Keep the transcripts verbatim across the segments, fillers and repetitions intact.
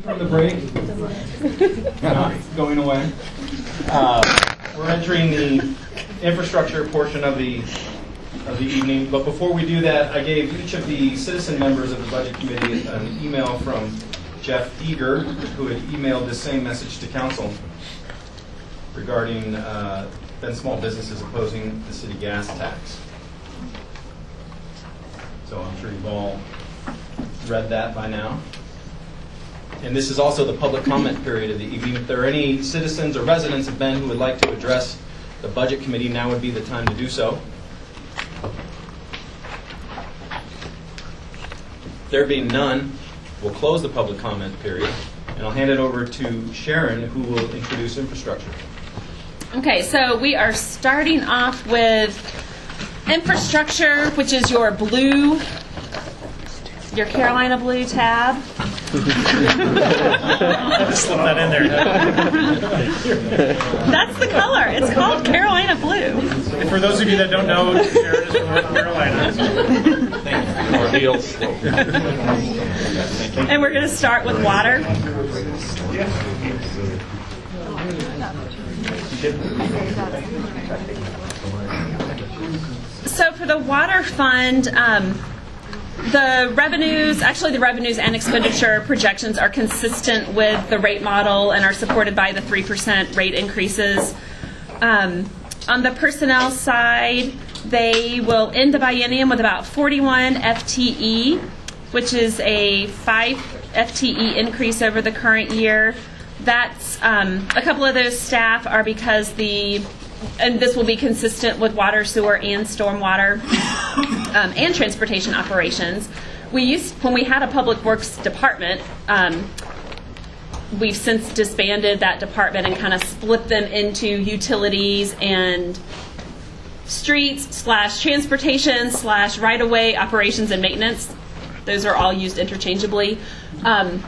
From the break, not going away. Uh, we're entering the infrastructure portion of the of the evening. But before we do that, I gave each of the citizen members of the Budget Committee an email from Jeff Eager, who had emailed this same message to Council regarding uh, then small businesses opposing the city gas tax. So I'm sure you've all read that by now. And this is also the public comment period of the evening. If there are any citizens or residents of Bend who would like to address the Budget Committee, now would be the time to do so. There being none, we'll close the public comment period, and I'll hand it over to Sharon, who will introduce infrastructure. Okay, so we are starting off with infrastructure, which is your blue, your Carolina blue tab. Slip that in there. That's the color. It's called Carolina blue. And for those of you that don't know, Sharon is from North Carolina. And we're going to start with water. So for the water fund, um, the revenues, actually the revenues and expenditure projections are consistent with the rate model and are supported by the three percent rate increases. Um, on the personnel side, they will end the biennium with about forty-one F T E, which is a five F T E increase over the current year. That's um, a couple of those staff are because the, and this will be consistent with water, sewer, and stormwater, um, and transportation operations. We used, when we had a public works department, um, we've since disbanded that department and kind of split them into utilities and streets slash transportation slash right-of-way operations and maintenance. Those are all used interchangeably. Um,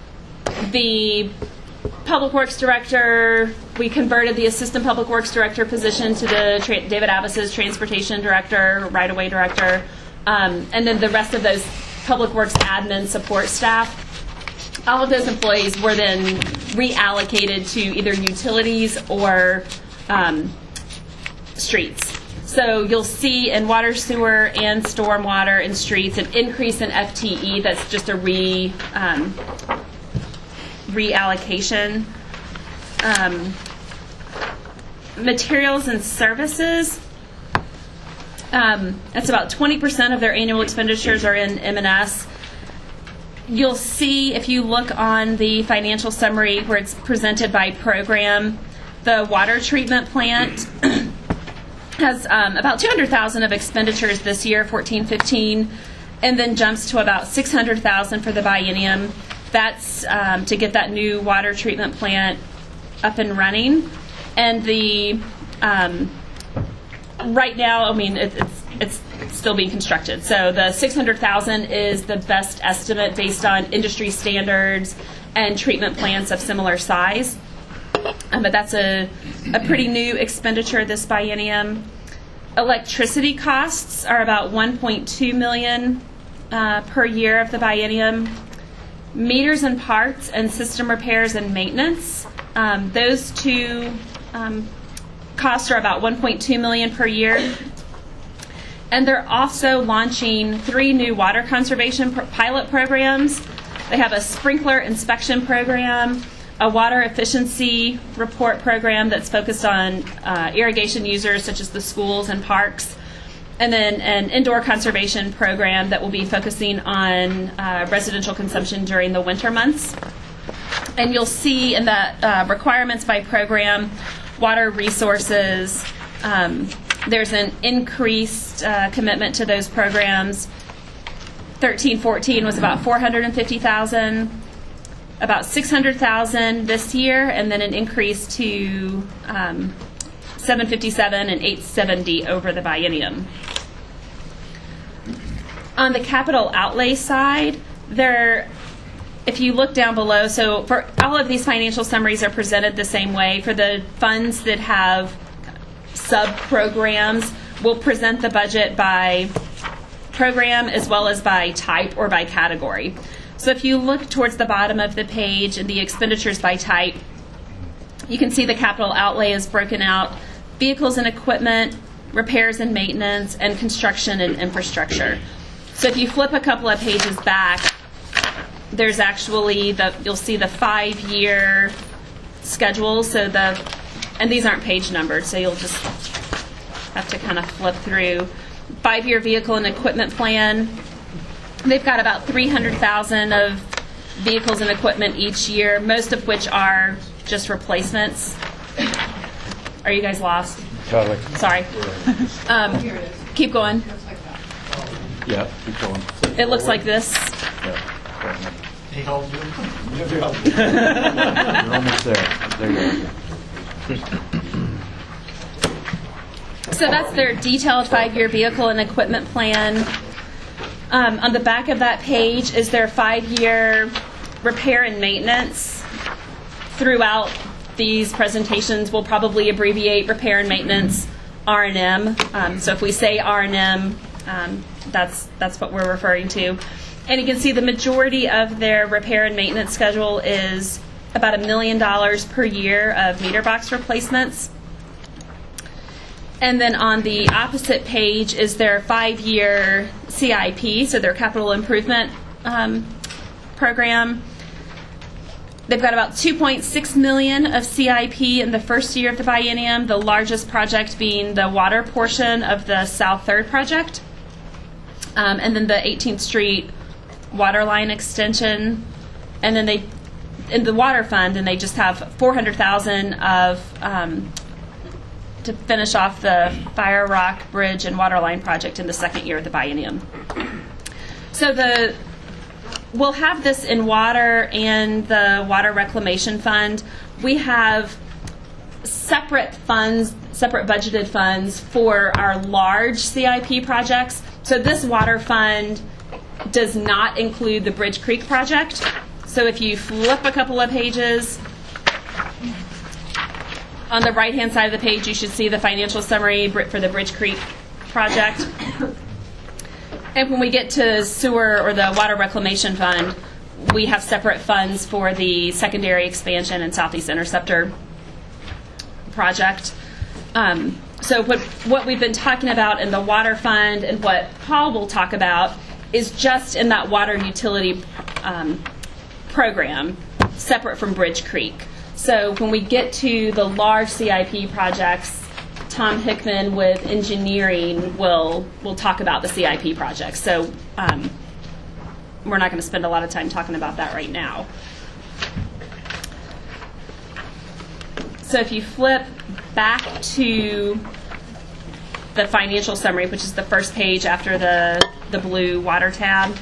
the Public Works Director, we converted the Assistant Public Works Director position to the tra- David Abbas's Transportation Director, Right-of-Way Director, um, and then the rest of those Public Works admin support staff. All of those employees were then reallocated to either utilities or um, streets. So you'll see in water, sewer, and stormwater and streets an increase in F T E. That's just a re um, reallocation. Um, materials and services. Um, that's about twenty percent of their annual expenditures are in M and S. You'll see if you look on the financial summary where it's presented by program, the water treatment plant has um, about two hundred thousand dollars of expenditures this year, fourteen fifteen, and then jumps to about six hundred thousand dollars for the biennium. That's um, to get that new water treatment plant up and running. And the um, right now, I mean, it, it's it's still being constructed. So the six hundred thousand dollars is the best estimate based on industry standards and treatment plants of similar size. Um, but that's a, a pretty new expenditure this biennium. Electricity costs are about one point two million dollars uh, per year of the biennium. Meters and parts and system repairs and maintenance, um, those two um, costs are about one point two million dollars per year. And they're also launching three new water conservation pro- pilot programs. They have a sprinkler inspection program, a water efficiency report program that's focused on uh, irrigation users such as the schools and parks, and then an indoor conservation program that will be focusing on uh, residential consumption during the winter months. And you'll see in the uh, requirements by program, water resources, um, there's an increased uh, commitment to those programs. thirteen fourteen was about four hundred fifty thousand dollars. About six hundred thousand dollars this year, and then an increase to um, seven fifty-seven and eight seventy over the biennium. On the capital outlay side, there, if you look down below, so for all of these financial summaries are presented the same way. For the funds that have sub-programs, we'll present the budget by program as well as by type or by category. So if you look towards the bottom of the page and the expenditures by type, you can see the capital outlay is broken out: vehicles and equipment, repairs and maintenance, and construction and infrastructure. So if you flip a couple of pages back, there's actually the, you'll see the five-year schedule. So the, and these aren't page numbered, so you'll just have to kind of flip through. Five-year vehicle and equipment plan. They've got about three hundred thousand of vehicles and equipment each year, most of which are just replacements. Are you guys lost? Totally. Sorry. Um, keep going. Yeah, keep going. It looks like this. You're almost there. There you go. So that's their detailed five-year vehicle and equipment plan. Um, on the back of that page is their five-year repair and maintenance. Throughout these presentations, we'll probably abbreviate repair and maintenance R and M. Um, so if we say R and M, um, that's that's what we're referring to. And you can see the majority of their repair and maintenance schedule is about a million dollars per year of meter box replacements. And then on the opposite page is their five-year C I P, so their capital improvement um, program. They've got about two point six million dollars of C I P in the first year of the biennium, the largest project being the water portion of the South Third project. Um, and then the eighteenth Street water line extension. And then they, in the water fund, and they just have four hundred thousand dollars of um, to finish off the Fire Rock Bridge and water line project in the second year of the biennium. So the we'll have this in water and the water reclamation fund. We have separate funds, separate budgeted funds for our large C I P projects. So this water fund does not include the Bridge Creek project. So if you flip a couple of pages, on the right-hand side of the page, you should see the financial summary for the Bridge Creek project. And when we get to sewer or the water reclamation fund, we have separate funds for the secondary expansion and Southeast Interceptor project. Um, so what, what we've been talking about in the water fund and what Paul will talk about is just in that water utility um, program, separate from Bridge Creek. So when we get to the large C I P projects, Tom Hickman with engineering will will talk about the C I P projects. So um, we're not going to spend a lot of time talking about that right now. So if you flip back to the financial summary, which is the first page after the, the blue water tab,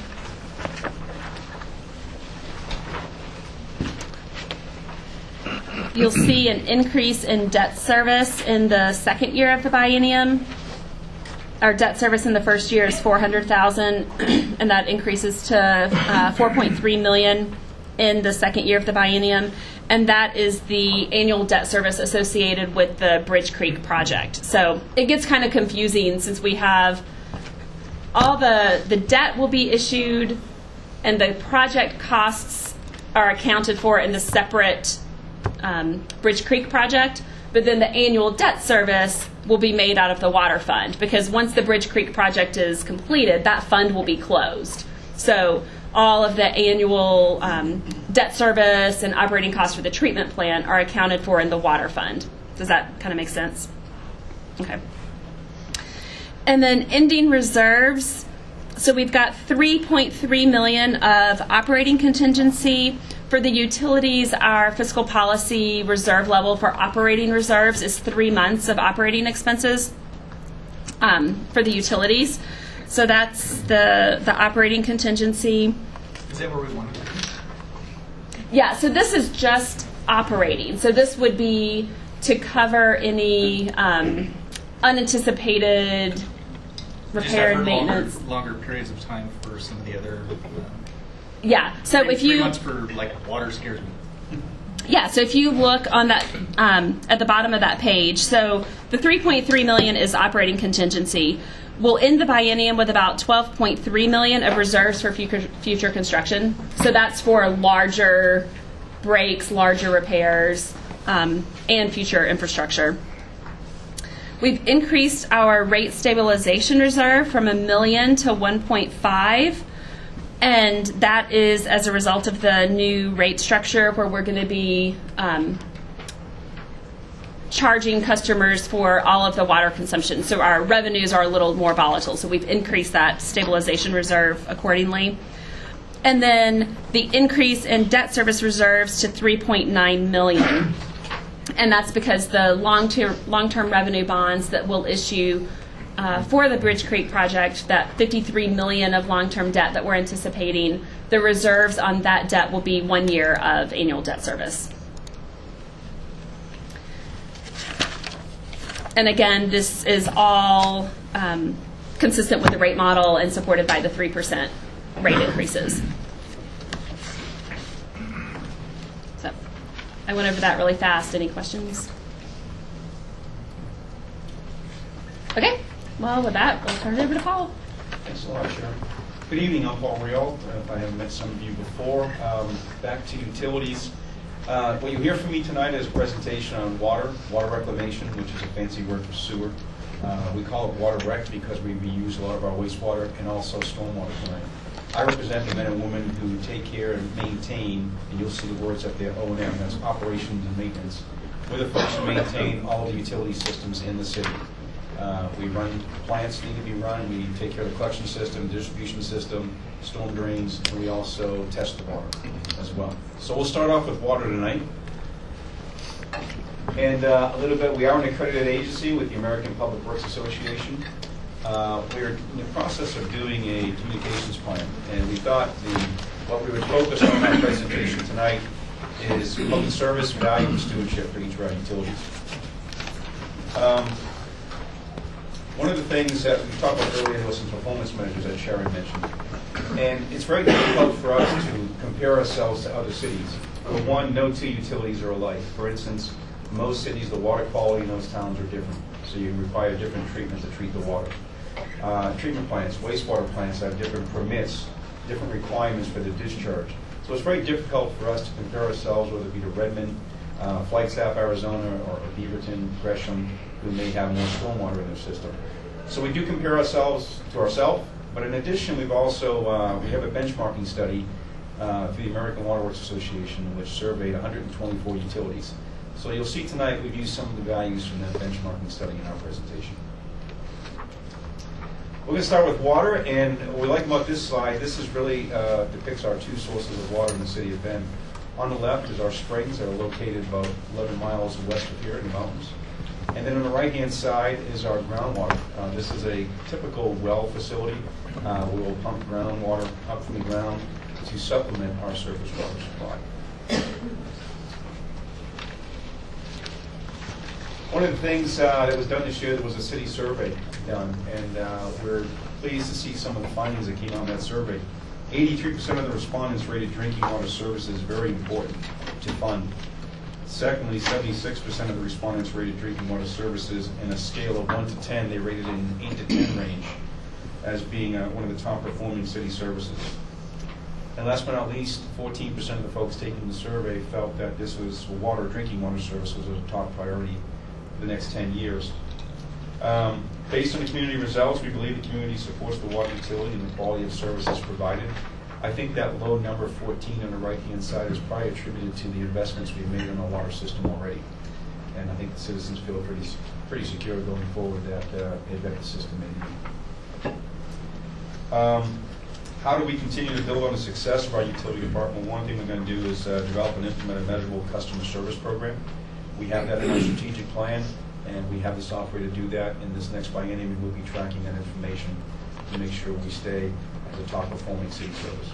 you'll see an increase in debt service in the second year of the biennium. Our debt service in the first year is four hundred thousand dollars, and that increases to uh, four point three million dollars in the second year of the biennium, and that is the annual debt service associated with the Bridge Creek project. So it gets kind of confusing since we have all the the debt will be issued, and the project costs are accounted for in the separate Um, Bridge Creek project, but then the annual debt service will be made out of the water fund, because once the Bridge Creek project is completed, that fund will be closed. So all of the annual um, debt service and operating costs for the treatment plant are accounted for in the water fund. Does that kind of make sense? Okay. And then ending reserves. So we've got three point three million dollars of operating contingency. For the utilities, our fiscal policy reserve level for operating reserves is three months of operating expenses um, for the utilities. So that's the, the operating contingency. Is that where we want to be? Yeah, so this is just operating. So this would be to cover any um, unanticipated repair and maintenance. Longer, longer periods of time for some of the other. Uh, Yeah. So three, if you three months for like water scares me. Yeah, so if you look on that um, at the bottom of that page, so the three point three million dollars is operating contingency. We'll end the biennium with about twelve point three million dollars of reserves for future, future construction. So that's for larger breaks, larger repairs, um, and future infrastructure. We've increased our rate stabilization reserve from a million to one point five. And that is as a result of the new rate structure where we're going to be um, charging customers for all of the water consumption. So our revenues are a little more volatile. So we've increased that stabilization reserve accordingly. And then the increase in debt service reserves to three point nine million dollars. And that's because the long-term long-term revenue bonds that we'll issue Uh, for the Bridge Creek project, that fifty-three million dollars of long-term debt that we're anticipating, the reserves on that debt will be one year of annual debt service. And again, this is all um, consistent with the rate model and supported by the three percent rate increases. So I went over that really fast. Any questions? Okay. Well, with that, we'll turn it over to Paul. Thanks a lot, Sharon. Good evening. I'm Paul Real. Uh, if I haven't met some of you before, um, back to utilities. Uh, what you hear from me tonight is a presentation on water, water reclamation, which is a fancy word for sewer. Uh, we call it water rec because we reuse a lot of our wastewater and also stormwater tonight. I represent the men and women who take care and maintain, and you'll see the words up there, O and M, that's operations and maintenance. We're the folks who maintain all the utility systems in the city. Uh, we run plants need to be run. We take care of the collection system, distribution system, storm drains, and we also test the water as well. So we'll start off with water tonight. And uh, a little bit, we are an accredited agency with the American Public Works Association. Uh, we're in the process of doing a communications plan, and we thought the what we would focus on in our presentation tonight is public service, value, and stewardship for each of our utilities. Um, One of the things that we talked about earlier was some performance measures that Sharon mentioned. And it's very difficult for us to compare ourselves to other cities. For one, no two utilities are alike. For instance, most cities, the water quality in those towns are different. So you require different treatment to treat the water. Uh, treatment plants, wastewater plants have different permits, different requirements for the discharge. So it's very difficult for us to compare ourselves, whether it be to Redmond, uh, Flagstaff, Arizona, or Beaverton, Gresham, who may have more stormwater in their system. So we do compare ourselves to ourselves, but in addition, we've also, uh, we have a benchmarking study uh, through the American Water Works Association, which surveyed one hundred twenty-four utilities. So you'll see tonight we've used some of the values from that benchmarking study in our presentation. We're going to start with water, and what we like about this slide, this is really uh, depicts our two sources of water in the city of Bend. On the left is our springs that are located about eleven miles west of here in the mountains. And then on the right-hand side is our groundwater. Uh, this is a typical well facility. Uh, we will pump groundwater up from the ground to supplement our surface water supply. One of the things uh, that was done this year, there was a city survey done, and uh, we're pleased to see some of the findings that came out of that survey. eighty-three percent of the respondents rated drinking water services very important to fund. Secondly, seventy-six percent of the respondents rated drinking water services in a scale of one to ten. They rated it in eight to ten range as being uh, one of the top performing city services. And last but not least, fourteen percent of the folks taking the survey felt that this was water, drinking water service was a top priority for the next ten years. Um, based on the community results, we believe the community supports the water utility and the quality of services provided. I think that low number fourteen on the right-hand side is probably attributed to the investments we've made in our water system already. And I think the citizens feel pretty pretty secure going forward that uh, they've got the system in. Um, how do we continue to build on the success of our utility department? One thing we're going to do is uh, develop and implement a measurable customer service program. We have that in our strategic plan, and we have the software to do that. In this next biennium, we'll be tracking that information to make sure we stay as a top-performing city service.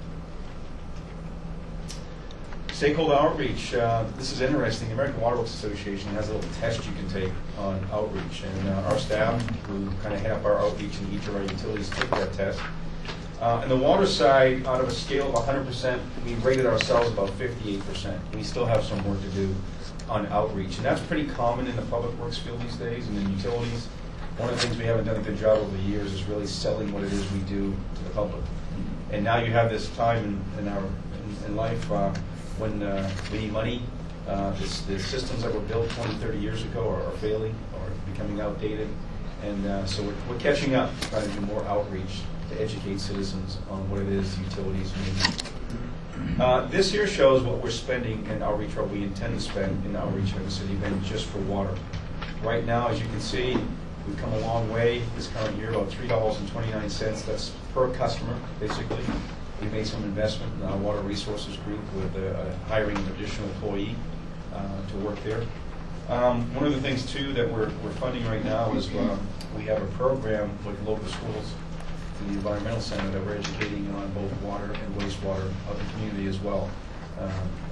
Stakeholder outreach. Uh, this is interesting. The American Water Works Association has a little test you can take on outreach, and uh, our staff, who kind of head up our outreach in each of our utilities, take that test. Uh, on the water side, out of a scale of one hundred percent, we rated ourselves about fifty-eight percent. We still have some work to do on outreach, and that's pretty common in the public works field these days and in utilities. One of the things we haven't done a good job over the years is really selling what it is we do to the public. And now you have this time in, in our in, in life uh, when uh, we need money. Uh, this, the systems that were built twenty, thirty years ago are, are failing or becoming outdated, and uh, so we're, we're catching up, trying to do more outreach to educate citizens on what it is utilities need. Uh, this here shows what we're spending in outreach, what we intend to spend in outreach at the city event just for water. Right now, as you can see, we've come a long way this current year, about three dollars and twenty-nine cents. That's per customer, basically. We made some investment in our water resources group with uh, hiring an additional employee uh, to work there. Um, one of the things, too, that we're, we're funding right now is uh, we have a program with local schools in the environmental center that we're educating on both water and wastewater of the community as well. Um,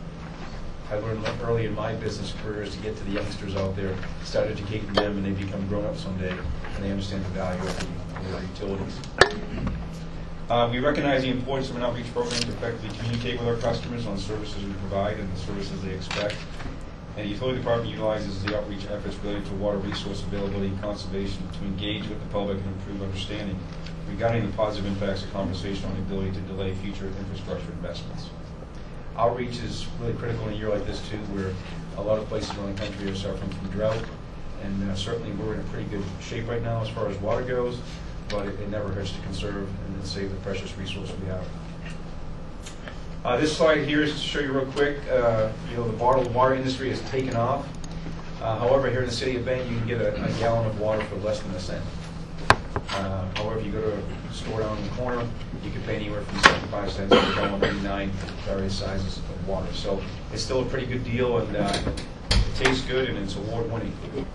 I learned early in my business career is to get to the youngsters out there, start educating them, and they become grown-ups someday, and they understand the value of the, the utilities. Uh, we recognize the importance of an outreach program to effectively communicate with our customers on services we provide and the services they expect. And the utility department utilizes the outreach efforts related to water resource availability and conservation to engage with the public and improve understanding regarding the positive impacts of conversation on the ability to delay future infrastructure investments. Outreach is really critical in a year like this, too, where a lot of places around the country are suffering from drought, and uh, certainly we're in a pretty good shape right now as far as water goes, but it, it never hurts to conserve and then save the precious resource we have. Uh, this slide here is to show you real quick, uh, you know, the bottled water industry has taken off. Uh, however, here in the city of Bend, you can get a, a gallon of water for less than a cent. Uh, however, if you go to a store down in the corner, you can pay anywhere from seventy-five cents to a dollar ninety-nine for various sizes of water. So it's still a pretty good deal, and uh, it tastes good, and it's award-winning.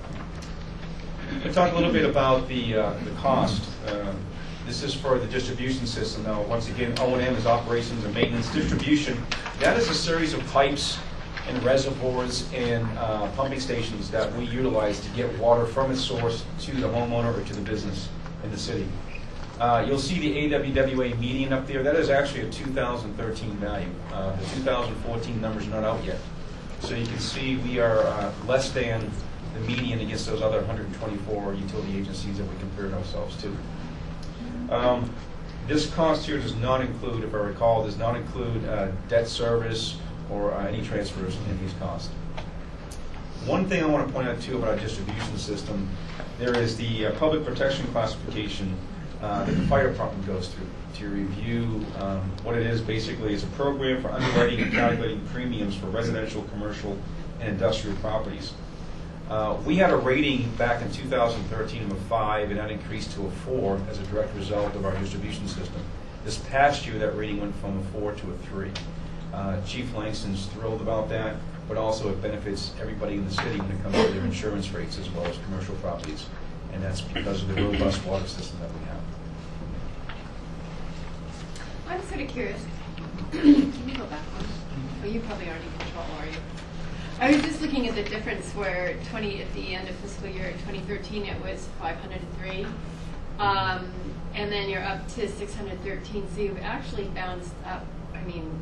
I'm going to talk a little bit about the uh, the cost. Uh, this is for the distribution system. Now, once again, O and M is operations and maintenance. Distribution, that is a series of pipes and reservoirs and uh, pumping stations that we utilize to get water from its source to the homeowner or to the business in the city. Uh, you'll see the A W W A median up there. That is actually a two thousand thirteen value. Uh, the two thousand fourteen number's not out yet. So you can see we are uh, less than the median against those other one hundred twenty-four utility agencies that we compared ourselves to. Um, this cost here does not include, if I recall, does not include uh, debt service or uh, any transfers in these costs. One thing I want to point out, too, about our distribution system, there is the uh, public protection classification uh, that the fire department goes through to review um, what it is. Basically, is a program for underwriting and calculating premiums for residential, commercial, and industrial properties. Uh, we had a rating back in two thousand thirteen of a five, and that increased to a four as a direct result of our distribution system. This past year, that rating went from a four to a three. Uh, Chief Langston's thrilled about that, but also it benefits everybody in the city when it comes to their insurance rates as well as commercial properties, and that's because of the robust water system that we have. I'm sort of curious. Can you go back one? Oh, you probably aren't in control, are you? I was just looking at the difference where twenty at the end of fiscal year twenty thirteen it was five hundred three, um, and then you're up to six hundred thirteen. So you've actually bounced up. I mean,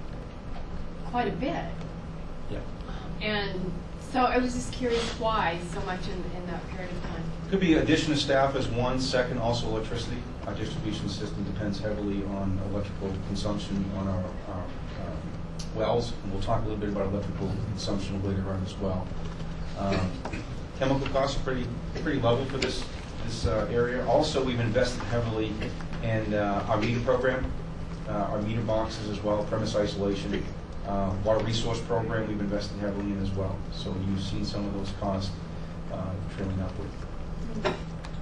quite a bit. Yeah. And so I was just curious why so much in, in that period of time. Could be addition of staff as one. Second, also electricity. Our distribution system depends heavily on electrical consumption on our, our uh, wells, and we'll talk a little bit about electrical consumption later on as well. Um, chemical costs are pretty pretty level for this this uh, area. Also, we've invested heavily in uh, our meter program, uh, our meter boxes as well, premise isolation. Uh, water resource program we've invested heavily in as well. So you've seen some of those costs uh, trailing upward.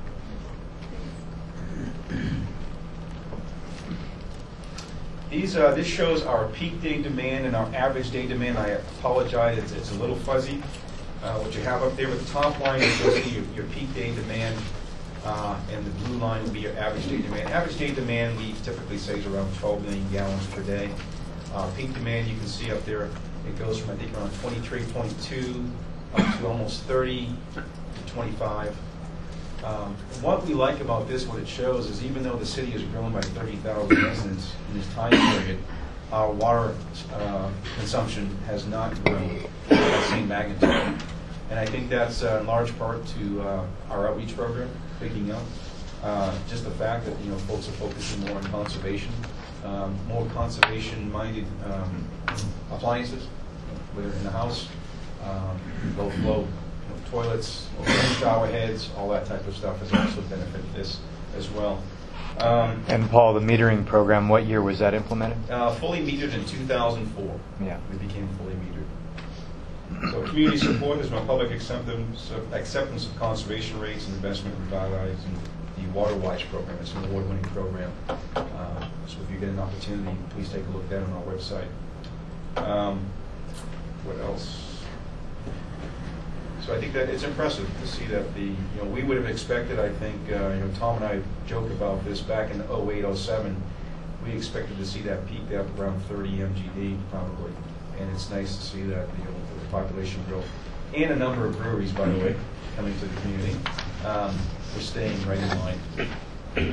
These, uh, this shows our peak day demand and our average day demand. I apologize, it's, it's a little fuzzy. Uh, what you have up there with the top line is you'll see your, your peak day demand, uh, and the blue line will be your average day demand. Average day demand we typically say is around twelve million gallons per day. Uh, peak demand, you can see up there, it goes from I think around twenty-three point two up to almost thirty to twenty-five. Um, what we like about this, what it shows, is even though the city has grown by thirty thousand residents in this time period, our water uh, consumption has not grown at that same magnitude. And I think that's uh, in large part to uh, our outreach program picking up. Uh, just the fact that, you know, folks are focusing more on conservation, um, more conservation-minded um, appliances, whether in the house, um, low flow, you know, toilets, shower heads, all that type of stuff has also benefited this as well. Um, And Paul, the metering program, what year was that implemented? uh, fully metered in two thousand four. Yeah. We became fully metered. So community support, there's no public acceptance of, acceptance of conservation rates and investment in revitalizing the Water Watch program. It's an award-winning program. Uh, so if you get an opportunity, please take a look at that on our website. Um, what else? So I think that it's impressive to see that the, you know, we would have expected, I think, uh, you know, Tom and I joked about this back in oh eight, oh seven. We expected to see that peak up around thirty M G D probably. And it's nice to see that, you know, the population growth and a number of breweries, by the way, coming to the community. Um, we're staying right in line.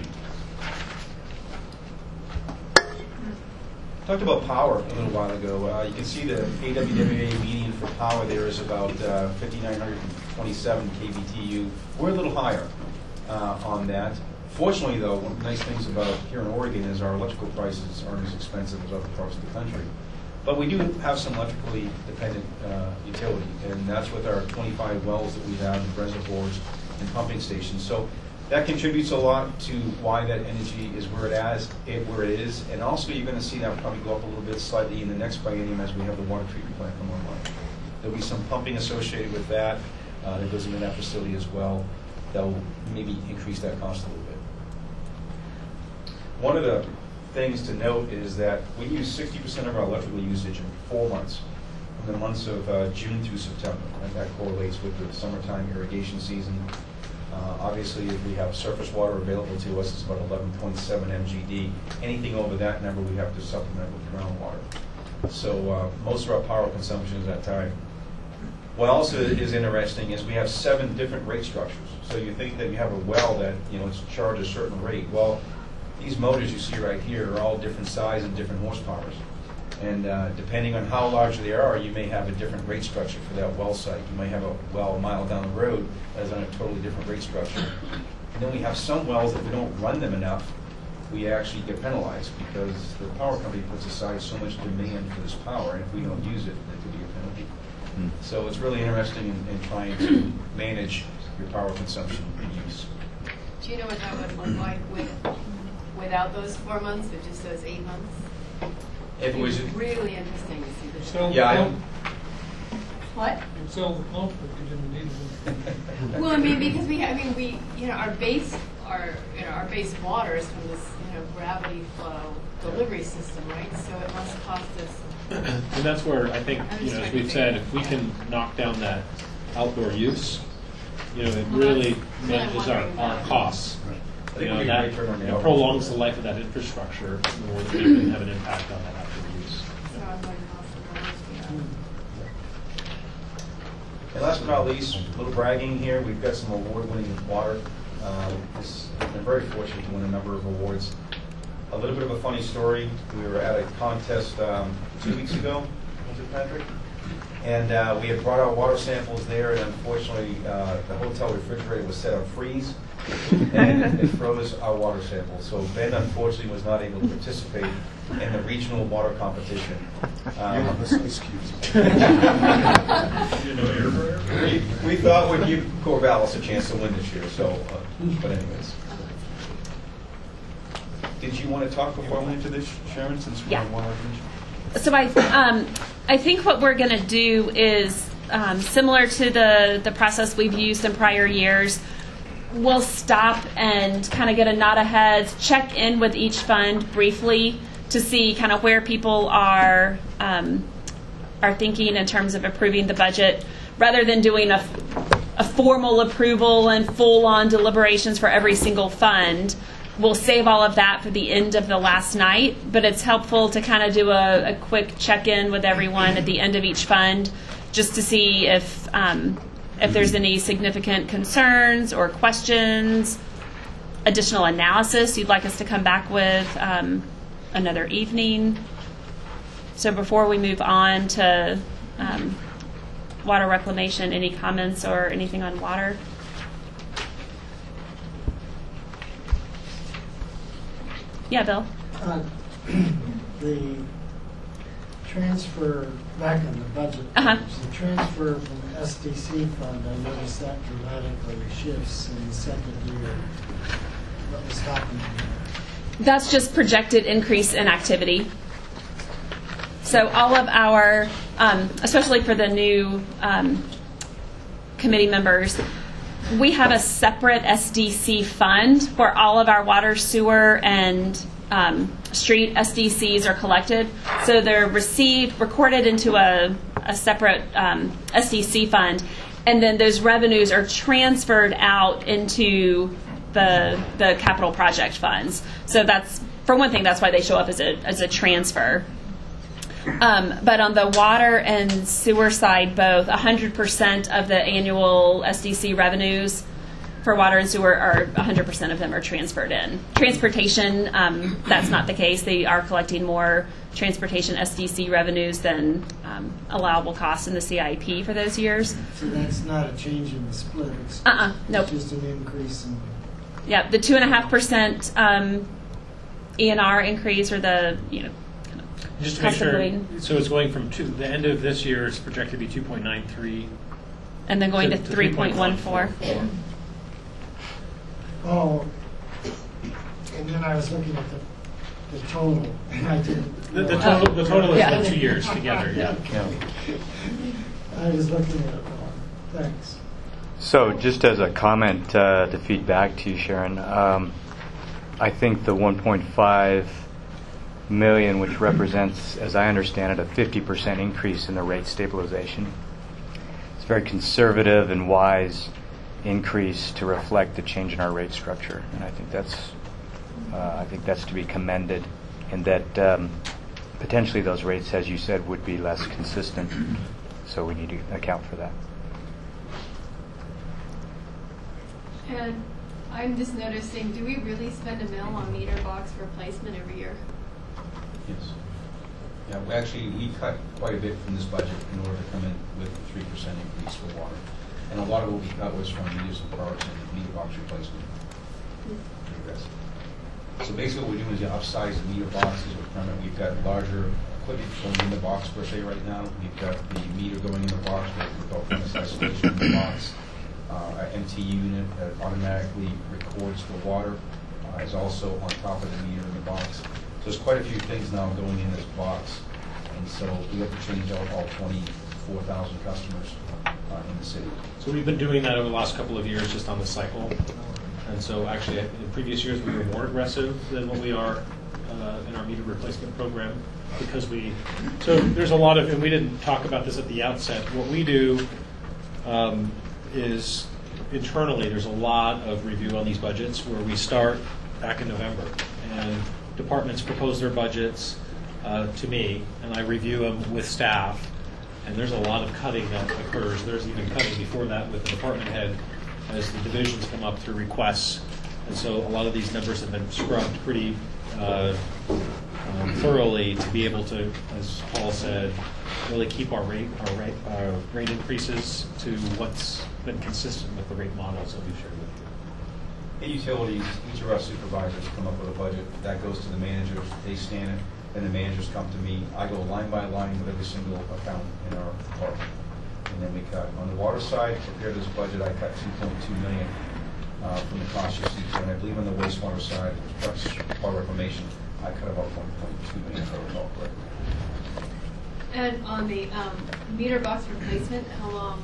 Talked about power a little while ago. Uh, you can see the A W W A median for power there is about uh, five thousand nine hundred twenty-seven K B T U. We're a little higher uh, on that. Fortunately, though, one of the nice things about here in Oregon is our electrical prices aren't as expensive as other parts of the country. But we do have some electrically dependent uh, utility, and that's with our twenty-five wells that we have in reservoirs and pumping stations. So that contributes a lot to why that energy is where it is, it where it is. And also, you're going to see that probably go up a little bit slightly in the next biennium as we have the water treatment plant come online. There'll be some pumping associated with that uh, that goes into that facility as well. That will maybe increase that cost a little bit. One of the things to note is that we use sixty percent of our electrical usage in four months, from the months of uh, June through September, and that correlates with the summertime irrigation season. Uh, obviously, if we have surface water available to us, it's about eleven point seven M G D. Anything over that number, we have to supplement with groundwater. So uh, most of our power consumption is that time. What also is interesting is we have seven different rate structures. So you think that you have a well that, you know, it's charged a certain rate. Well, these motors you see right here are all different size and different horsepowers. And uh, depending on how large they are, you may have a different rate structure for that well site. You may have a well a mile down the road that is on a totally different rate structure. And then we have some wells that we don't run them enough, we actually get penalized because the power company puts aside so much demand for this power, and if we don't use it, there could be a penalty. Mm. So it's really interesting in, in trying to manage your power consumption and use. Do you know what that would look like with, without those four months, but just those eight months? If it was really interesting to see this. So yeah, I don't. What? You sell the pump, but you didn't need it. Well, I mean, because we, I mean, we, you know, our base, our, you know, our base water is from this, you know, gravity flow delivery system, right? So it must cost us. And that's where I think, you know, as we've said, if we can knock down that outdoor use, you know, it really manages our, our costs. You know, that it prolongs the life of that infrastructure more than we can have an impact on that outdoor use. So I'm going to And last but not least, a little bragging here. We've got some award-winning water. Uh, this, we've been very fortunate to win a number of awards. A little bit of a funny story. We were at a contest um, two weeks ago, was it, Patrick? And uh, we had brought our water samples there, and unfortunately, uh, the hotel refrigerator was set on freeze, and it froze our water samples. So Ben, unfortunately, was not able to participate in the regional water competition. Um, we, we thought we'd give Corvallis a chance to win this year. So, uh, but anyways. Did you want to talk before I went into this, Sharon, since we're Yeah. on water? So I, um, I think what we're going to do is um, similar to the, the process we've used in prior years. We'll stop and kind of get a nod of heads, check in with each fund briefly to see kind of where people are um, are thinking in terms of approving the budget, rather than doing a, a formal approval and full-on deliberations for every single fund. We'll save all of that for the end of the last night, but it's helpful to kind of do a, a quick check-in with everyone at the end of each fund just to see if um, if there's any significant concerns or questions, additional analysis you'd like us to come back with um, another evening. So before we move on to um, water reclamation, any comments or anything on water? Yeah, Bill? Uh, the transfer, back in the budget, Uh-huh. the transfer from the S D C fund, I noticed that dramatically shifts in the second year. What was happening there? That's just projected increase in activity. So all of our, um, especially for the new um, committee members, we have a separate S D C fund where all of our water, sewer, and um, street S D Cs are collected. So they're received, recorded into a, a separate um, S D C fund, and then those revenues are transferred out into the the capital project funds. So that's, for one thing, that's why they show up as a as a transfer. Um, but on the water and sewer side, both, one hundred percent of the annual S D C revenues for water and sewer are one hundred percent of them are transferred in. Transportation, um, that's not the case. They are collecting more transportation S D C revenues than um, allowable costs in the C I P for those years. So that's not a change in the split. It's Uh-uh, nope. just an increase in. Yeah, the two and a half percent um, E and R increase, or the you know. Just to make Cost of sure, living. so it's going from two, the end of this year is projected to be two point nine three. And then going to three point one four. Oh, and then I was looking at the, the total, and I didn't. The, the total, the total is Yeah. the two years together, yeah. I was looking at it wrong. Thanks. So just as a comment uh, to feed back to you, Sharon, um, I think the one point five million, which represents, as I understand it, a fifty percent increase in the rate stabilization. It's a very conservative and wise increase to reflect the change in our rate structure, and I think that's uh, I think that's to be commended, and that um, potentially those rates, as you said, would be less consistent. So we need to account for that. And I'm just noticing, do we really spend a mil on meter box replacement every year? Yes. Yeah, we actually, we cut quite a bit from this budget in order to come in with a three percent increase for water. And a lot of what we cut was from meters and parts and meter box replacement. Pretty aggressive. So basically what we're doing is you upsize the meter boxes. We've got larger equipment going in the box per se right now. We've got the meter going in the box, what we call premise isolation in the box. Uh, our M T unit that automatically records the water uh, is also on top of the meter in the box. So there's quite a few things now going in this box, and so we have to change out all twenty-four thousand customers uh, in the city. So we've been doing that over the last couple of years just on the cycle. And so actually in previous years we were more aggressive than what we are uh, in our meter replacement program, because we, so there's a lot of, and we didn't talk about this at the outset, what we do um, is internally there's a lot of review on these budgets where we start back in November, and departments propose their budgets uh, to me, and I review them with staff, and there's a lot of cutting that occurs. There's even cutting before that with the department head as the divisions come up through requests, and so a lot of these numbers have been scrubbed pretty uh, um, thoroughly to be able to, as Paul said, really keep our rate, our rate, our rate increases to what's been consistent with the rate models that we've shared with you. In utilities, each of our supervisors come up with a budget. That goes to the managers. They scan it. Then the managers come to me. I go line by line with every single account in our department. And then we cut. On the water side, compared to this budget, I cut two point two million dollars uh, from the cost you see. And I believe on the wastewater side, plus water reclamation, I cut about one point two million dollars for recall correctly. And on the um, meter box replacement, how long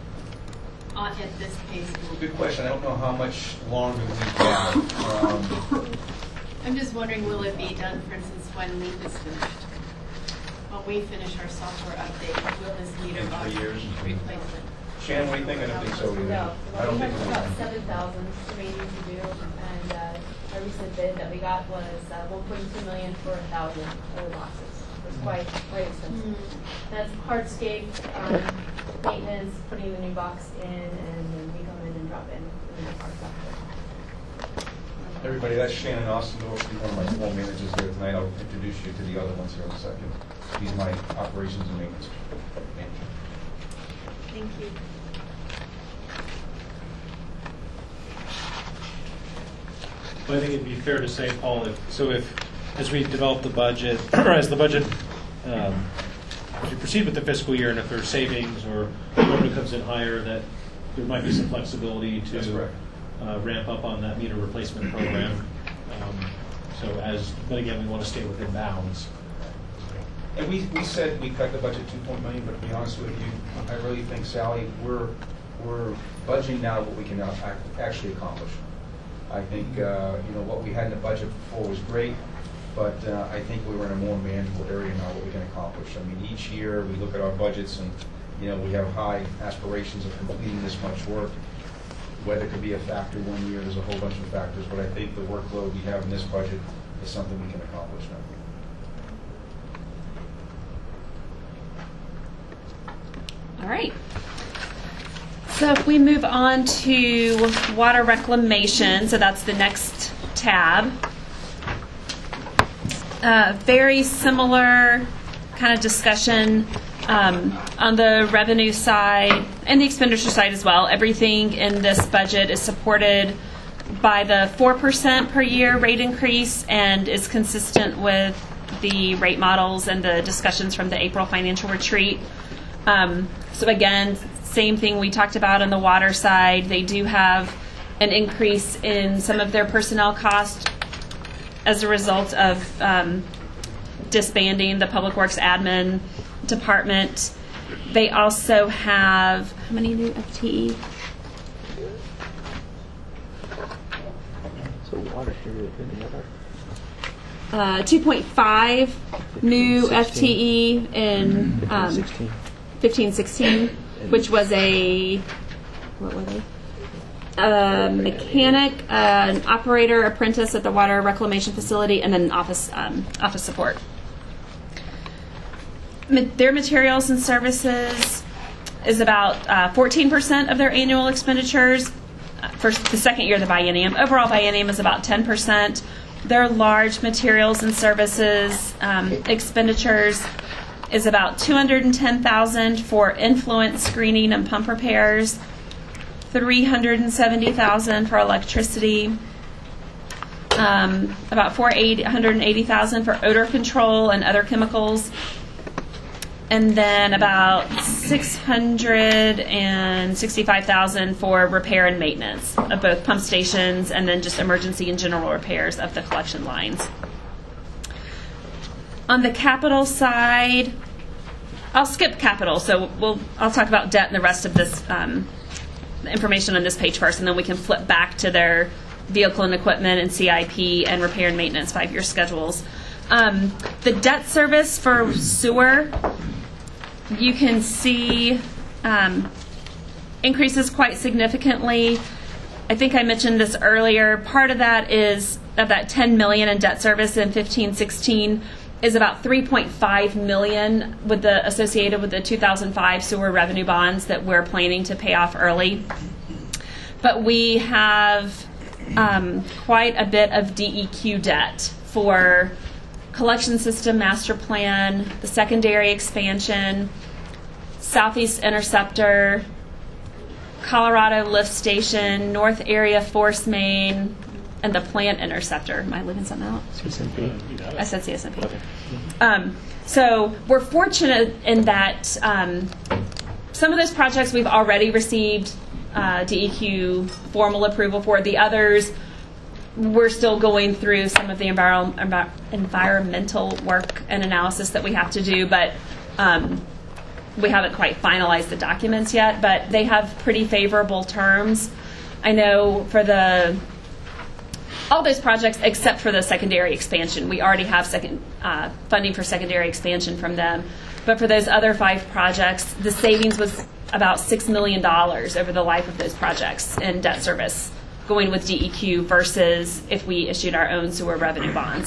on at this pace? Good question. I don't know how much longer we have. Um, I'm just wondering, will it be done, for instance, when LEAP is finished? When we finish our software update, will this meter In box three years. replacement? Shannon, what do you think? I don't think so either. No, I don't we think have so. about seven thousand remaining to do, and uh, our recent bid that we got was uh, one point two million for a thousand oil boxes. It was quite quite expensive. Mm. That's hardscape, um, maintenance, putting the new box in, and then we come in and drop in the new parts after. Everybody, that's Shannon Austin, one of my small managers here tonight. I'll introduce you to the other ones here in a second. He's my operations and maintenance manager. Thank you. Well, I think it'd be fair to say, Paul, if, so if, as we develop the budget, or as the budget, um, as we proceed with the fiscal year, and if there's savings or revenue comes in higher, that there might be some flexibility to uh, ramp up on that meter replacement program. Um, so as, but again, we want to stay within bounds. And we, we said we cut the budget two point million, but to be honest with you, I really think, Sally, we're we're budgeting now what we can uh, act, actually accomplish. I think uh, you know what we had in the budget before was great, but uh, I think we were in a more manageable area now what we can accomplish. I mean, each year we look at our budgets and you know we have high aspirations of completing this much work. Weather could be a factor one year. There's a whole bunch of factors, but I think the workload we have in this budget is something we can accomplish now. All right. So if we move on to water reclamation, so that's the next tab. Uh, very similar kind of discussion um, on the revenue side and the expenditure side as well. Everything in this budget is supported by the four percent per year rate increase and is consistent with the rate models and the discussions from the April financial retreat. Um, so again, same thing we talked about on the water side. They do have an increase in some of their personnel costs as a result of um, disbanding the Public Works Admin Department. They also have, how many new F T E? So water here, Uh, two point five new F T E in um, fifteen sixteen, which was a, what were they? A mechanic, uh, an operator, apprentice at the water reclamation facility, and then office um, office support. Ma- their materials and services is about uh, fourteen percent of their annual expenditures. Uh, for the second year of the biennium. Overall biennium is about ten percent. Their large materials and services um, expenditures is about two hundred ten thousand dollars for influent screening and pump repairs, three hundred seventy thousand dollars for electricity, um, about four hundred eighty thousand dollars for odor control and other chemicals, and then about six hundred sixty-five thousand dollars for repair and maintenance of both pump stations and then just emergency and general repairs of the collection lines. On the capital side, I'll skip capital, so we'll I'll talk about debt and the rest of this um, information on this page first, and then we can flip back to their vehicle and equipment and C I P and repair and maintenance five-year schedules. Um, the debt service for sewer, you can see um, increases quite significantly. I think I mentioned this earlier. Part of that is of that ten million dollars in debt service in fifteen sixteen is about three point five million dollars with the associated with the two thousand five sewer revenue bonds that we're planning to pay off early. But we have um, quite a bit of D E Q debt for collection system master plan, the secondary expansion, Southeast Interceptor, Colorado lift station, North Area force main, and the plant interceptor. Am I leaving something out? C S M P. I said C S M P. Okay. Um, so we're fortunate in that um, some of those projects we've already received uh, D E Q formal approval for. The others, we're still going through some of the enviro- envi- environmental work and analysis that we have to do, but um, we haven't quite finalized the documents yet, but they have pretty favorable terms. I know for the all those projects except for the secondary expansion, we already have second uh, funding for secondary expansion from them. But for those other five projects, the savings was about six million dollars over the life of those projects in debt service, going with D E Q versus if we issued our own sewer revenue bonds.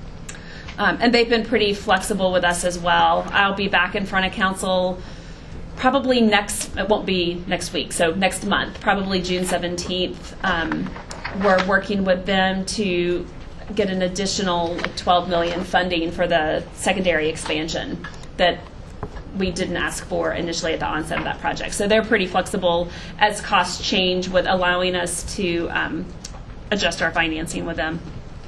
Um, and they've been pretty flexible with us as well. I'll be back in front of council probably next, it won't be next week, so next month, probably June seventeenth, um, we're working with them to get an additional like, twelve million dollars funding for the secondary expansion that we didn't ask for initially at the onset of that project. So they're pretty flexible as costs change, with allowing us to um, adjust our financing with them.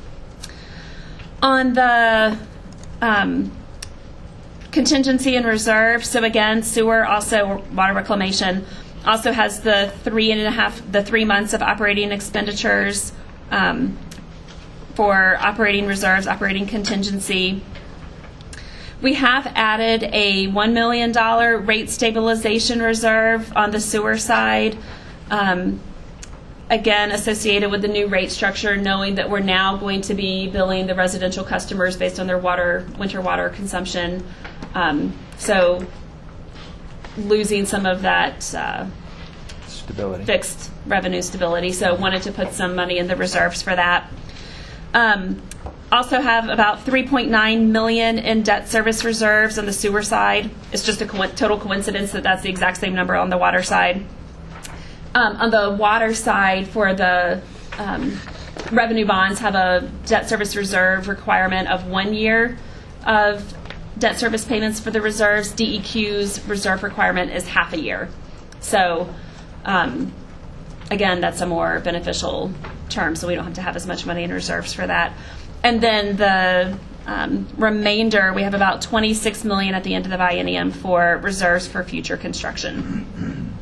On the um, contingency and reserve, so again, sewer, also water reclamation, also has the three and a half, the three months of operating expenditures um, for operating reserves, operating contingency. We have added a one million dollars rate stabilization reserve on the sewer side, um, again, associated with the new rate structure, knowing that we're now going to be billing the residential customers based on their water, winter water consumption. Um, so losing some of that uh, stability, fixed revenue stability. So wanted to put some money in the reserves for that. Um, Also have about three point nine million dollars in debt service reserves on the sewer side. It's just a co- total coincidence that that's the exact same number on the water side. Um, on the water side, for the um, revenue bonds, have a debt service reserve requirement of one year of debt service payments for the reserves. D E Q's reserve requirement is half a year. So, um, again, that's a more beneficial term, so we don't have to have as much money in reserves for that. And then the um, remainder, we have about twenty-six million dollars at the end of the biennium for reserves for future construction.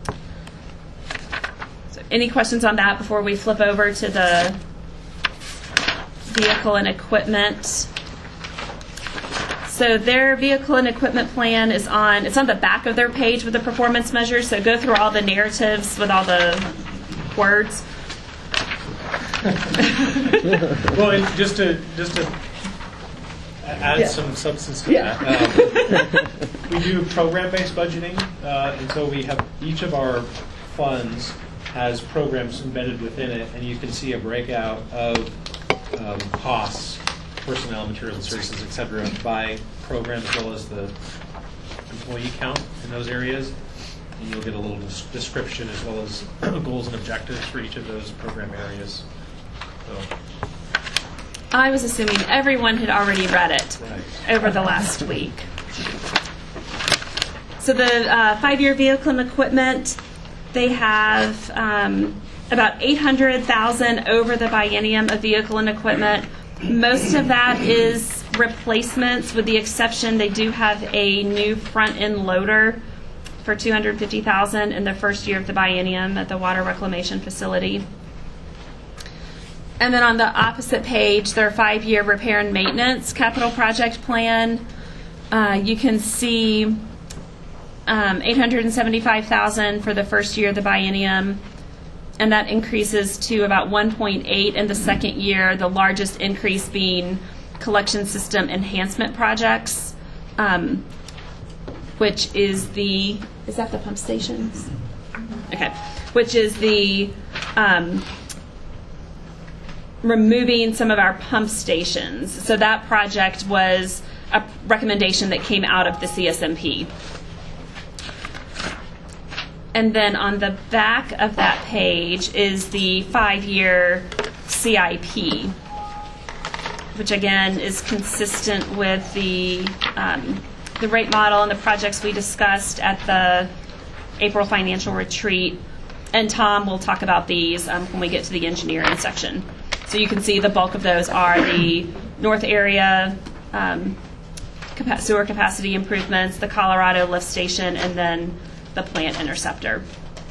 So any questions on that before we flip over to the vehicle and equipment? So their vehicle and equipment plan is on, it's on the back of their page with the performance measures. So go through all the narratives with all the words. Well, and just to just to add Yeah. some substance to Yeah. that, um, we do program-based budgeting, uh, and so we have each of our funds has programs embedded within it, and you can see a breakout of um, costs, personnel, materials, and services, et cetera, by program, as well as the employee count in those areas. And you'll get a little des- description as well as goals and objectives for each of those program areas. So. I was assuming everyone had already read it Right. over the last week. So the uh, five-year vehicle and equipment, they have um, about eight hundred thousand dollars over the biennium of vehicle and equipment. Most of that is replacements, with the exception they do have a new front-end loader for two hundred fifty thousand dollars in the first year of the biennium at the water reclamation facility. And then on the opposite page, their five-year repair and maintenance capital project plan. Uh, you can see um, eight hundred seventy-five thousand dollars for the first year of the biennium, and that increases to about one point eight in the second year, the largest increase being collection system enhancement projects, um, which is the, is that the pump stations? Okay, which is the um, removing some of our pump stations. So that project was a recommendation that came out of the C S M P. And then on the back of that page is the five-year C I P, which again is consistent with the um, the rate model and the projects we discussed at the April financial retreat. And Tom will talk about these um, when we get to the engineering section. So you can see the bulk of those are the North Area um, capa- sewer capacity improvements, the Colorado lift station, and then the plant interceptor.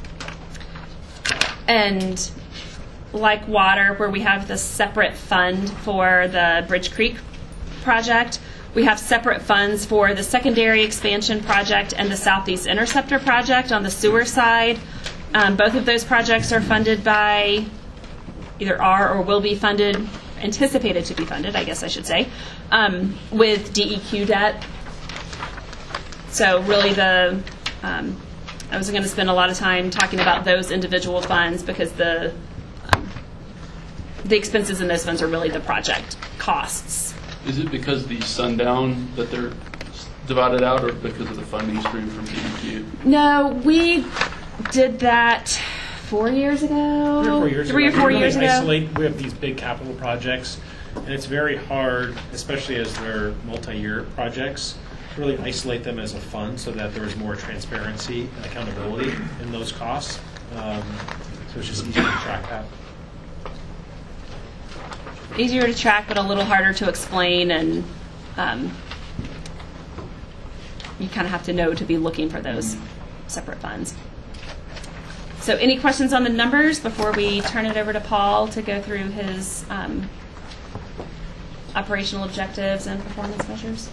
And like water, where we have the separate fund for the Bridge Creek project, we have separate funds for the secondary expansion project and the Southeast Interceptor project on the sewer side. Um, both of those projects are funded by, either are or will be funded, anticipated to be funded, I guess I should say, um, with D E Q debt. So really the, um, I wasn't going to spend a lot of time talking about those individual funds because the um, the expenses in those funds are really the project costs. Is it because the sundown that they're divided out, or because of the funding stream from P D Q? No, we did that four years ago. Three or four years Three ago. or four we really years ago. isolate, we have these big capital projects, and it's very hard, especially as they're multi-year projects, to really isolate them as a fund so that there is more transparency and accountability in those costs. Um, so it's just easier to track that. Easier to track, but a little harder to explain, and um, you kind of have to know to be looking for those separate funds. So any questions on the numbers before we turn it over to Paul to go through his um, operational objectives and performance measures?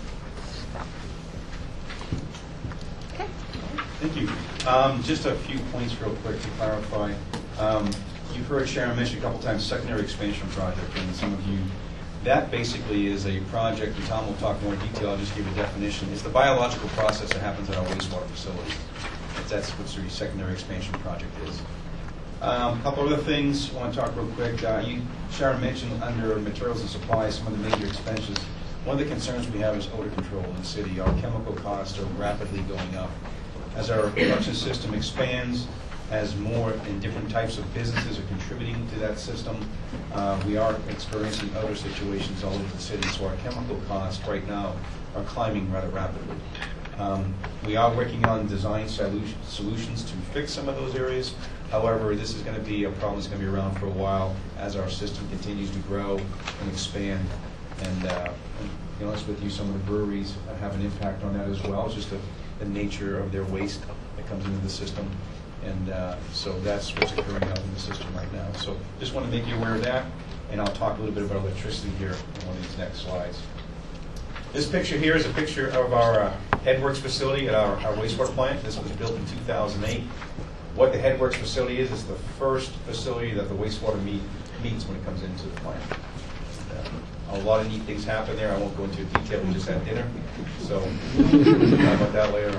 Okay. Thank you. Um, just a few points real quick to clarify. Um, you've heard Sharon mention a couple times secondary expansion project, and some of you, that basically is a project, and Tom will talk more in detail, I'll just give you a definition. It's the biological process that happens at our wastewater facilities. That's what the secondary expansion project is. A um, couple other things I want to talk real quick. Uh, you, Sharon mentioned under materials and supplies some of the major expenses. One of the concerns we have is odor control in the city. Our chemical costs are rapidly going up. As our production system expands, as more and different types of businesses are contributing to that system, uh, we are experiencing odor situations all over the city. So our chemical costs right now are climbing rather rapidly. Um, we are working on design solu- solutions to fix some of those areas. However, this is going to be a problem that's going to be around for a while as our system continues to grow and expand. And, uh, and to be honest with you, some of the breweries have an impact on that as well. It's just the, the nature of their waste that comes into the system. And uh, so that's what's occurring out in the system right now. So just want to make you aware of that. And I'll talk a little bit about electricity here in one of these next slides. This picture here is a picture of our uh, Headworks facility at our, our wastewater plant. This was built in two thousand eight. What the Headworks facility is, is the first facility that the wastewater meet, meets when it comes into the plant. Uh, a lot of neat things happen there. I won't go into detail. We just had dinner. So we'll talk about that later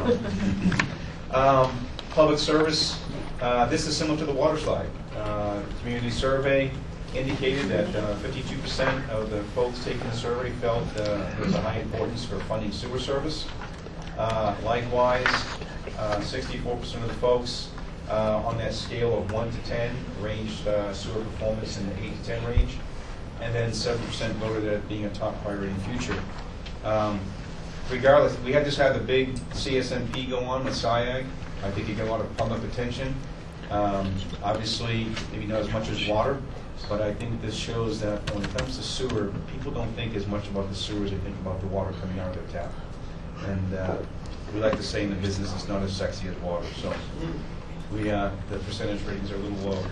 on. Um, public service. Uh, this is similar to the water slide. Uh, community survey indicated that uh, fifty-two percent of the folks taking the survey felt uh, there was a high importance for funding sewer service. Uh, likewise, uh, sixty-four percent of the folks uh, on that scale of one to ten ranged uh, sewer performance in the eight to ten range, and then seven percent voted it being a top priority in the future. Um, regardless, we had just had the big C S M P go on with SIAG. I think it got a lot of public attention. Um, obviously, maybe not as much as water. But I think this shows that when it comes to sewer, people don't think as much about the sewer as they think about the water coming out of their tap. And uh, we like to say in the business, it's not as sexy as water. So we, uh, the percentage ratings are a little low.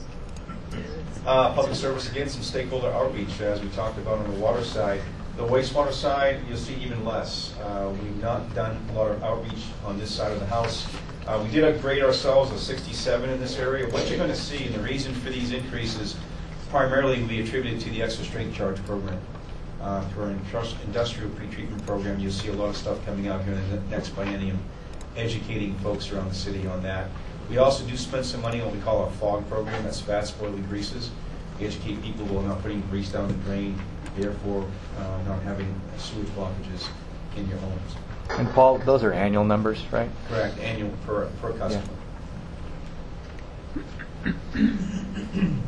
Uh, public service, again, some stakeholder outreach, as we talked about on the water side. The wastewater side, you'll see even less. Uh, we've not done a lot of outreach on this side of the house. Uh, we did upgrade ourselves a sixty-seven in this area. What you're going to see, and the reason for these increases, primarily we attributed to the extra straight charge program. Uh, through our industrial pretreatment program, you'll see a lot of stuff coming out here in the next biennium, educating folks around the city on that. We also do spend some money on what we call our FOG program, that's fat, spoiling greases. We educate people while not putting grease down the drain, therefore uh, not having sewage blockages in your homes. And Paul, those are annual numbers, right? Correct, annual per, per customer. Yeah. And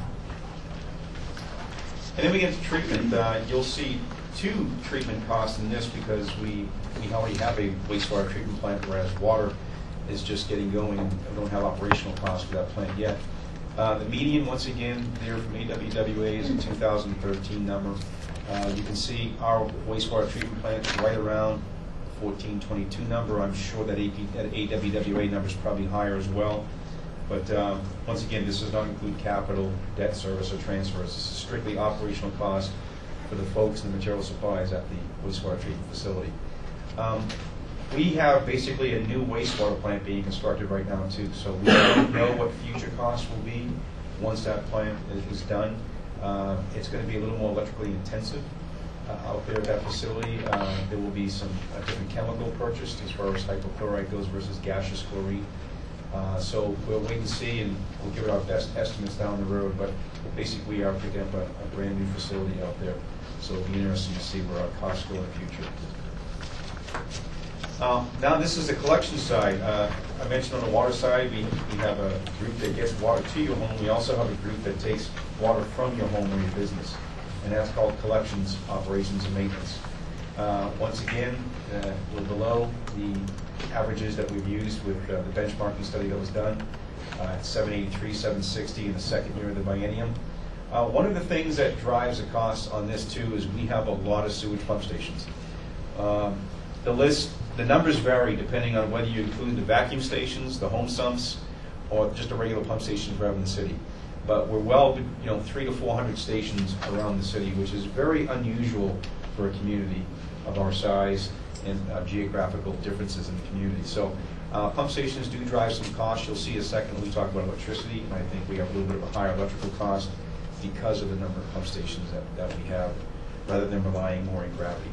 then we get to treatment. Uh, you'll see two treatment costs in this because we, we already have a wastewater treatment plant, whereas water is just getting going and we don't have operational costs for that plant yet. Uh, the median, once again, there from A W W A is a two thousand thirteen number. Uh, you can see our wastewater treatment plant is right around fourteen twenty-two number. I'm sure that, A P, that A W W A number is probably higher as well. But um, once again, this does not include capital, debt service, or transfers. This is strictly operational cost for the folks and the material supplies at the wastewater treatment facility. Um, we have basically a new wastewater plant being constructed right now too. So we don't know what future costs will be once that plant is done. Uh, it's going to be a little more electrically intensive. Uh, out there at that facility, uh, there will be some uh, different chemical purchased as far as hypochlorite goes versus gaseous chlorine. Uh, so we'll wait and see, and we'll give it our best estimates down the road. But basically, we are picking up a, a brand new facility out there, so it'll be interesting to see where our costs go in the future. Uh, now this is the collection side. Uh, I mentioned on the water side, we, we have a group that gets water to your home. We also have a group that takes water from your home or your business, and that's called collections, operations, and maintenance. Uh, once again, uh, we're below the averages that we've used with uh, the benchmarking study that was done uh, at seven eighty-three, seven sixty in the second year of the biennium. Uh, one of the things that drives the costs on this too is we have a lot of sewage pump stations. Um, the list, the numbers vary depending on whether you include the vacuum stations, the home sumps, or just the regular pump stations around the city. But we're well, you know, three to four hundred stations around the city, which is very unusual for a community of our size and uh, geographical differences in the community. So uh, pump stations do drive some costs. You'll see a second when we talk about electricity, and I think we have a little bit of a higher electrical cost because of the number of pump stations that, that we have, rather than relying more on gravity.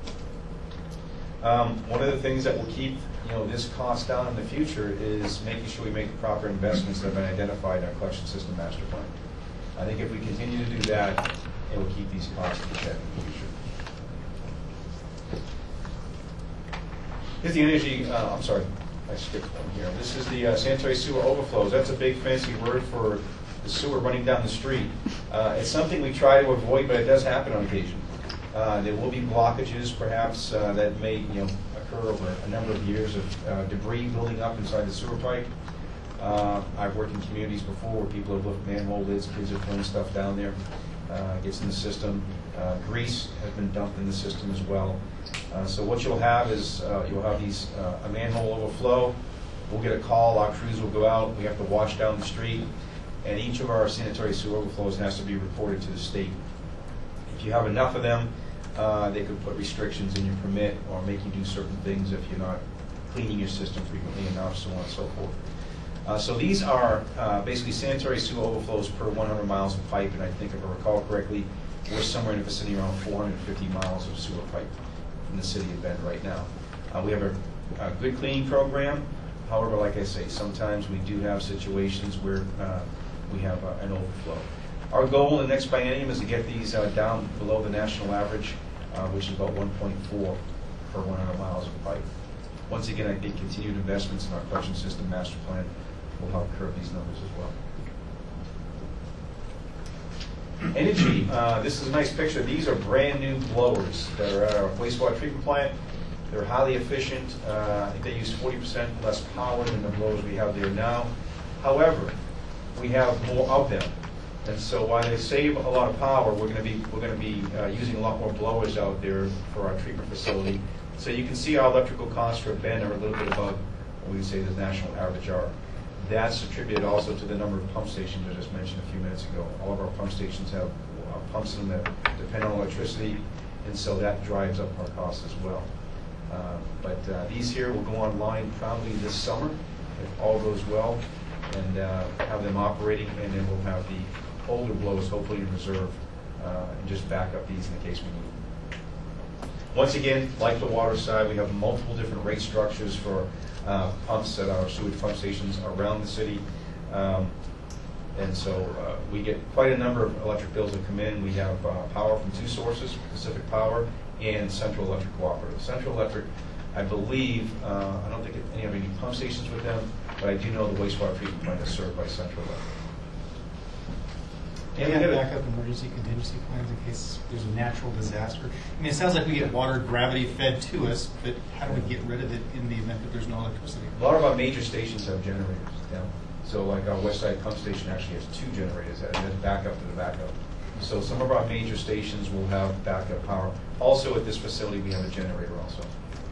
Um, one of the things that will keep you know this cost down in the future is making sure we make the proper investments that have been identified in our collection system master plan. I think if we continue to do that, it will keep these costs in check in the future. Here's the energy, uh, I'm sorry, I skipped one here. This is the uh, sanitary sewer overflows. That's a big fancy word for the sewer running down the street. Uh, it's something we try to avoid, but it does happen on occasion. Uh, there will be blockages, perhaps, uh, that may you know, occur over a number of years of uh, debris building up inside the sewer pipe. Uh, I've worked in communities before where people have left manhole lids, kids are throwing stuff down there, uh, gets in the system. Uh, grease has been dumped in the system as well. Uh, so what you'll have is uh, you'll have these uh, a manhole overflow. We'll get a call, our crews will go out, we have to wash down the street, and each of our sanitary sewer overflows has to be reported to the state. If you have enough of them, uh, they could put restrictions in your permit or make you do certain things if you're not cleaning your system frequently enough, so on and so forth. Uh, so these are uh, basically sanitary sewer overflows per one hundred miles of pipe, and I think if I recall correctly, we're somewhere in the vicinity around four hundred fifty miles of sewer pipe in the city of Bend right now. Uh, we have a, a good cleaning program. However, like I say, sometimes we do have situations where uh, we have uh, an overflow. Our goal in the next biennium is to get these uh, down below the national average, uh, which is about one point four per one hundred miles of pipe. Once again, I think continued investments in our collection system master plan will help curb these numbers as well. Energy, uh, this is a nice picture. These are brand new blowers that are at our wastewater treatment plant. They're highly efficient. Uh, I think they use forty percent less power than the blowers we have there now. However, we have more of them. And so while they save a lot of power, we're going to be we're going to be uh, using a lot more blowers out there for our treatment facility. So you can see our electrical costs for Bend are a little bit above what we would say the national average are. That's attributed also to the number of pump stations I just mentioned a few minutes ago. All of our pump stations have uh, pumps in them that depend on electricity, and so that drives up our costs as well. Uh, but uh, these here will go online probably this summer, if all goes well, and uh, have them operating, and then we'll have the older blowers hopefully in reserve uh, and just back up these in the case we need them. Once again, like the water side, we have multiple different rate structures for uh, pumps at our sewage pump stations around the city. Um, and so uh, we get quite a number of electric bills that come in. We have uh, power from two sources, Pacific Power and Central Electric Cooperative. Central Electric, I believe, uh, I don't think any have any pump stations with them, but I do know the wastewater treatment plant is served by Central Electric. And we have backup emergency contingency plans in case there's a natural disaster. I mean, it sounds like we get water gravity fed to us, but how do we get rid of it in the event that there's no electricity? A lot of our major stations have generators down. So like our West Side Pump Station actually has two generators and then backup to the backup. So some of our major stations will have backup power. Also at this facility we have a generator also.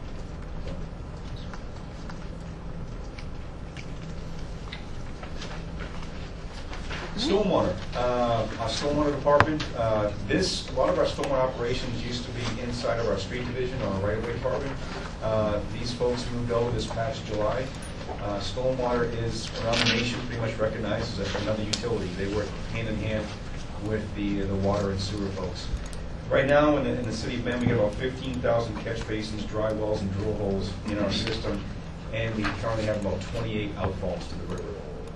Stormwater. Uh, our stormwater department, uh, this, a lot of our stormwater operations used to be inside of our street division or our right-of-way department. Uh, these folks moved over this past July. Uh, stormwater is, around the nation, pretty much recognized as another utility. They work hand in hand with the, the water and sewer folks. Right now in the, in the city of Bend, we get about fifteen thousand catch basins, dry wells, and drill holes in our system, and we currently have about twenty-eight outfalls to the river.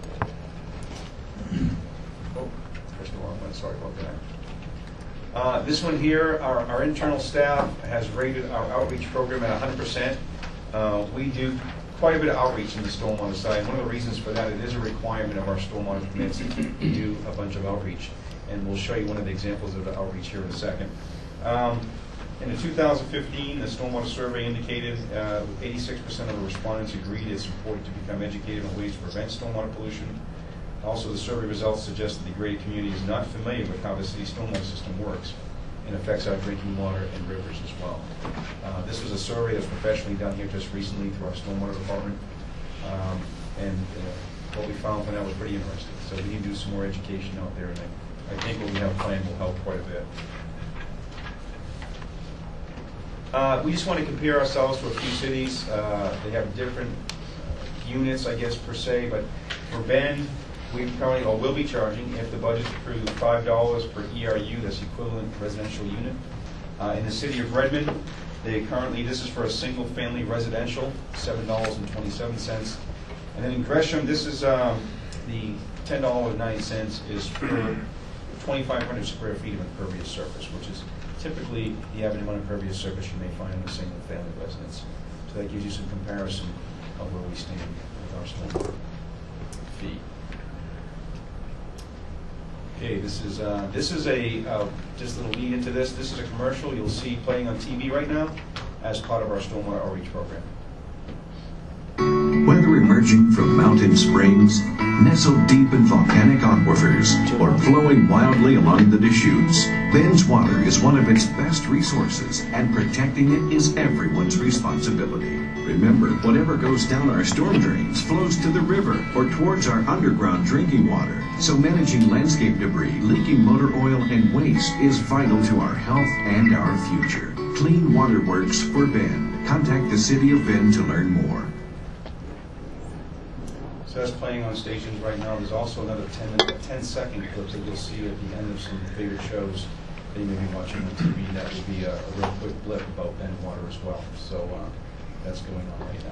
Oh, pressed the wrong one, sorry about that. Uh, this one here, our, our internal staff has rated our outreach program at one hundred percent. Uh, we do quite a bit of outreach in the stormwater side. One of the reasons for that, it is a requirement of our stormwater permits to do a bunch of outreach. And we'll show you one of the examples of the outreach here in a second. Um, in the two thousand fifteen, the stormwater survey indicated uh, eighty-six percent of the respondents agreed it's important to become educated on ways to prevent stormwater pollution. Also, the survey results suggest that the greater community is not familiar with how the city's stormwater system works and affects our drinking water and rivers as well. Uh, this was a survey that's professionally done here just recently through our stormwater department. Um, and uh, what we found from that was pretty interesting. So we need to do some more education out there, and I, I think what we have planned will help quite a bit. Uh, we just want to compare ourselves to a few cities. Uh, they have different uh, units, I guess, per se, but for Bend, we currently, or will be charging, if the budget's approved, five dollars per E R U, that's equivalent residential unit. Uh, in the city of Redmond, they currently, this is for a single-family residential, seven dollars and twenty-seven cents. And then in Gresham, this is um, the ten dollars and ninety cents is per twenty-five hundred square feet of impervious surface, which is typically the average amount of impervious surface you may find in a single-family residence. So that gives you some comparison of where we stand with our stormwater fee. Okay, this is uh, this is a uh, just a little lead into this. This is a commercial you'll see playing on T V right now as part of our stormwater outreach program. Whether emerging from mountain springs, nestled deep in volcanic aquifers, or flowing wildly along the Deschutes, Bend's water is one of its best resources, and protecting it is everyone's responsibility. Remember, whatever goes down our storm drains flows to the river or towards our underground drinking water. So managing landscape debris, leaking motor oil, and waste is vital to our health and our future. Clean Water Works for Bend. Contact the City of Bend to learn more. So that's playing on stations right now. There's also another ten minute, ten second clip that you'll see at the end of some favorite shows that you may be watching on T V. That will be a, a real quick blip about Bend water as well. So uh, that's going on right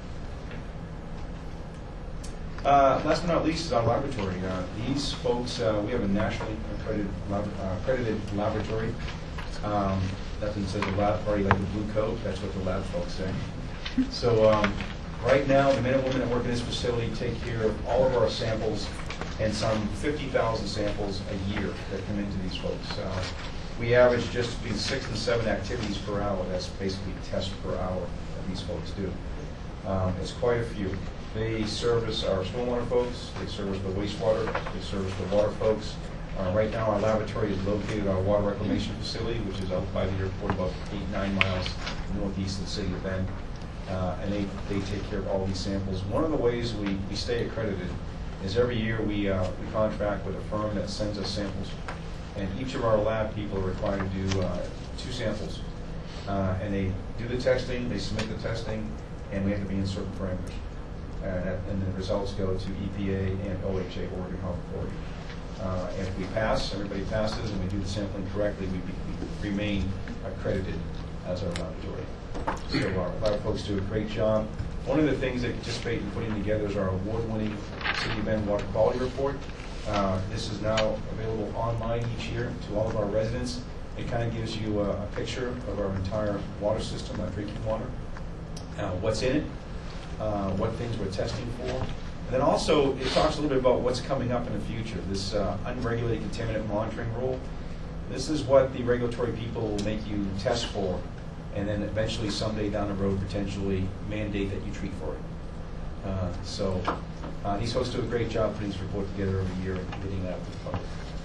now. Uh, last but not least is our laboratory. Uh, these folks, uh, we have a nationally accredited, lab, uh, accredited laboratory. Um, nothing says a lab party like a blue coat. That's what the lab folks say. So. Um, Right now, the men and women that work in this facility take care of all of our samples and some fifty thousand samples a year that come into these folks. Uh, we average just between six and seven activities per hour. That's basically tests per hour that these folks do. Um, it's quite a few. They service our stormwater folks. They service the wastewater. They service the water folks. Uh, right now, our laboratory is located at our water reclamation facility, which is out by the airport, about eight, nine miles northeast of the city of Bend. Uh, and they, they take care of all these samples. One of the ways we, we stay accredited is every year we, uh, we contract with a firm that sends us samples. And each of our lab people are required to do uh, two samples. Uh, and they do the testing, they submit the testing, and we have to be in certain parameters. Uh, and, and the results go to E P A and O H A, Oregon Health Authority. Uh, if we pass, everybody passes, and we do the sampling correctly, we, we remain accredited as our laboratory. So our lab folks do a great job. One of the things they participate in putting together is our award-winning City of Bend Water Quality Report. Uh, this is now available online each year to all of our residents. It kind of gives you a, a picture of our entire water system, our drinking water, uh, what's in it, uh, what things we're testing for. And then also, it talks a little bit about what's coming up in the future, this uh, unregulated contaminant monitoring rule. This is what the regulatory people will make you test for, and then eventually someday down the road potentially mandate that you treat for it. Uh, so uh, he's supposed to do a great job putting this report together every year and getting that out to the public.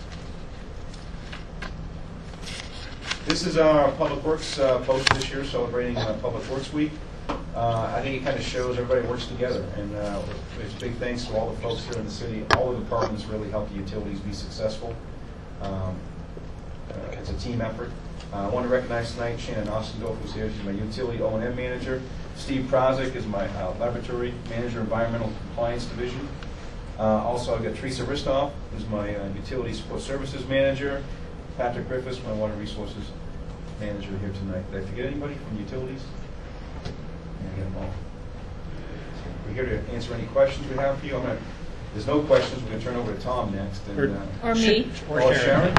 This is our Public Works uh, post this year, celebrating uh, Public Works Week. Uh, I think it kind of shows everybody works together, and uh, it's big thanks to all the folks here in the city. All the departments really help the utilities be successful. Um, uh, it's a team effort. Uh, I want to recognize tonight Shannon Ostendorf, who's here. She's my utility O and M manager. Steve Prozik is my uh, laboratory manager, environmental compliance division. Uh, also, I've got Teresa Ristoff, who's my uh, utility support services manager. Patrick Griffiths, my water resources manager here tonight. Did I forget anybody from utilities? Yeah, I get them all. So we're here to answer any questions we have for you. I'm gonna, there's no questions. We're going to turn over to Tom next. And, or, uh, or me. Or, or Sharon.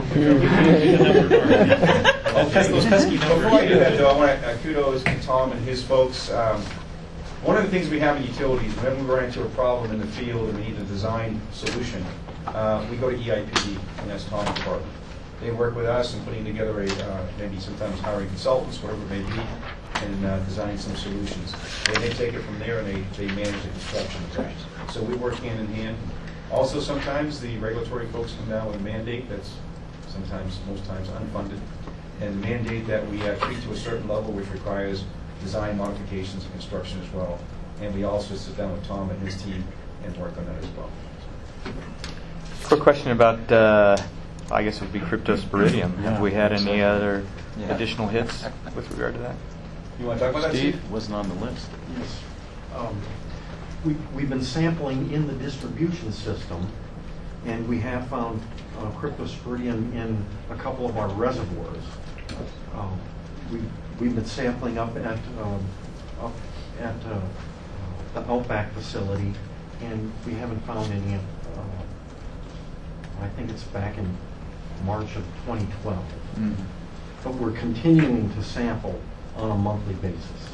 Sharon. Okay. Before I do that, though, I want to uh, kudos to Tom and his folks. Um, One of the things we have in utilities, whenever we run into a problem in the field and we need a design solution, uh, we go to E I P D, and that's Tom's department. They work with us in putting together a, uh, maybe sometimes hiring consultants, whatever it may be, and uh, designing some solutions. And they take it from there and they, they manage the construction of that. So we work hand in hand. Also, sometimes the regulatory folks come down with a mandate that's sometimes, most times, unfunded, and mandate that we uh, treat to a certain level, which requires design modifications and construction as well. And we also sit down with Tom and his team and work on that as well. Quick question about, uh, I guess it would be cryptosporidium. Yeah. Have we had any other Yeah. additional hits with regard to that? You want to talk about that, Steve? Steve? Wasn't on the list. Yes. Um, we, we've been sampling in the distribution system, and we have found uh, cryptosporidium in a couple of our reservoirs. Um, we, we've been sampling up at um, up at uh, the Outback facility, and we haven't found any. Uh, I think it's back in March of twenty twelve. Mm-hmm. But we're continuing to sample on a monthly basis.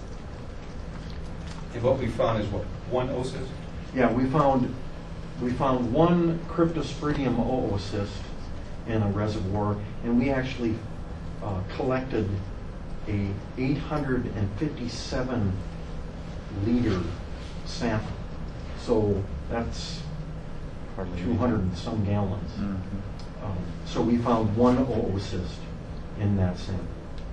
And what we found is what, one oocyst? Yeah, we found we found one cryptosporidium oocyst in a reservoir, and we actually uh, collected a eight hundred fifty-seven liter sample. So that's two hundred and some gallons. Mm-hmm. Um, so we found one oocyst in that sample.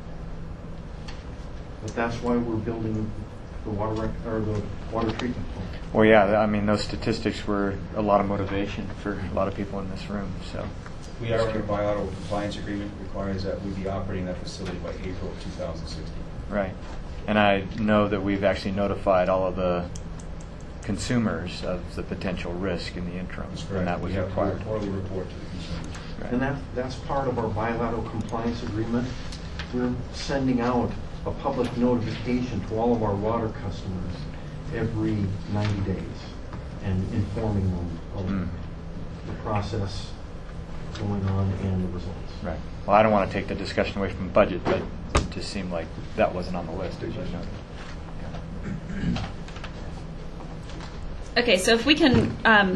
But that's why we're building the water rec- or the water treatment plant. Well, yeah, I mean, those statistics were a lot of motivation for a lot of people in this room. So We are under a bilateral compliance agreement, requires that we be operating that facility by April of two thousand sixteen. Right. And I know that we've actually notified all of the consumers of the potential risk in the interim, and that was We have to required. quarterly report to the consumers. Right. And that, that's part of our bilateral compliance agreement. We're sending out a public notification to all of our water customers every ninety days and informing them of Mm. the process going on and the results. Right. Well, I don't want to take the discussion away from budget, but it just seemed like that wasn't on the list, as you noted. Okay, so if we can um,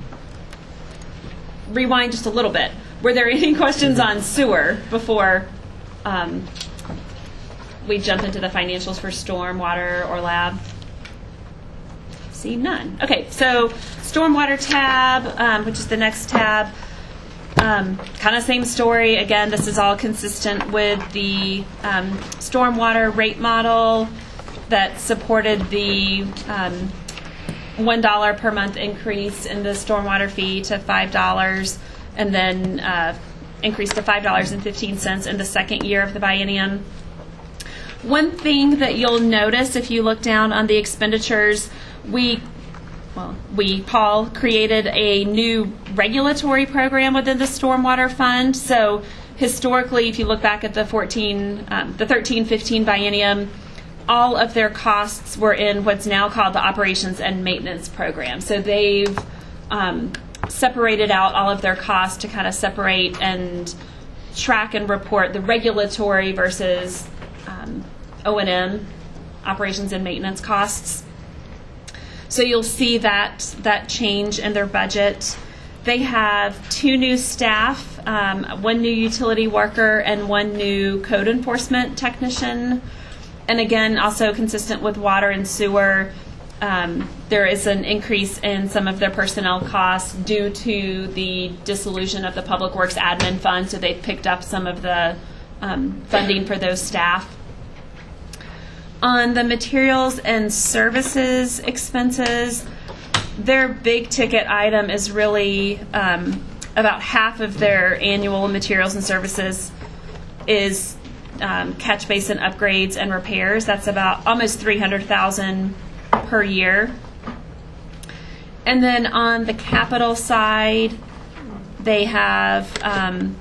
rewind just a little bit. Were there any questions on sewer before um, we jump into the financials for storm, water, or lab? See, none. Okay, so stormwater tab, um, which is the next tab. Um, kind of same story. Again, this is all consistent with the um, stormwater rate model that supported the um, one dollar per month increase in the stormwater fee to five dollars, and then uh, increase to five dollars and fifteen cents in the second year of the biennium. One thing that you'll notice if you look down on the expenditures, we, well, we, Paul, created a new regulatory program within the Stormwater Fund. So historically, if you look back at the fourteen, um, the thirteen fifteen biennium, all of their costs were in what's now called the Operations and Maintenance Program. So they've um, separated out all of their costs to kind of separate and track and report the regulatory versus um, O and M, operations and maintenance costs. So you'll see that that change in their budget. They have two new staff, um, one new utility worker and one new code enforcement technician. And again, also consistent with water and sewer, um, there is an increase in some of their personnel costs due to the dissolution of the Public Works Admin Fund, so they've picked up some of the um, funding for those staff. On the materials and services expenses, their big ticket item is really um, about half of their annual materials and services is um, catch basin upgrades and repairs. That's about almost three hundred thousand dollars per year. And then on the capital side, they have um,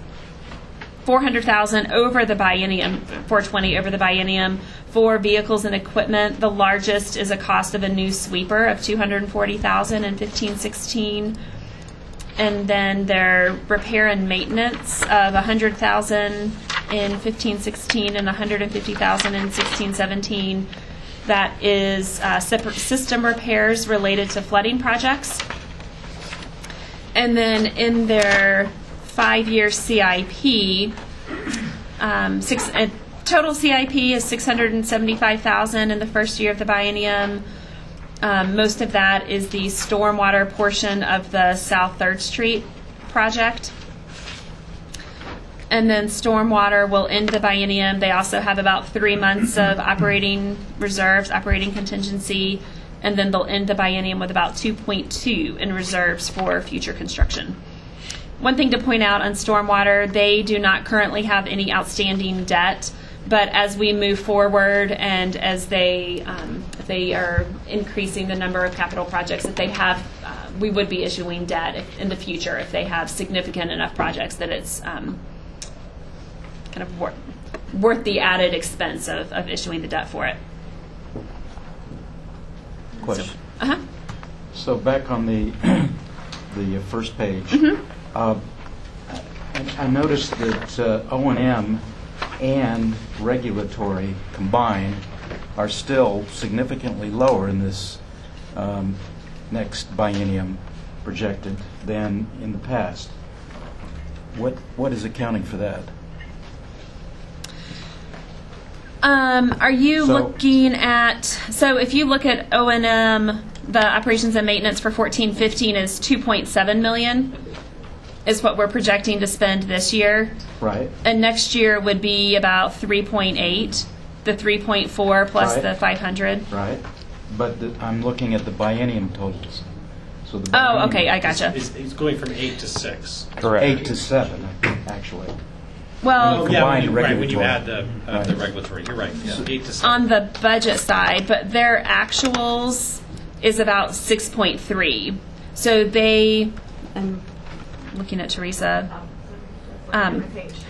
four hundred thousand dollars over the biennium, four hundred twenty thousand dollars over the biennium for vehicles and equipment. The largest is a cost of a new sweeper of two hundred forty thousand dollars in fifteen sixteen. And then their repair and maintenance of one hundred thousand dollars in fifteen sixteen and one hundred fifty thousand dollars in sixteen seventeen. that is uh, separate system repairs related to flooding projects. And then in their five-year C I P, um, six, uh, total C I P is six hundred seventy-five thousand dollars in the first year of the biennium. Um, most of that is the stormwater portion of the South third Street project. And then stormwater will end the biennium. They also have about three months of operating reserves, operating contingency, and then they'll end the biennium with about two point two in reserves for future construction. One thing to point out on stormwater, they do not currently have any outstanding debt, but as we move forward and as they um, if they are increasing the number of capital projects that they have, uh, we would be issuing debt if, in the future if they have significant enough projects that it's um, kind of worth, worth the added expense of, of issuing the debt for it. Question. So, uh-huh. So back on the the first page, Mm-hmm. uh, I, I noticed that uh, O and M and regulatory combined are still significantly lower in this um, next biennium projected than in the past. What what is accounting for that? Um, are you So- looking at, so if you look at O and M, the operations and maintenance for fourteen fifteen is two point seven million is what we're projecting to spend this year. Right. And next year would be about three point eight, the three point four plus Right. the five hundred. Right. But the, I'm looking at the biennium totals. So the Oh, biennium okay, I gotcha. It's, it's going from eight to six. Correct. Eight to seven, actually. Well, Oh, yeah, when you, Combined right, when you regulatory. add the, uh, the Right. regulatory, you're right, yeah, eight to seven. on the budget side, but their actuals is about six point three. So they, I'm looking at Teresa. Um,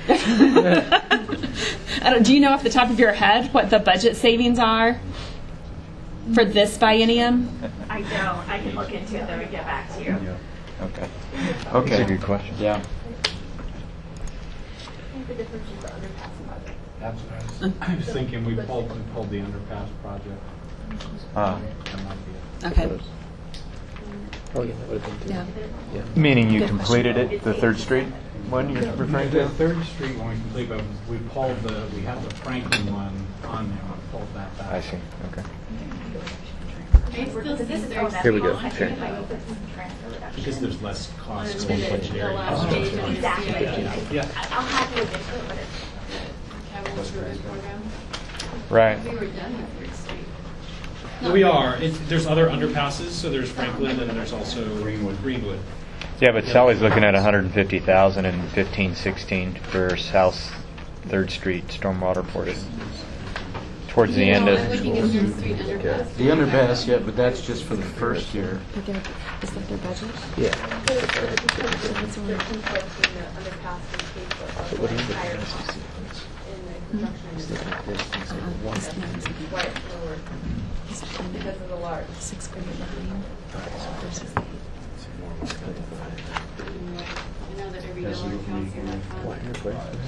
I don't, do you know off the top of your head what the budget savings are for this biennium? I don't. I can look into it though and get back to you. Okay. Okay. That's a good question. Yeah. The difference is the underpass project. That's what I was, I was thinking, we pulled, we pulled the underpass project. Uh, That might be it. Okay. Oh, yeah, that would have been two. Yeah. Meaning you Good completed it, the Third Street one you're referring The to? Third Street one we complete, but we pulled the, we have the Franklin one on there, we pulled that back. I see, okay. I still see Third Here we go. Street. Because there's less cost On to the- engineering. the last page of the Exactly. Yeah. I'll have to look into it, but it's. Capital improvement program. Right. We were done with Third Street. Not We really. are. It, there's other underpasses, so there's Franklin and there's also Greenwood. Greenwood. Yeah, but Sally's looking at one hundred fifty thousand in fifteen sixteen for South Third Street stormwater portion. Towards the end No, of. I'm looking at Third Street underpass. the underpass, yeah, but that's just for the first year. Is that their budget? Yeah. thirteen fourteen, the underpass and paid for So what is the the higher S cost D C funds? in the construction It's like this, it's like one. why it's lower because of the large. Six grand behind. I know that every dollar counts in that fund. Why are questions?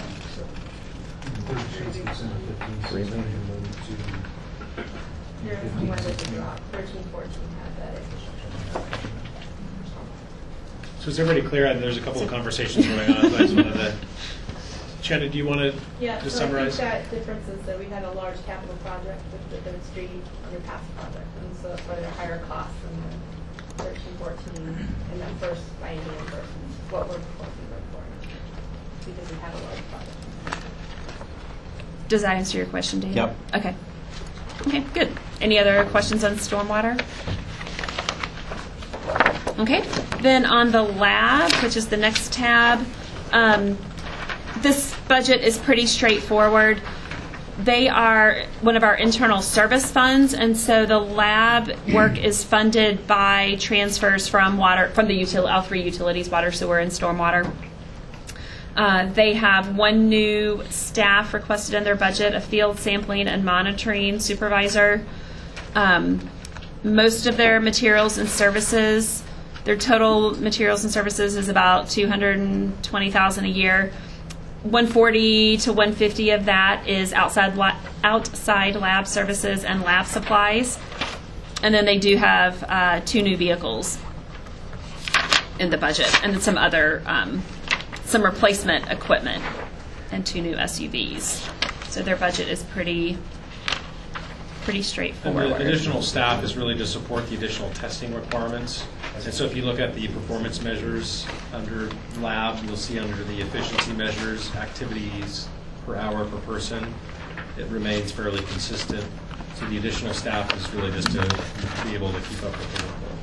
Three million. There's one that's a drop. Thirteen fourteen had that infrastructure. So is everybody clear? Uh, There's a couple of conversations going on. So I just wanted to. Shannon, do you want to Yeah, just so summarize? I think that difference is that we had a large capital project with the Third Street underpass project, and so that's why they're higher costs than the thirteen fourteen in that first biennium versus what we're proposing going forward, because we had a large project. Does that answer your question, Dave? Yep. Okay. Okay, good. Any other questions on stormwater? Okay. Then on the lab, which is the next tab, um, this budget is pretty straightforward. They are one of our internal service funds, and so the lab work is funded by transfers from water from the util- all three utilities, water, sewer, and stormwater. Uh, they have one new staff requested in their budget, a field sampling and monitoring supervisor. Um, most of their materials and services, their total materials and services is about two hundred twenty thousand dollars a year. one forty to one fifty of that is outside la- outside lab services and lab supplies, and then they do have uh, two new vehicles in the budget, and then some other um, some replacement equipment and two new S U Vs. So their budget is pretty pretty And straightforward. the additional staff is really to support the additional testing requirements. And so if you look at the performance measures under lab, you'll see under the efficiency measures, activities per hour per person, it remains fairly consistent. So the additional staff is really just to be able to keep up with the workload.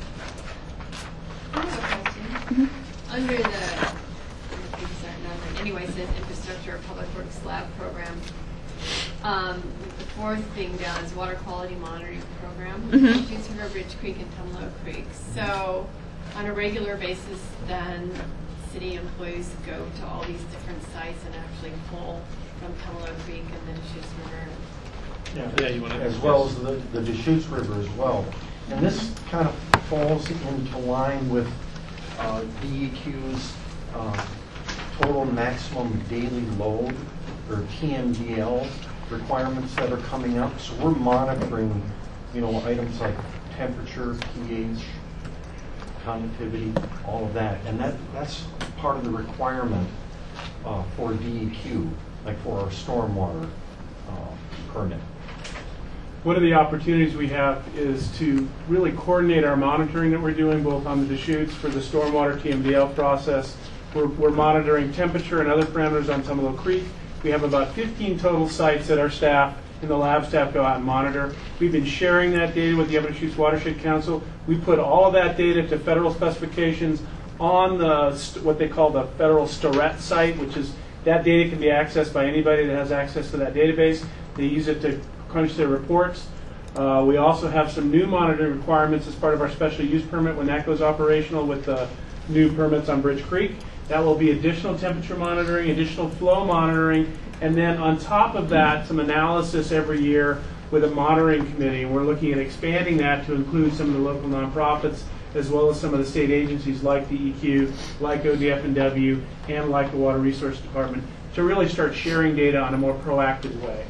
I have a question. Mm-hmm. Under the, sorry, not, anyway, it says infrastructure public works lab program. Um, the fourth thing down is water quality monitoring program, Mhm. Deschutes River, Bridge Creek, and Tumalo Creek. So, on a regular basis, then city employees go to all these different sites and actually pull from Tumalo Creek and then Deschutes River. Yeah, you want to, as well as the, the Deschutes River as well. And this kind of falls into line with uh, D E Q's uh, total maximum daily load, or T M D L requirements that are coming up. So we're monitoring, you know, items like temperature, pH, conductivity, all of that. And that, that's part of the requirement uh, for D E Q, like for our stormwater uh, permit. One of the opportunities we have is to really coordinate our monitoring that we're doing both on the Deschutes for the stormwater T M D L process. We're, we're monitoring temperature and other parameters on Tumalo Creek. We have about fifteen total sites that our staff and the lab staff go out and monitor. We've been sharing that data with the Upper Deschutes Watershed Council. We put all of that data to federal specifications on the what they call the federal STORET site, which is that data can be accessed by anybody that has access to that database. They use it to crunch their reports. Uh, we also have some new monitoring requirements as part of our special use permit when that goes operational with the new permits on Bridge Creek. That will be additional temperature monitoring, additional flow monitoring, and then on top of that, some analysis every year with a monitoring committee. And we're looking at expanding that to include some of the local nonprofits as well as some of the state agencies like the E Q, like O D F and W, and like the Water Resource Department to really start sharing data on a more proactive way.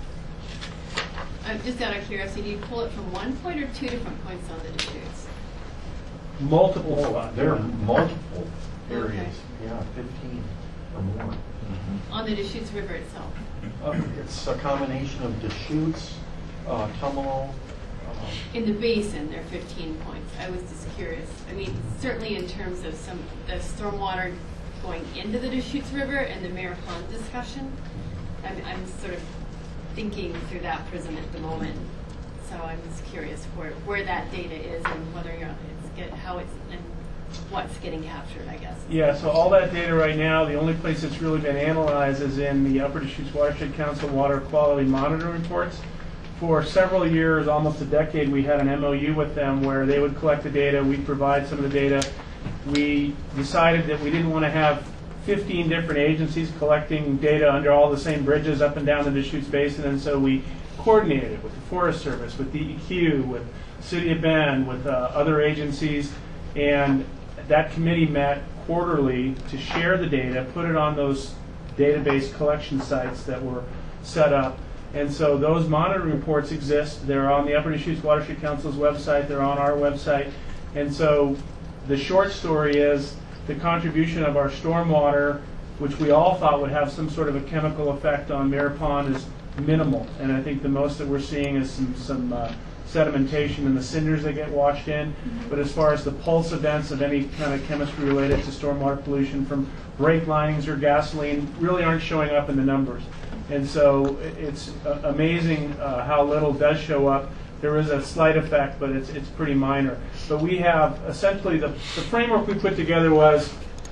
Uh, just out of curiosity, do you pull it from one point or two different points on the Deschutes? Multiple spots. There are multiple areas, Okay. yeah, fifteen or more. On the Deschutes River itself? Uh, It's a combination of Deschutes, uh, Tumalo. uh, In the basin, there are fifteen points. I was just curious. I mean, certainly in terms of some, the stormwater going into the Deschutes River and the Mayor Pond discussion, I'm, I'm sort of thinking through that prism at the moment. So I'm just curious where, where that data is and whether you're, it's get, how it's, and what's getting captured, I guess. Yeah, so all that data right now, the only place it's really been analyzed is in the Upper Deschutes Watershed Council Water Quality Monitoring Reports. For several years, almost a decade, we had an M O U with them where they would collect the data, we'd provide some of the data. We decided that we didn't want to have fifteen different agencies collecting data under all the same bridges up and down the Deschutes Basin, and so we coordinated it with the Forest Service, with D E Q, with City of Bend, with uh, other agencies, and that committee met quarterly to share the data, put it on those database collection sites that were set up. And so those monitoring reports exist. They're on the Upper Deschutes Watershed Council's website. They're on our website. And so the short story is the contribution of our stormwater, which we all thought would have some sort of a chemical effect on Mayor Pond, is minimal. And I think the most that we're seeing is some, some uh, sedimentation in the cinders that get washed in. Mm-hmm. But as far as the pulse events of any kind of chemistry related to stormwater pollution from brake linings or gasoline really aren't showing up in the numbers. And so it's uh, amazing uh, how little does show up. There is a slight effect, but it's it's pretty minor. But we have essentially the, the framework we put together was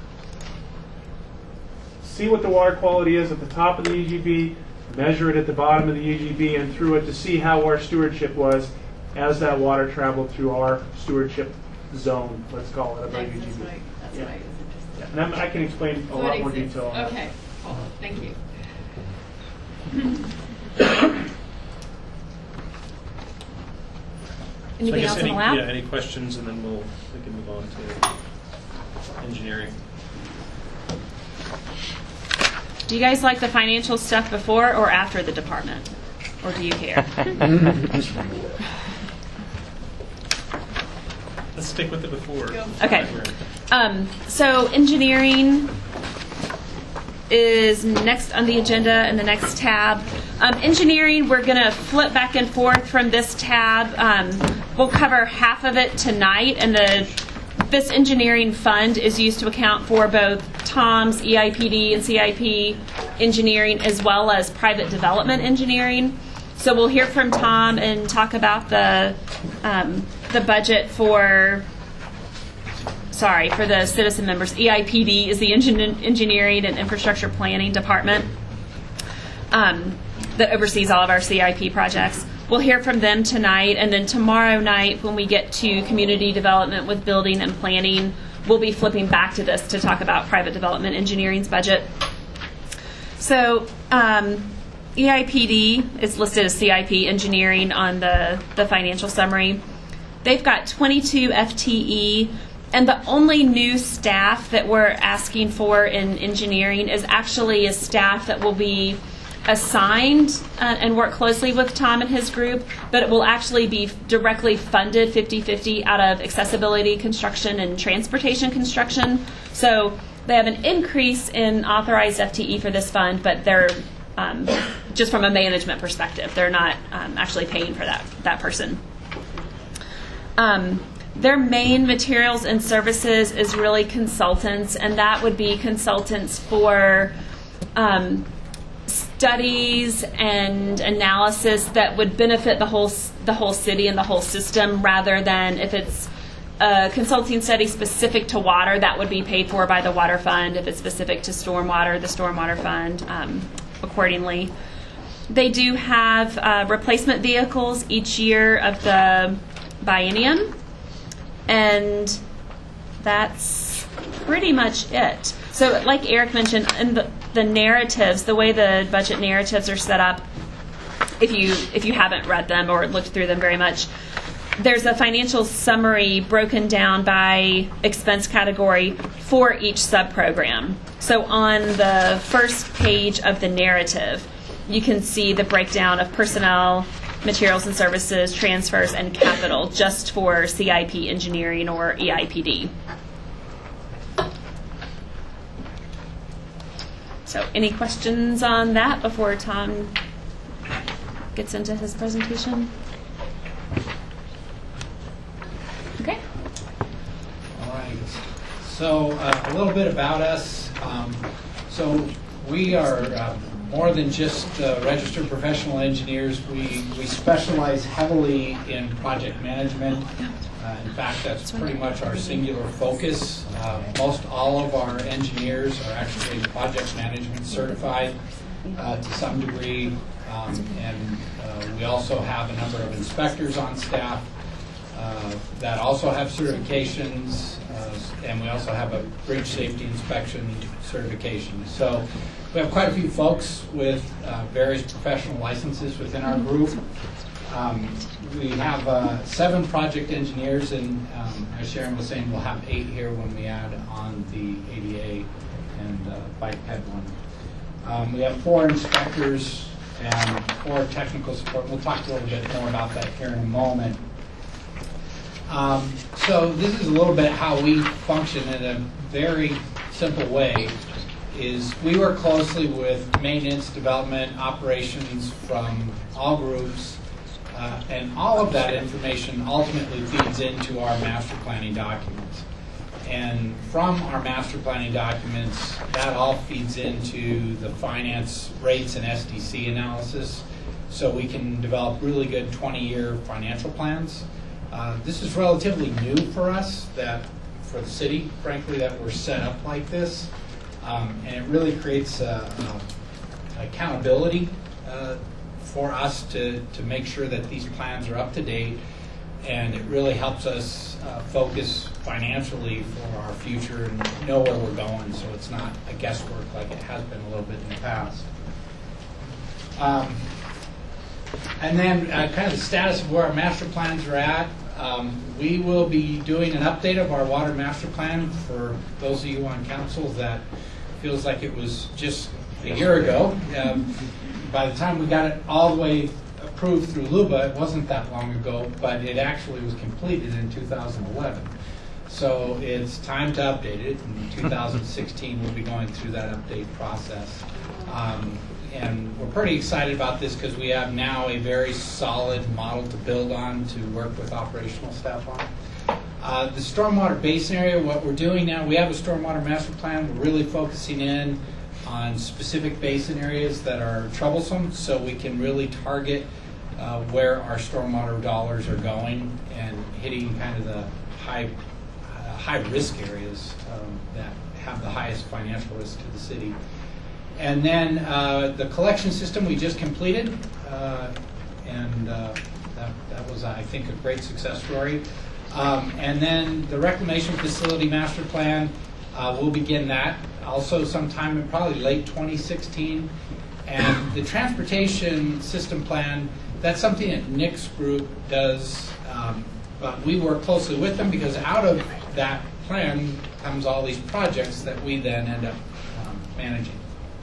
see what the water quality is at the top of the E G B, measure it at the bottom of the E G B, and through it to see how our stewardship was as that water traveled through our stewardship zone, let's call it, of our E G B. That's what I, that's Yeah. what I was interested in. Yeah. And I'm, I can explain a So lot it more exists. detail on that. Okay, cool. Thank you. Anything so I guess else any, on the lab? Yeah, any questions, and then we'll we can move on to engineering. Do you guys like the financial stuff before or after the department? Or do you care? Let's stick with it before. Okay. Um, so engineering is next on the agenda in the next tab. Um, engineering, we're going to flip back and forth from this tab. Um, we'll cover half of it tonight, and the this engineering fund is used to account for both Tom's E I P D and C I P engineering as well as private development engineering. So we'll hear from Tom and talk about the um, the budget for, sorry, for the citizen members. E I P D is the engin- Engineering and Infrastructure Planning Department um, that oversees all of our C I P projects. We'll hear from them tonight, and then tomorrow night when we get to community development with building and planning, we'll be flipping back to this to talk about private development engineering's budget. So um, E I P D is listed as C I P engineering on the, the financial summary. They've got twenty-two F T E, and the only new staff that we're asking for in engineering is actually a staff that will be assigned uh, and work closely with Tom and his group, but it will actually be directly funded fifty-fifty out of accessibility construction and transportation construction. So they have an increase in authorized F T E for this fund, but they're um, just from a management perspective, they're not um, actually paying for that, that person. Um, their main materials and services is really consultants, and that would be consultants for um, studies and analysis that would benefit the whole the whole city and the whole system, rather than if it's a consulting study specific to water, that would be paid for by the water fund. If it's specific to stormwater, the stormwater fund um, accordingly. They do have uh, replacement vehicles each year of the biennium, and that's pretty much it. So like Eric mentioned, in the, the narratives, the way the budget narratives are set up, if you if you haven't read them or looked through them very much, there's a financial summary broken down by expense category for each sub-program. So on the first page of the narrative, you can see the breakdown of personnel, materials and services, transfers, and capital just for C I P engineering or E I P D. So any questions on that before Tom gets into his presentation? Okay. All right. So uh, a little bit about us. Um, so we are uh, more than just uh, registered professional engineers. We, we specialize heavily in project management. Uh, in fact, that's pretty much our singular focus. Uh, most all of our engineers are actually project management certified uh, to some degree. Um, and uh, we also have a number of inspectors on staff uh, that also have certifications, uh, and we also have a bridge safety inspection certification. So we have quite a few folks with uh, various professional licenses within our group. Um, we have uh, seven project engineers, and um, as Sharon was saying, we'll have eight here when we add on the A D A and uh, bike ped one. Um, we have four inspectors and four technical support. We'll talk a little bit more about that here in a moment. Um, so this is a little bit how we function in a very simple way. Is we work closely with maintenance, development, operations from all groups, uh, and all of that information ultimately feeds into our master planning documents. And from our master planning documents, that all feeds into the finance rates and S D C analysis, so we can develop really good twenty-year financial plans. Uh, this is relatively new for us, that for the city, frankly, that we're set up like this. Um, and it really creates uh, uh, accountability uh, for us to, to make sure that these plans are up to date, and it really helps us uh, focus financially for our future and know where we're going, so it's not a guesswork like it has been a little bit in the past. Um, and then uh, kind of the status of where our master plans are at. Um, we will be doing an update of our water master plan for those of you on council that feels like it was just a year ago. Um, by the time we got it all the way approved through LUBA, it wasn't that long ago, but it actually was completed in two thousand eleven. So it's time to update it. In two thousand sixteen, we'll be going through that update process. Um, and we're pretty excited about this because we have now a very solid model to build on to work with operational staff on. Uh, the stormwater basin area, what we're doing now, we have a stormwater master plan. We're really focusing in on specific basin areas that are troublesome so we can really target uh, where our stormwater dollars are going and hitting kind of the high uh, high risk areas um, that have the highest financial risk to the city. And then uh, the collection system we just completed, uh, and uh, that, that was, I think, a great success story. Um, and then the reclamation facility master plan, uh, we'll begin that also sometime in probably late twenty sixteen. And the transportation system plan, that's something that Nick's group does, um, but we work closely with them because out of that plan comes all these projects that we then end up um, managing.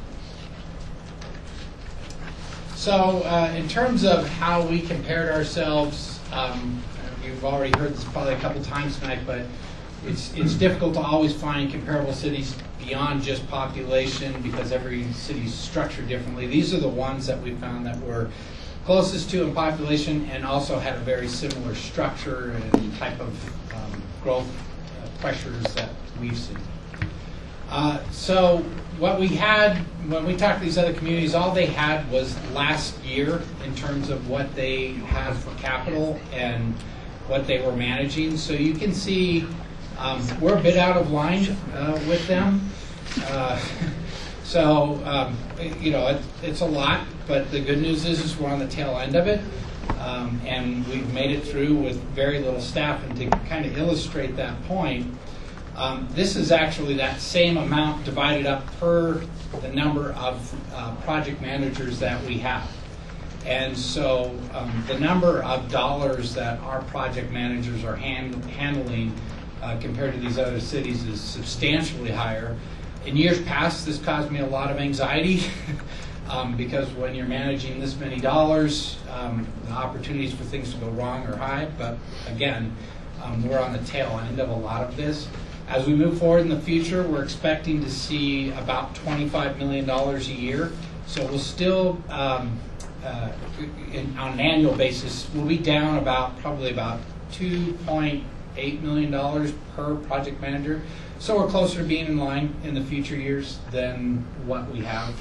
So uh, in terms of how we compared ourselves, um, you've already heard this probably a couple times tonight, but it's, it's difficult to always find comparable cities beyond just population because every city's structured differently. These are the ones that we found that were closest to in population and also had a very similar structure and type of um, growth uh, pressures that we've seen. Uh, so what we had, when we talked to these other communities, all they had was last year in terms of what they had for capital and what they were managing. So you can see um, we're a bit out of line uh, with them. Uh, so, um, you know, it, it's a lot, but the good news is, is we're on the tail end of it. Um, and we've made it through with very little staff. And to kind of illustrate that point, Um, this is actually that same amount divided up per the number of uh, project managers that we have. And so um, the number of dollars that our project managers are hand, handling uh, compared to these other cities is substantially higher. In years past, this caused me a lot of anxiety um, because when you're managing this many dollars, um, the opportunities for things to go wrong are high. But again, um, we're on the tail end of a lot of this. As we move forward in the future, we're expecting to see about twenty-five million dollars a year. So we'll still, um, uh, in, on an annual basis, we'll be down about probably about two point eight million dollars per project manager. So we're closer to being in line in the future years than what we have.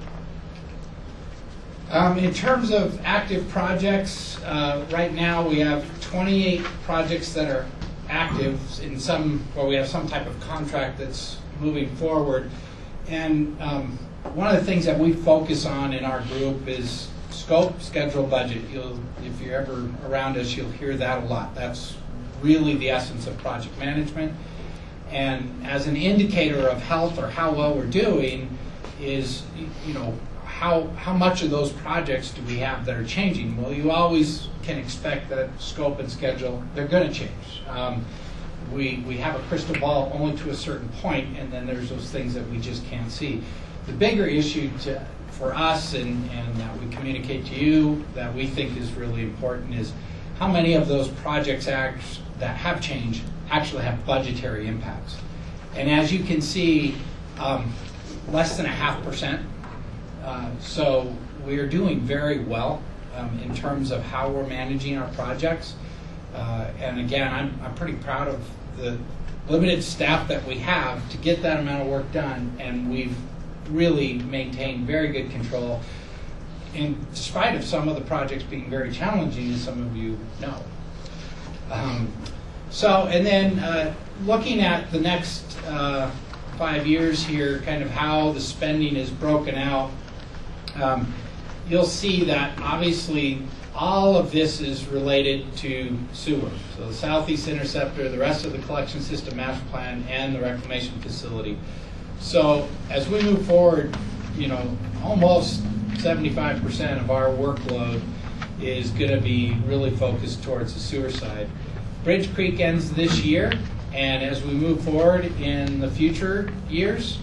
Um, in terms of active projects, uh, right now we have twenty-eight projects that are active in some, where we have some type of contract that's moving forward. And um, one of the things that we focus on in our group is scope, schedule, budget. You'll, if you're ever around us, you'll hear that a lot. That's really the essence of project management. And as an indicator of health or how well we're doing is, you know, how how much of those projects do we have that are changing? Well, you always can expect that scope and schedule, they're going to change. Um, we, we have a crystal ball only to a certain point, and then there's those things that we just can't see. The bigger issue to, for us and, and that we communicate to you that we think is really important is how many of those projects act, that have changed actually have budgetary impacts. And as you can see, um, less than a half percent. Uh, so we are doing very well um, in terms of how we're managing our projects. Uh, and again, I'm, I'm pretty proud of the limited staff that we have to get that amount of work done, and we've really maintained very good control in spite of some of the projects being very challenging, as some of you know. Um, so, and then uh, looking at the next uh, five years here, kind of how the spending is broken out, um, you'll see that obviously all of this is related to sewer. So the Southeast Interceptor, the rest of the collection system master plan, and the reclamation facility. So as we move forward, you know, almost seventy-five percent of our workload is going to be really focused towards the sewer side. Bridge Creek ends this year, and as we move forward in the future years,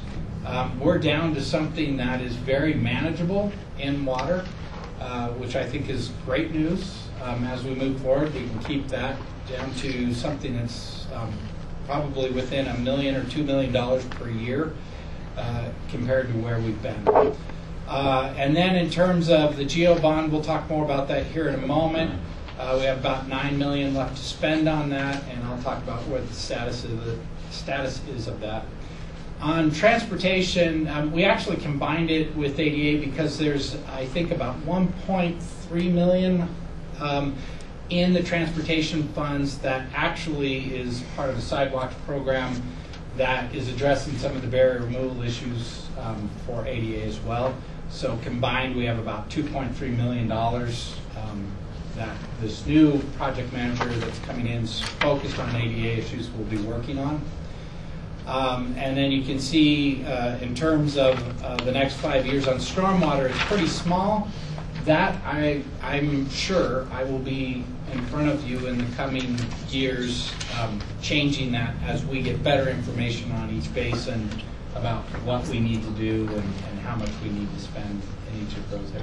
Um, we're down to something that is very manageable in water, uh, which I think is great news. Um, as we move forward, we can keep that down to something that's um, probably within a million or two million dollars per year uh, compared to where we've been. Uh, and then in terms of the GEO bond, we'll talk more about that here in a moment. Uh, we have about nine million dollars left to spend on that, and I'll talk about what the status of the status is of that. On transportation, um, we actually combined it with A D A because there's, I think, about one point three million dollars um, in the transportation funds that actually is part of the sidewalks program that is addressing some of the barrier removal issues um, for A D A as well. So combined, we have about two point three million dollars um, that this new project manager that's coming in is focused on A D A issues will be working on. Um, and then you can see uh, in terms of uh, the next five years on stormwater, it's pretty small. That I, I'm sure I will be in front of you in the coming years, um, changing that as we get better information on each basin about what we need to do and, and how much we need to spend in each of those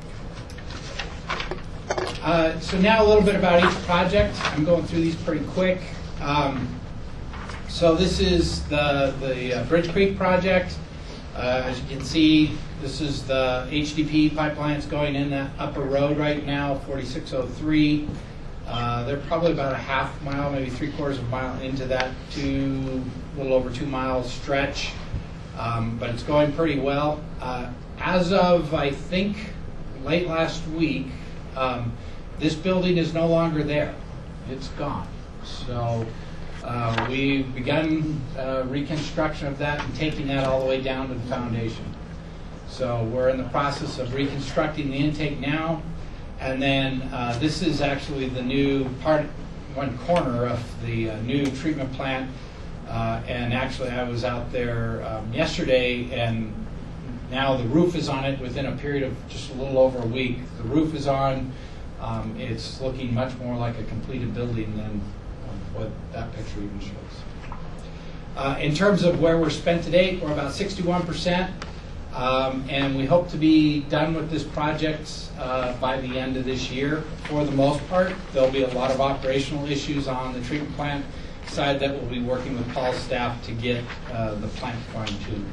areas. Uh, so now a little bit about each project. I'm going through these pretty quick. Um, so this is the, the uh, Bridge Creek project. Uh, as you can see, this is the H D P pipelines going in that upper road right now, forty-six oh three. Uh, they're probably about a half mile, maybe three quarters of a mile into that two, little over two mile stretch. Um, but it's going pretty well. Uh, as of, I think, late last week, um, this building is no longer there. It's gone. So uh, we've begun uh, reconstruction of that and taking that all the way down to the foundation. So we're in the process of reconstructing the intake now. And then uh, this is actually the new part, one corner of the uh, new treatment plant. Uh, and actually I was out there um, yesterday, and now the roof is on it within a period of just a little over a week. The roof is on. Um, it's looking much more like a completed building than um, what that picture even shows. Uh, in terms of where we're spent to date, we're about sixty-one percent. Um, and we hope to be done with this project uh, by the end of this year for the most part. There'll be a lot of operational issues on the treatment plant side that we'll be working with Paul's staff to get uh, the plant fine-tuned.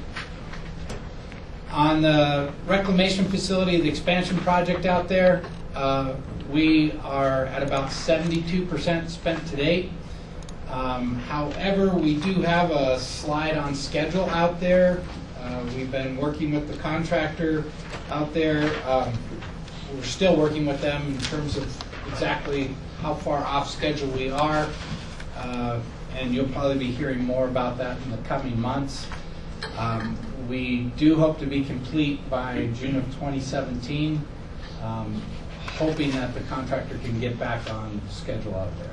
On the reclamation facility, the expansion project out there, uh, we are at about seventy-two percent spent to date. Um, however, we do have a slide on schedule out there. Uh, we've been working with the contractor out there. Um, we're still working with them in terms of exactly how far off schedule we are. Uh, and you'll probably be hearing more about that in the coming months. Um, we do hope to be complete by June of twenty seventeen, um, hoping that the contractor can get back on schedule out there.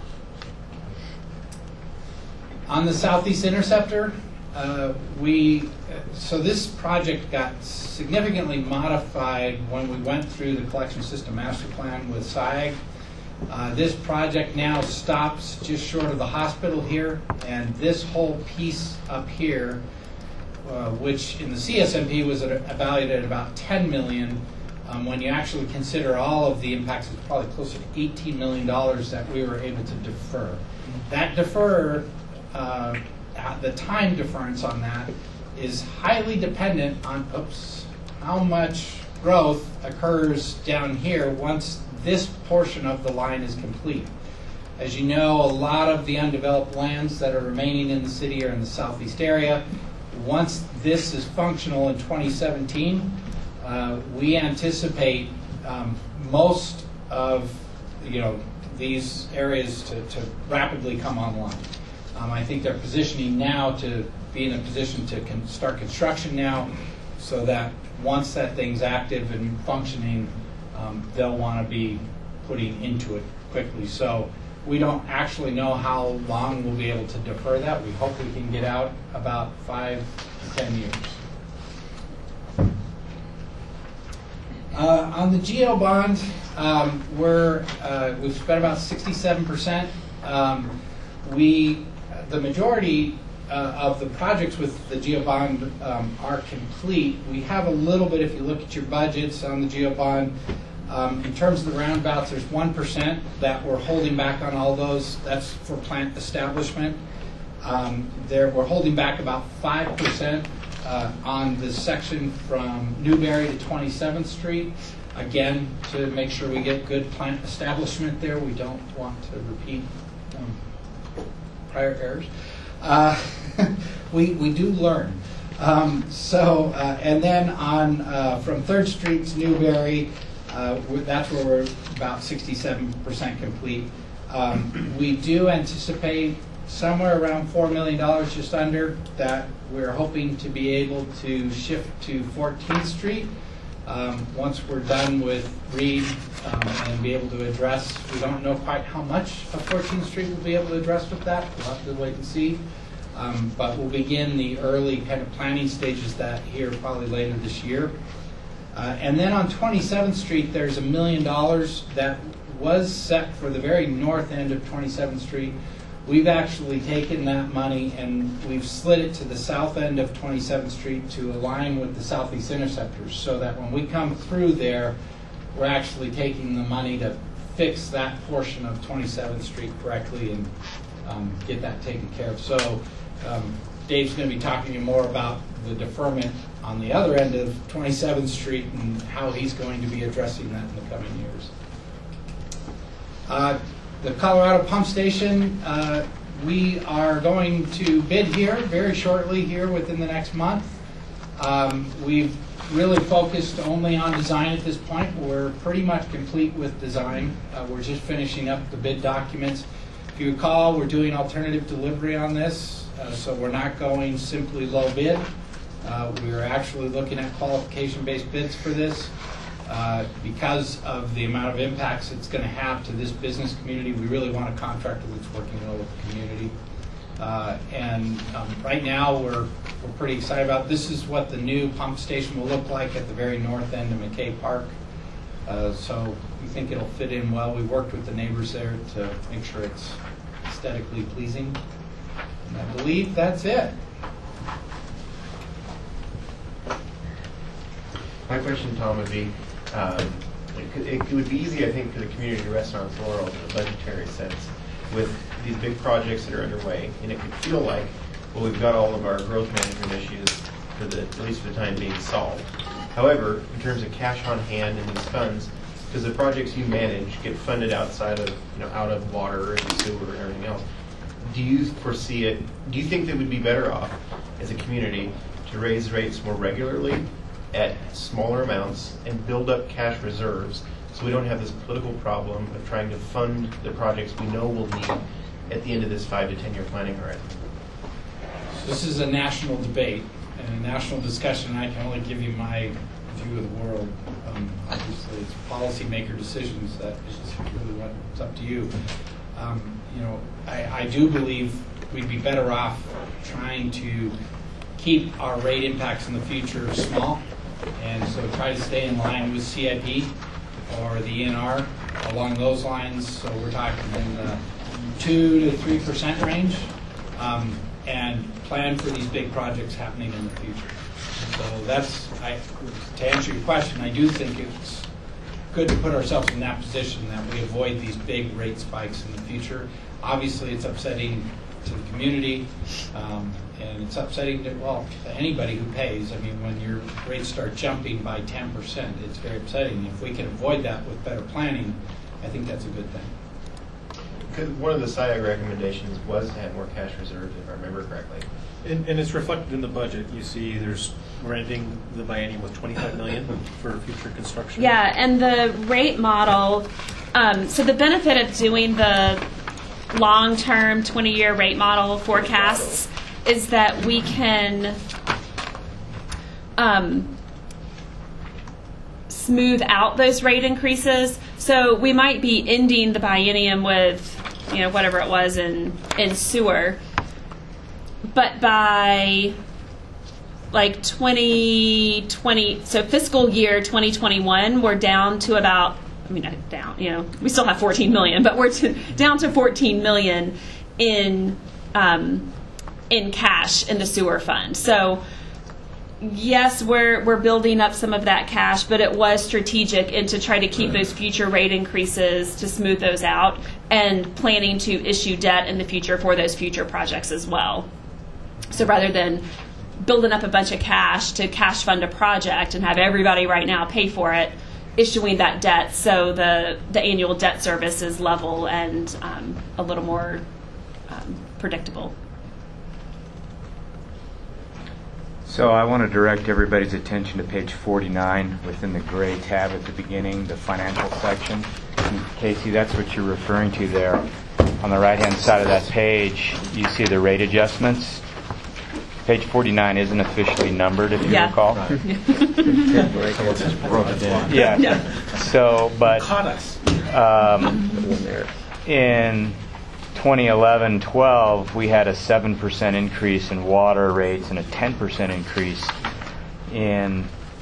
On the Southeast Interceptor, uh, we so this project got significantly modified when we went through the collection system master plan with S I A G. Uh, this project now stops just short of the hospital here, and this whole piece up here, uh, which in the C S M P was at, evaluated at about ten million dollars, um, when you actually consider all of the impacts, it's probably closer to eighteen million dollars that we were able to defer. That defer, uh, the time difference on that is highly dependent on, oops, how much growth occurs down here once this portion of the line is complete. As you know, a lot of the undeveloped lands that are remaining in the city are in the southeast area. Once this is functional in twenty seventeen, uh, we anticipate um, most of you know these areas to, to rapidly come online. Um, I think they're positioning now to be in a position to con start construction now, so that once that thing's active and functioning, Um, they'll want to be putting into it quickly. So we don't actually know how long we'll be able to defer that. We hope we can get out about five to ten years. Uh, on the GEO bond, um, we're uh, we've spent about sixty-seven percent. Um, we the majority uh, of the projects with the GeoBond um, are complete. We have a little bit, if you look at your budgets on the GeoBond, um, in terms of the roundabouts, there's one percent that we're holding back on all those. That's for plant establishment. Um, there, we're holding back about five percent uh, on the section from Newberry to twenty-seventh Street. Again, to make sure we get good plant establishment there. We don't want to repeat um, prior errors. Uh, we, we do learn. Um, so, uh, and then on uh, from third Street to Newberry, uh, that's where we're about sixty-seven percent complete. Um, we do anticipate somewhere around four million dollars, just under, that we're hoping to be able to shift to fourteenth Street. Um, once we're done with Reed um, and be able to address, we don't know quite how much of fourteenth Street we'll be able to address with that. We'll have to wait and see. Um, but we'll begin the early kind of planning stages of that here probably later this year. Uh, and then on twenty-seventh Street, there's a million dollars that was set for the very north end of twenty-seventh Street. We've actually taken that money and we've slid it to the south end of twenty-seventh Street to align with the southeast interceptors, so that when we come through there, we're actually taking the money to fix that portion of twenty-seventh Street correctly and um, get that taken care of. So um, Dave's going to be talking to you more about the deferment on the other end of twenty-seventh Street and how he's going to be addressing that in the coming years. Uh, The Colorado Pump Station, uh, we are going to bid here very shortly here within the next month. Um, we've really focused only on design at this point. We're pretty much complete with design. Uh, we're just finishing up the bid documents. If you recall, we're doing alternative delivery on this, uh, so we're not going simply low bid. Uh, we're actually looking at qualification-based bids for this. Uh, because of the amount of impacts it's going to have to this business community, we really want a contractor that's working well with the community. Uh, and um, right now, we're we're pretty excited about this. Is what the new pump station will look like at the very north end of McKay Park. Uh, so we think it'll fit in well. We worked with the neighbors there to make sure it's aesthetically pleasing. And I believe that's it. My question, Tom, would be, um, it, could, it would be easy, I think, for the community to rest on its laurels in a budgetary sense with these big projects that are underway, and it could feel like, well, we've got all of our growth management issues, for the, at least for the time being, solved. However, in terms of cash on hand and these funds, because the projects you manage get funded outside of, you know, out of water and sewer and everything else, do you foresee it, do you think that would be better off as a community to raise rates more regularly at smaller amounts and build up cash reserves so we don't have this political problem of trying to fund the projects we know we'll need at the end of this five to ten year planning horizon? This is a national debate and a national discussion. I can only give you my view of the world. Um, obviously, it's policymaker decisions. That is really what's up to you. Um, you know, I, I do believe we'd be better off trying to keep our rate impacts in the future small, and so try to stay in line with C I P or the E N R along those lines. So we're talking in the two to three percent range, um, and plan for these big projects happening in the future. So that's, I, to answer your question, I do think it's good to put ourselves in that position that we avoid these big rate spikes in the future. Obviously, it's upsetting to the community, um, and it's upsetting to, well, to anybody who pays. I mean, when your rates start jumping by ten percent, it's very upsetting. If we can avoid that with better planning, I think that's a good thing. Because one of the S I A G recommendations was to have more cash reserves, if I remember correctly. And, and it's reflected in the budget. You see, there's we're ending the biennium with twenty-five million dollars for future construction. Yeah, and the rate model. Um, so the benefit of doing the long-term twenty-year rate model forecasts is that we can um, smooth out those rate increases. So we might be ending the biennium with, you know, whatever it was in, in sewer, but by like twenty twenty, so fiscal year twenty twenty-one, we're down to about, I mean, not down, you know, we still have fourteen million, but we're to, down to fourteen million in um, in cash in the sewer fund. So yes, we're we're building up some of that cash, but it was strategic and to try to keep those future rate increases to smooth those out, and planning to issue debt in the future for those future projects as well. So rather than building up a bunch of cash to cash fund a project and have everybody right now pay for it, issuing that debt so the the annual debt service is level and um, a little more um, predictable. So I want to direct everybody's attention to page forty-nine within the gray tab at the beginning, the financial section. And Casey, that's what you're referring to there. On the right-hand side of that page, you see the rate adjustments. Page forty-nine isn't officially numbered, if you yeah. recall. yeah. yeah. So, but um, in twenty eleven twelve, we had a seven percent increase in water rates and a ten percent increase in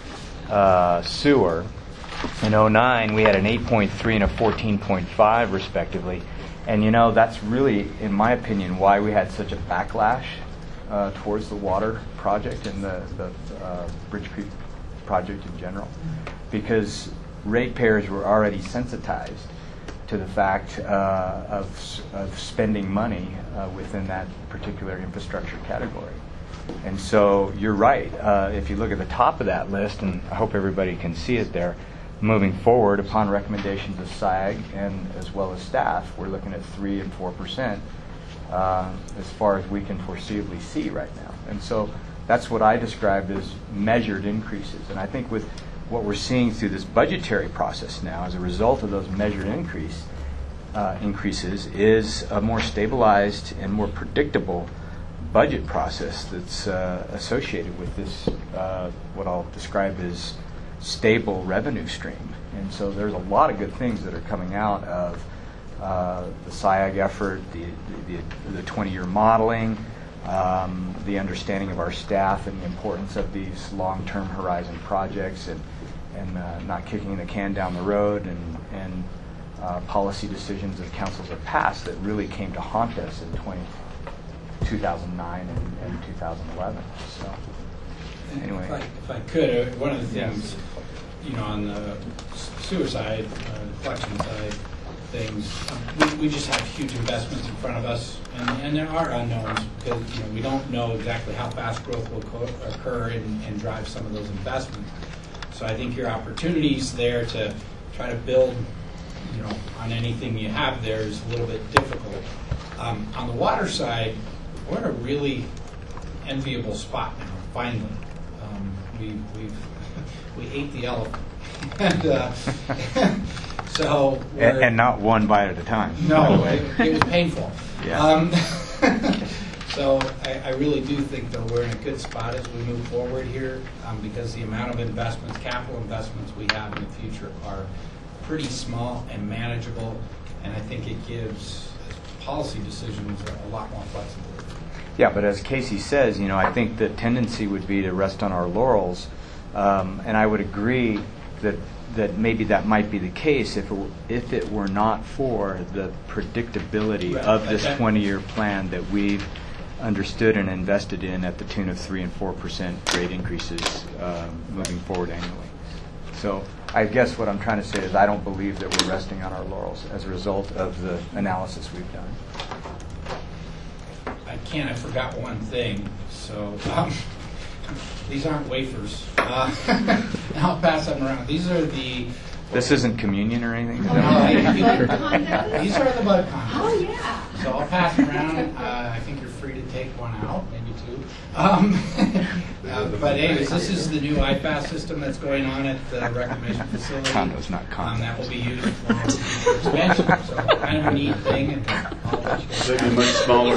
uh, sewer. In oh nine, we had an eight point three and a fourteen point five, respectively. And, you know, that's really, in my opinion, why we had such a backlash uh, towards the water project and the, the uh, Bridge Creek project in general. Because ratepayers were already sensitized to the fact uh, of, of spending money uh, within that particular infrastructure category. And so you're right. Uh, if you look at the top of that list, and I hope everybody can see it there, moving forward, upon recommendations of S I A G and as well as staff, we're looking at three and four percent uh, as far as we can foreseeably see right now. And so that's what I described as measured increases. And I think with what we're seeing through this budgetary process now, as a result of those measured increase uh, increases, is a more stabilized and more predictable budget process that's uh, associated with this, uh, what I'll describe as stable revenue stream. And so there's a lot of good things that are coming out of uh, the S I A G effort, the the, the twenty-year modeling, um, the understanding of our staff and the importance of these long-term horizon projects, and and uh, not kicking the can down the road, and and uh, policy decisions that councils have passed that really came to haunt us in two thousand nine and, and two thousand eleven. So anyway, if I, if I could, uh, one of the things, yes. you know, on the sewer side, uh, the collection side, things, um, we, we just have huge investments in front of us, and, and there are unknowns because, you know, we don't know exactly how fast growth will co- occur and, and drive some of those investments. So I think your opportunities there to try to build, you know, on anything you have there is a little bit difficult. Um, on the water side, we're in a really enviable spot now. Finally, um, we we've we ate the elephant, and uh, so and, and not one bite at a time. No, it, it was painful. Yeah. Um, So I, I really do think that we're in a good spot as we move forward here, um, because the amount of investments, capital investments we have in the future are pretty small and manageable, and I think it gives policy decisions a lot more flexibility. Yeah, but as Casey says, you know, I think the tendency would be to rest on our laurels, um, and I would agree that that maybe that might be the case if it were, if it were not for the predictability right. of this okay. twenty-year plan that we've understood and invested in at the tune of three and four percent rate increases uh, moving forward annually. So I guess what I'm trying to say is I don't believe that we're resting on our laurels as a result of the analysis we've done. I can't. I forgot one thing. So um, these aren't wafers. Uh, I'll pass them around. These are the. This isn't communion or anything? Is No, that these are the bud condos. Oh, yeah. So I'll pass them around. Uh, I think you're free to take one out, maybe two. Um, uh, but anyways, this is the new I F A S system that's going on at the reclamation facility. Condos, not condos. Um, that will be used for expansion. So kind of a neat thing. And I'll let you guys Maybe much smaller,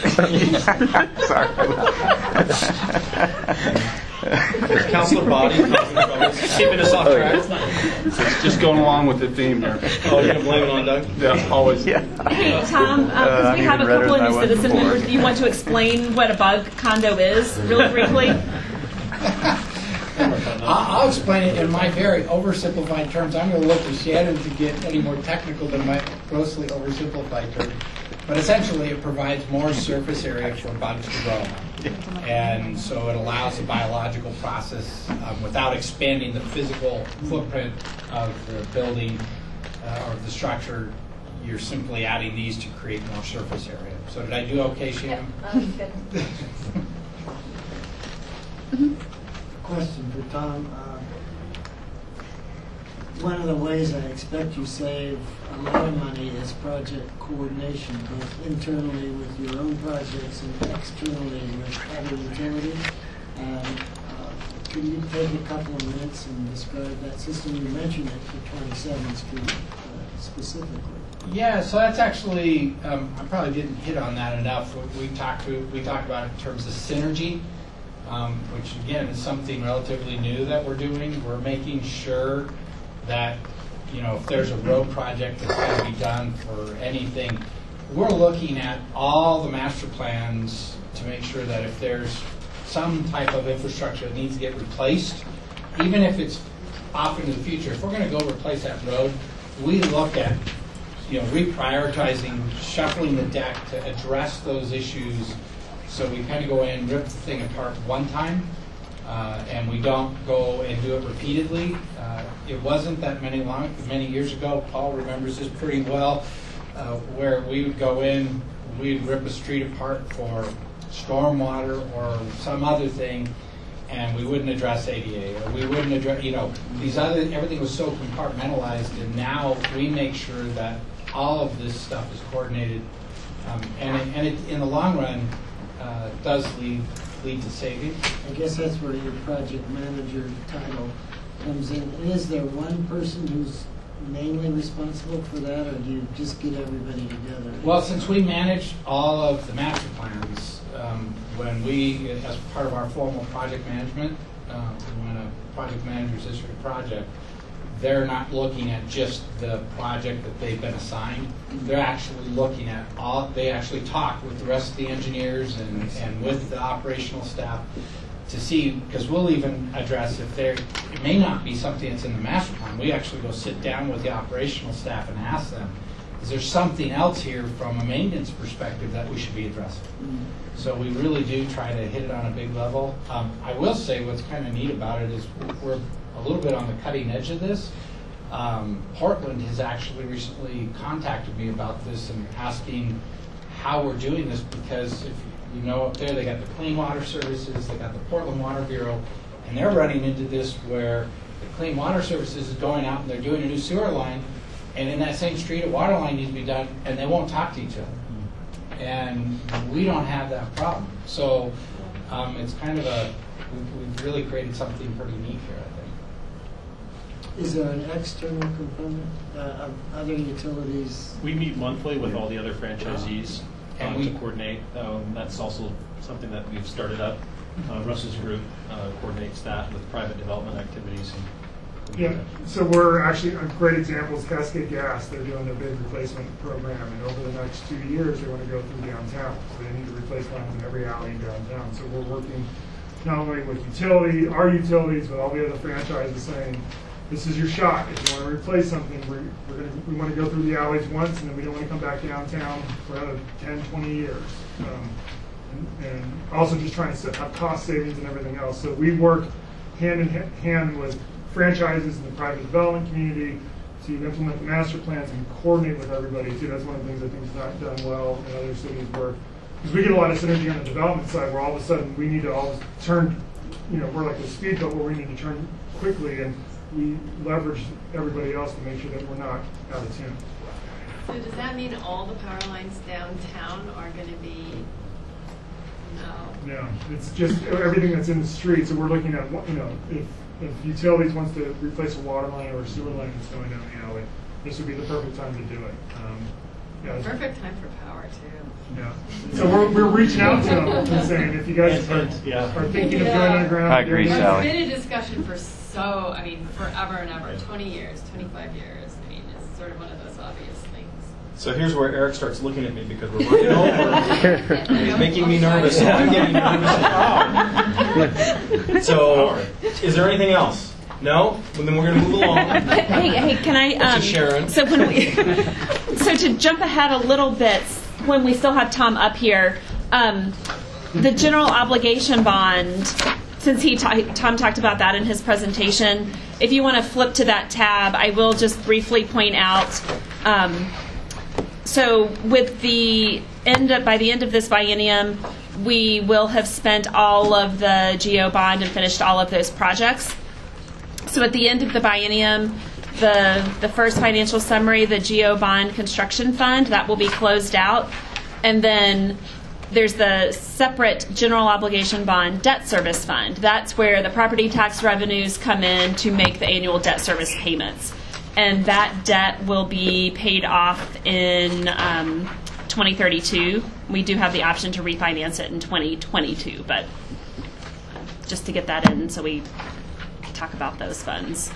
There's Councilor Body keeping us off track. It's just going along with the theme here. Oh, you're going to blame it on Doug? Yeah, always. Yeah. Hey, Tom, because um, uh, we have a couple of new citizen members, do you want to explain what a bug condo is, really briefly? I'll, I'll explain it in my very oversimplified terms. I'm going to look to Shannon to get any more technical than my grossly oversimplified terms. But essentially, it provides more surface area for bugs to grow on. And so it allows a biological process um, without expanding the physical footprint of the building uh, or the structure. You're simply adding these to create more surface area. So did I do okay, Shannon? Yep, um, good. Question for Tom. Uh, one of the ways I expect you save a lot of money is project coordination, both internally with your own projects and externally with other utilities. Um, uh, can you take a couple of minutes and describe that system? You mentioned it for twenty-seventh Street uh, specifically. Yeah, so that's actually, um, I probably didn't hit on that enough. We, we talked to, we talked about it in terms of synergy, um, which again is something relatively new that we're doing. We're making sure that, you know, if there's a road project that's going to be done for anything, we're looking at all the master plans to make sure that if there's some type of infrastructure that needs to get replaced, even if it's off into the future, if we're going to go replace that road, we look at, you know, reprioritizing, shuffling the deck to address those issues. So we kind of go in, rip the thing apart one time, uh, and we don't go and do it repeatedly. Uh, it wasn't that many long, many years ago. Paul remembers this pretty well, uh, where we would go in, we'd rip a street apart for stormwater or some other thing, and we wouldn't address A D A, or we wouldn't address, you know, these other, everything was so compartmentalized, and now we make sure that all of this stuff is coordinated, um, and, it, and it, in the long run, uh, does lead lead to savings. I guess that's where your project manager title comes in. Is there one person who's mainly responsible for that, or do you just get everybody together? Well, since we manage all of the master plans, um, when we, as part of our formal project management, uh, when a project manager's issued a project, they're not looking at just the project that they've been assigned. They're actually looking at all, they actually talk with the rest of the engineers and, and with the operational staff to see, because we'll even address if there, it may not be something that's in the master plan. We actually go sit down with the operational staff and ask them, is there something else here from a maintenance perspective that we should be addressing? Mm-hmm. So we really do try to hit it on a big level. Um, I will say what's kind of neat about it is we're a little bit on the cutting edge of this. Um, Portland has actually recently contacted me about this and asking how we're doing this, because if you know up there they got the Clean Water Services, they got the Portland Water Bureau, and they're running into this where the Clean Water Services is going out and they're doing a new sewer line, and in that same street a water line needs to be done, and they won't talk to each other. And we don't have that problem. So um, it's kind of a, we've, we've really created something pretty neat here, I think. Is there an external component uh, of other utilities? We meet monthly with all the other franchisees And uh, we- to coordinate. Um, that's also something that we've started up. Uh, Russ's group uh, coordinates that with private development activities. And Yeah, so we're actually, a great example is Cascade Gas. They're doing their big replacement program, and over the next two years, they want to go through downtown. So they need to replace lines in every alley in downtown. So we're working not only with utility, our utilities, but all the other franchises saying, this is your shot. If you want to replace something, we're, we're gonna, we want to go through the alleys once, and then we don't want to come back downtown for another ten, twenty years. Um, and, and also just trying to set, have cost savings and everything else. So we work hand in hand with franchises in the private development community to implement master plans and coordinate with everybody too. That's one of the things I think is not done well in other cities where, because we get a lot of synergy on the development side where all of a sudden we need to all turn, you know, we're like a speed boat where we need to turn quickly, and we leverage everybody else to make sure that we're not out of tune. So does that mean all the power lines downtown are going to be, no? No, it's just everything that's in the street. So we're looking at, you know, if if utilities wants to replace a water line or a sewer line that's going down the alley, this would be the perfect time to do it. Um, yeah, Perfect time for power too. Yeah. So we're, we're reaching out to them and saying, if you guys are, yeah. are thinking Yeah. of going underground, I agree, doing this- Sally. It's been a discussion for so, I mean, forever and ever, twenty years, twenty-five years. I mean, it's sort of one of those obvious things. So here's where Eric starts looking at me because we're running over. And he's making me nervous, and I'm getting nervous as well. So, is there anything else? No? Well, then we're going to move along. Hey, hey, can I? Um, To Sharon. So when we, so to jump ahead a little bit, when we still have Tom up here, um, the general obligation bond, since he ta- Tom talked about that in his presentation, if you want to flip to that tab, I will just briefly point out. Um, so with the end of, by the end of this biennium, we will have spent all of the G O bond and finished all of those projects. So at the end of the biennium, the the first financial summary, the G O bond construction fund, that will be closed out, and then there's the separate general obligation bond debt service fund. That's where the property tax revenues come in to make the annual debt service payments. And that debt will be paid off in um, twenty thirty-two. We do have the option to refinance it in twenty twenty-two, but just to get that in so we talk about those funds.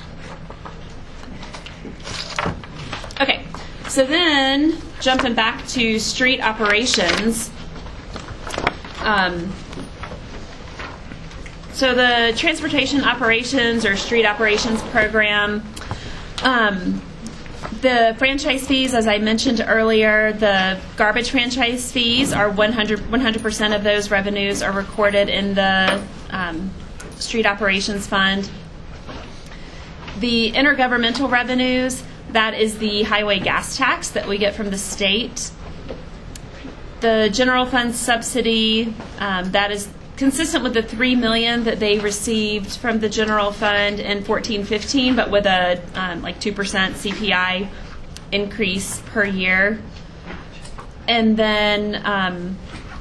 Okay, so then jumping back to street operations. Um, so the transportation operations or street operations program, um, the franchise fees, as I mentioned earlier, the garbage franchise fees are one hundred percent of those revenues are recorded in the um, street operations fund. The intergovernmental revenues, that is the highway gas tax that we get from the state. The general fund subsidy, um, that is consistent with the three million dollars that they received from the general fund in fourteen fifteen, but with a um, like two percent C P I increase per year. And then um,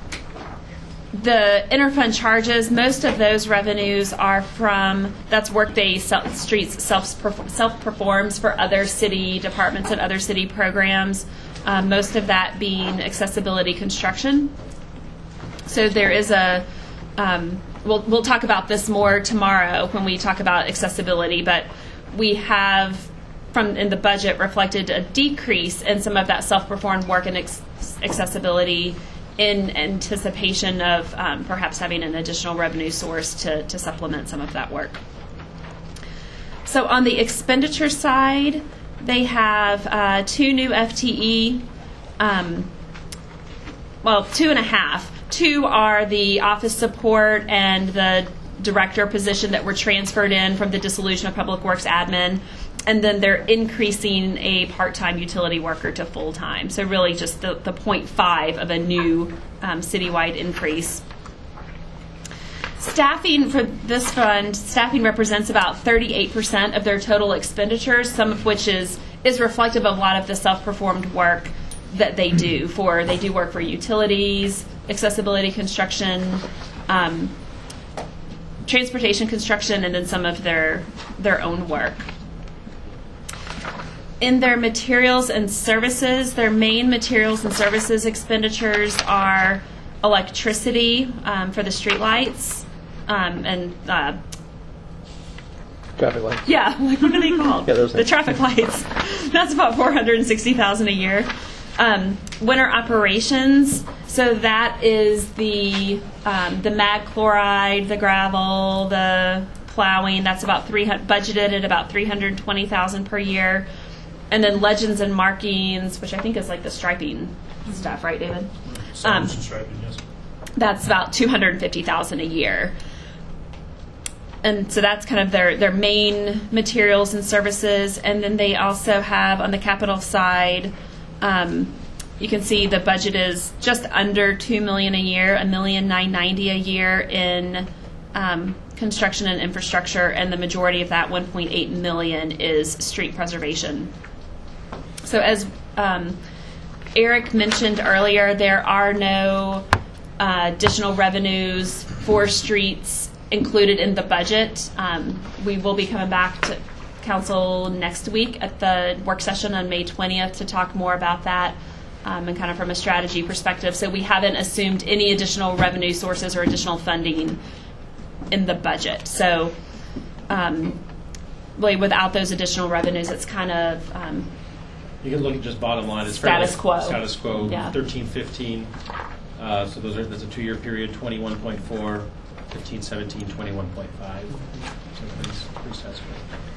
the interfund charges, most of those revenues are from, that's work they self, streets self self-performs for other city departments and other city programs. Um, most of that being accessibility construction. So there is a, um, we'll, we'll talk about this more tomorrow when we talk about accessibility, but we have from in the budget reflected a decrease in some of that self-performed work and ex- accessibility in anticipation of um, perhaps having an additional revenue source to, to supplement some of that work. So on the expenditure side, they have uh, two new F T E, um, well, two and a half. Two are the office support and the director position that were transferred in from the dissolution of Public Works admin, and then they're increasing a part-time utility worker to full-time. So really just the, the zero point five of a new um, citywide increase. Staffing for this fund, staffing represents about thirty-eight percent of their total expenditures, some of which is, is reflective of a lot of the self-performed work that they do. For They do work for utilities, accessibility construction, um, transportation construction, and then some of their their own work. In their materials and services, their main materials and services expenditures are electricity um, for the streetlights, um, and uh, traffic lights. Yeah, like what are they called? Yeah, those the things. traffic lights. That's about four hundred sixty thousand dollars a year. Um, winter operations, so that is the um, the mag chloride, the gravel, the plowing. That's about three hundred budgeted at about three hundred twenty thousand dollars per year. And then legends and markings, which I think is like the striping stuff, right, David? Um, striping, yes. That's about two hundred fifty thousand dollars a year. And so that's kind of their, their main materials and services. And then they also have on the capital side, um, you can see the budget is just under two million dollars a year, a million nine ninety a year in um, construction and infrastructure, and the majority of that one point eight million is street preservation. So as um, Eric mentioned earlier, there are no uh, additional revenues for streets included in the budget. Um, we will be coming back to council next week at the work session on May twentieth to talk more about that um, and kind of from a strategy perspective. So we haven't assumed any additional revenue sources or additional funding in the budget. So um, really without those additional revenues, it's kind of um, You can look at just bottom line. It's Status fairly quo. Status quo. Yeah. thirteen fifteen. Uh, so those are that's a two-year period. twenty-one point four, fifteen seventeen, twenty-one point five. So pretty, pretty status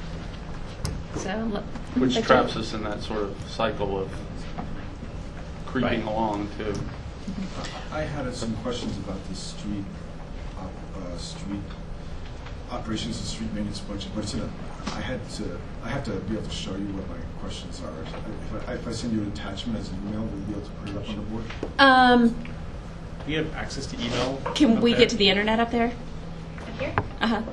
quo. So, Which like traps us in that sort of cycle of creeping along too. I had some questions about the street, op- uh, street operations and street maintenance budget, but it's in a, I had to, I have to be able to show you what my questions are. If I, if I send you an attachment as an email, will you be able to put it up on the board? Um, Do you have access to email? can up we there? get to the internet up there? Here? Uh huh.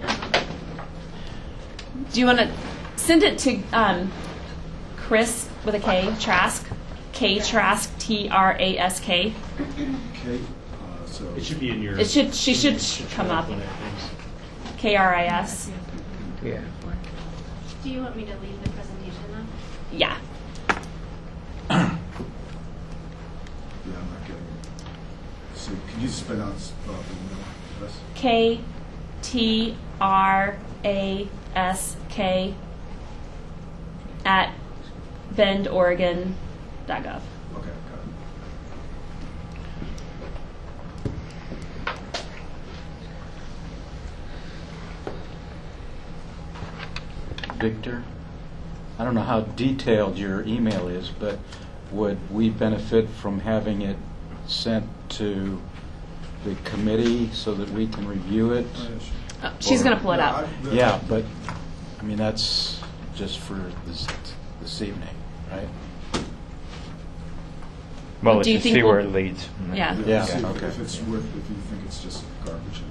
Do you want to send it to um, Chris with a K, Trask? K Trask, T R A S K. Okay, uh, so. It should be in your. It should, she should come up. K R I S. Yeah. Do you want me to leave the presentation though? Yeah. Yeah, I'm not getting it. So can you spell out uh, the email address? K T R A S K at bend oregon dot gov. Okay, got it. Victor, I don't know how detailed your email is, but would we benefit from having it sent to the committee so that we can review it? Oh, she's going to pull it up. Yeah, but, I mean, that's just for this, this evening, right? Well, Do you let's think see we'll- where it leads. Yeah. Yeah, See if- okay. If it's worth, if you think it's just garbage.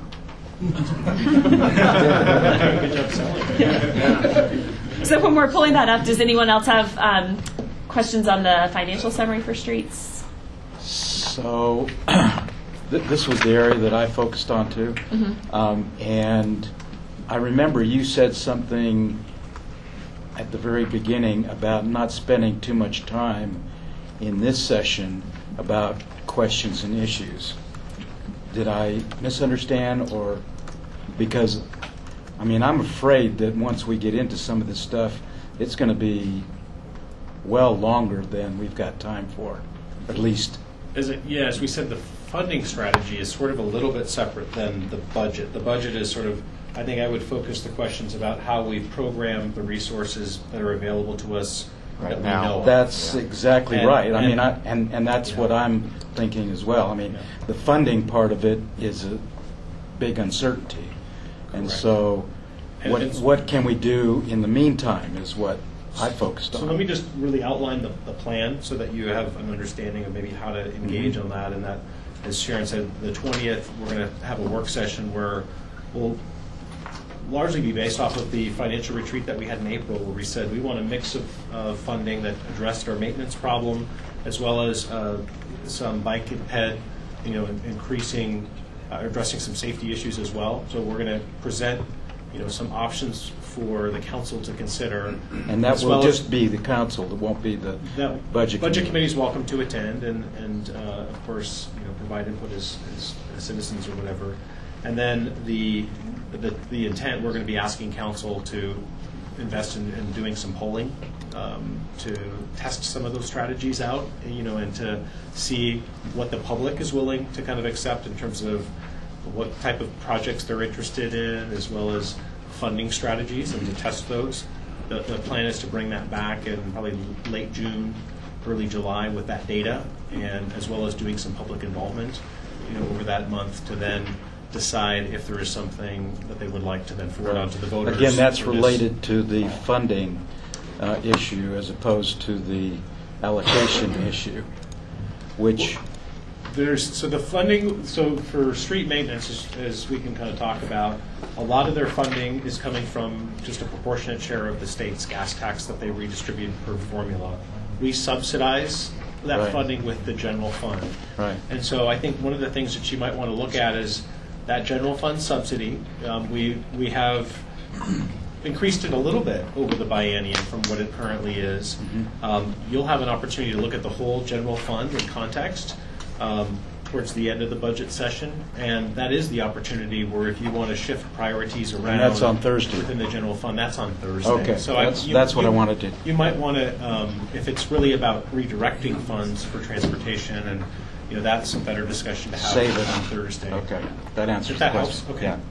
Good job selling. So when we're pulling that up, does anyone else have um, questions on the financial summary for streets? So, th- this was the area that I focused on too. Mhm. Um, and I remember you said something at the very beginning about not spending too much time in this session about questions and issues. Did I misunderstand, or because, I mean, I'm afraid that once we get into some of this stuff, it's going to be well longer than we've got time for, at least. As it, yeah, as we said, the funding strategy is sort of a little bit separate than the budget. The budget is sort of, I think I would focus the questions about how we program the resources that are available to us that we know of. That's exactly And- right. I mean, and- I, and and that's Yeah. what I'm thinking as well. I mean, the funding part of it is a big uncertainty, and Correct. so And what it's- what can we do in the meantime is what I focused So on. let me just really outline the, the plan so that you have an understanding of maybe how to engage Mhm. on that. And that, as Sharon said, the twentieth, we're going to have a work session where we'll largely be based off of the financial retreat that we had in April, where we said we want a mix of uh, funding that addressed our maintenance problem, as well as uh, some bike and ped, you know, in- increasing, uh, addressing some safety issues as well. So we're going to present, you know, some options for the council to consider. And that as will well as- just be the council. It won't be the that budget. Budget committee. committee is welcome to attend and, and uh, of course, you know, provide input as, as as citizens or whatever. And then the, the, the intent, we're going to be asking council to invest in, in doing some polling um, to test some of those strategies out, you know, and to see what the public is willing to kind of accept in terms of what type of projects they're interested in, as well as funding strategies, and to test those. The, the plan is to bring that back in probably late June, early July with that data, and as well as doing some public involvement, you know, over that month to then decide if there is something that they would like to then forward on to the voters. Again, that's for this. related to the funding uh, issue as opposed to the allocation issue, which There's, so the funding, so for street maintenance, as, as we can kind of talk about, a lot of their funding is coming from just a proportionate share of the state's gas tax that they redistribute per formula. We subsidize that Right. funding with the general fund. Right. And so I think one of the things that you might want to look at is that general fund subsidy. Um, we, we have increased it a little bit over the biennium from what it currently is. Mm-hmm. Um, you'll have an opportunity to look at the whole general fund in context um, towards the end of the budget session, and that is the opportunity where if you want to shift priorities around. And that's on Thursday. Within the general fund, that's on Thursday. Okay, So that's- you- that's what you- I wanted to- You might want to, um, if it's really about redirecting funds for transportation, and you know that's some better discussion to have Save it. on Thursday. Okay, that answers If that the helps, question. okay. Yeah.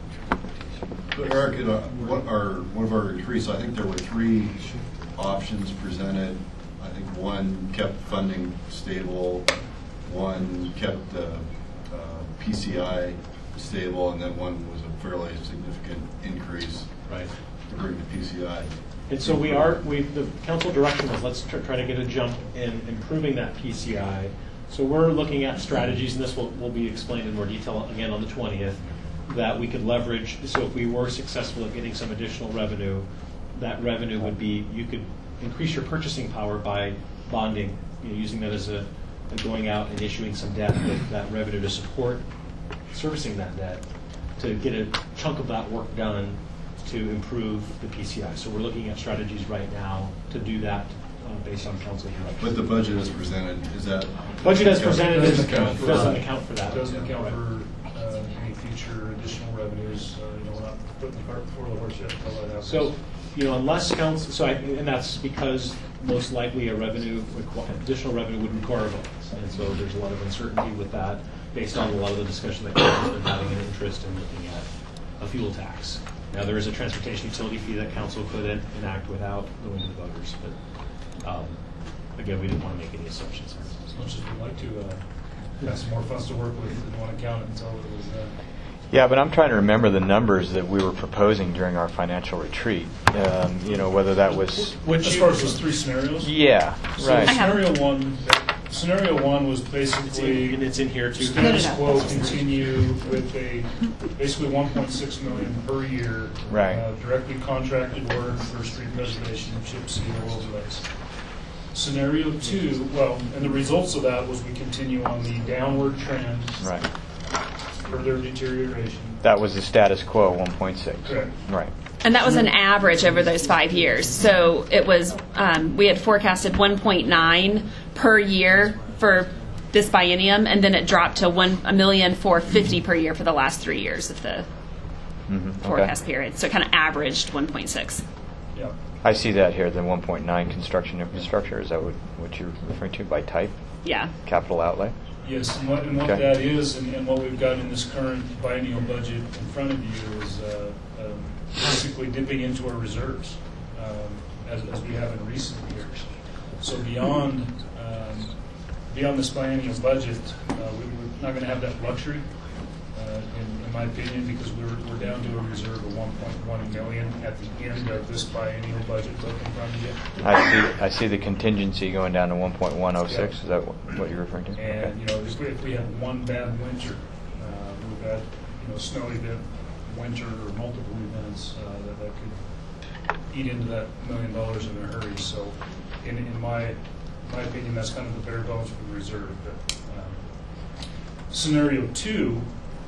So Eric, in a- what our, one of our retreats, I think there were three options presented. I think one kept funding stable, one kept the uh, P C I stable, and then one was a fairly significant increase right. to bring the P C I. And so we are, we the council direction was let's tr try to get a jump in improving that P C I. So we're looking at strategies, and this will, will be explained in more detail again on the twentieth, that we could leverage. So if we were successful at getting some additional revenue, that revenue would be, you could increase your purchasing power by bonding, you know, using that as a, a going out and issuing some debt with that revenue to support servicing that debt, to get a chunk of that work done to improve the P C I. So we're looking at strategies right now to do that uh, based on council direction. But the budget as presented, is that? Budget as presented doesn't is, account for, doesn't account for that. Doesn't Yeah, account right. for uh, any future additional revenues. Uh, you know, we're not putting the cart before the horse yet until that happens. So, you know, unless council, so I, and that's because most likely a revenue, requ- additional revenue would require a vote. And so there's a lot of uncertainty with that based on a lot of the discussion that council's been having an interest in looking at a fuel tax. Now, there is a transportation utility fee that council could en- enact without going to the voters, but um, again, we didn't want to make any assumptions. As much as we'd like to uh, have some more funds to work with, didn't want to count it until it was uh, Yeah, but I'm trying to remember the numbers that we were proposing during our financial retreat. Um, you know, whether that was... Which as far as those three scenarios? Yeah, so right. Scenario one, scenario one was basically, and it's in here too. Status quo continue with a basically one point six million per year, Right. uh, directly contracted work for street preservation, chip seal, overlays. Scenario two, well, and the results of that was we continue on the downward trend, Right. further deterioration. That was the status quo, one point six. Correct. Right. And that was an average over those five years. So it was, um, we had forecasted one point nine per year for this biennium, and then it dropped to one a million four fifty per year for the last three years of the Mm-hmm. forecast Okay. period. So it kind of averaged one point six. Yeah. I see that here, the one point nine construction infrastructure. Is that what, what you're referring to by type? Yeah. Capital outlay? Yes, and what, and what Okay. that is, and, and what we've got in this current biennial budget in front of you is uh, um, basically dipping into our reserves, um, as, as we have in recent years. So beyond um, beyond this biennial budget, uh, we, we're not going to have that luxury, uh, in, in my opinion, because we're, we're down to a reserve of one point one million at the end of this biennial budget book in front of you. I see I see the contingency going down to one point one oh six. Yeah. Is that what, what you're referring to? And, you know, if we, if we have one bad winter, uh, we've got, you know, snow event, winter, or multiple events, uh, that, that could eat into that million dollars in a hurry. So, in, in my, my opinion, that's kind of the bare bones for the reserve. But, um, scenario two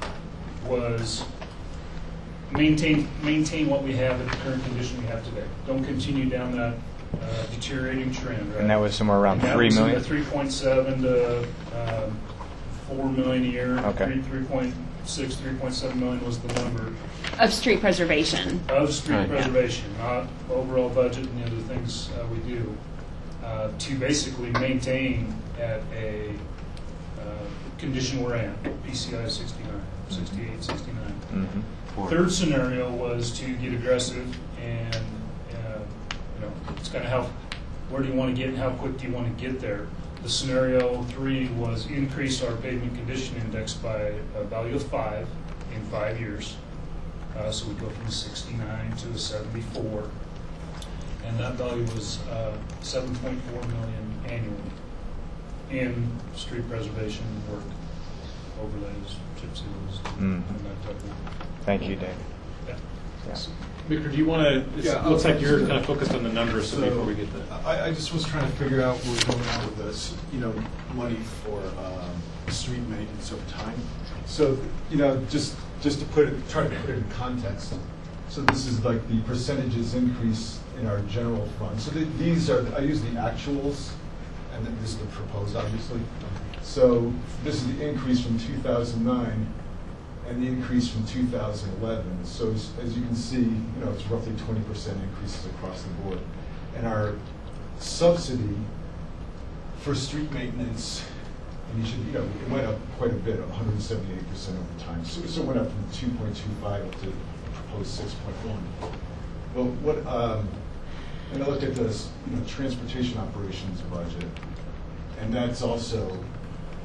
was maintain, maintain what we have at the current condition we have today. Don't continue down that uh, deteriorating trend, right? And that was somewhere around And that three was in million? the three point seven to um, four million a year. Okay. Three- three point six, three point seven million was the number Of street preservation. of street Right. preservation, not overall budget and the other things uh, we do, uh, to basically maintain at a uh, condition we're in, P C I sixty-nine, sixty-eight, sixty-nine. Mm-hmm. Third scenario was to get aggressive and, uh, you know, it's kind of how, where do you want to get and how quick do you want to get there? The scenario three was increase our pavement condition index by a value of five in five years. Uh, so we go from sixty-nine to a seventy-four. And that value was uh, seven point four million annually in street preservation work, overlays, chip seals, Mm. and that type of work. Thank you, David. Yeah. Yeah. Victor, do you want to, it Yeah, looks like you're so- kind of focused on the numbers, so So, before we get there. I, I just was trying to figure out what was going on with this, you know, money for um, street maintenance over time. So, you know, just just to put it, try to put it in context. So this is like the percentages increase in our general fund. So the, these are, I use the actuals, and then this is the proposed, obviously. So this is the increase from two thousand nine and the increase from two thousand eleven. So as, as you can see, you know, it's roughly twenty percent increases across the board. And our subsidy for street maintenance, and you should, you know, it went up quite a bit, one hundred seventy-eight percent over time. So, so it went up from two point two five up to a proposed six point one. Well, what, um, and I looked at this, you know, transportation operations budget, and that's also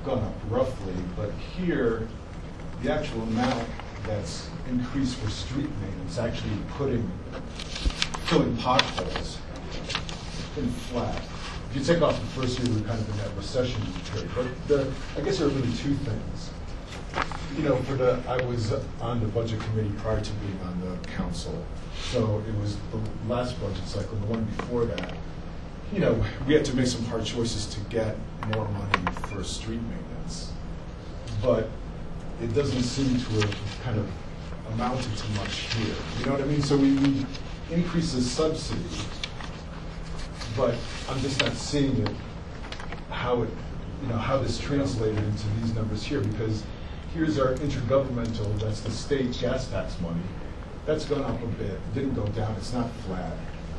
gone up roughly, but here, the actual amount that's increased for street maintenance, actually putting, filling potholes, been flat. If you take off the first year, we're kind of in that recession period. But the, I guess there are really two things. You know, for the, I was on the budget committee prior to being on the council. So it was the last budget cycle, the one before that. You know, we had to make some hard choices to get more money for street maintenance. But it doesn't seem to have kind of amounted to much here. You know what I mean? So we, we increase the subsidy, but I'm just not seeing it, how it, you know, how this translated into these numbers here, because here's our intergovernmental, that's the state gas tax money. That's gone up a bit, didn't go down, it's not flat.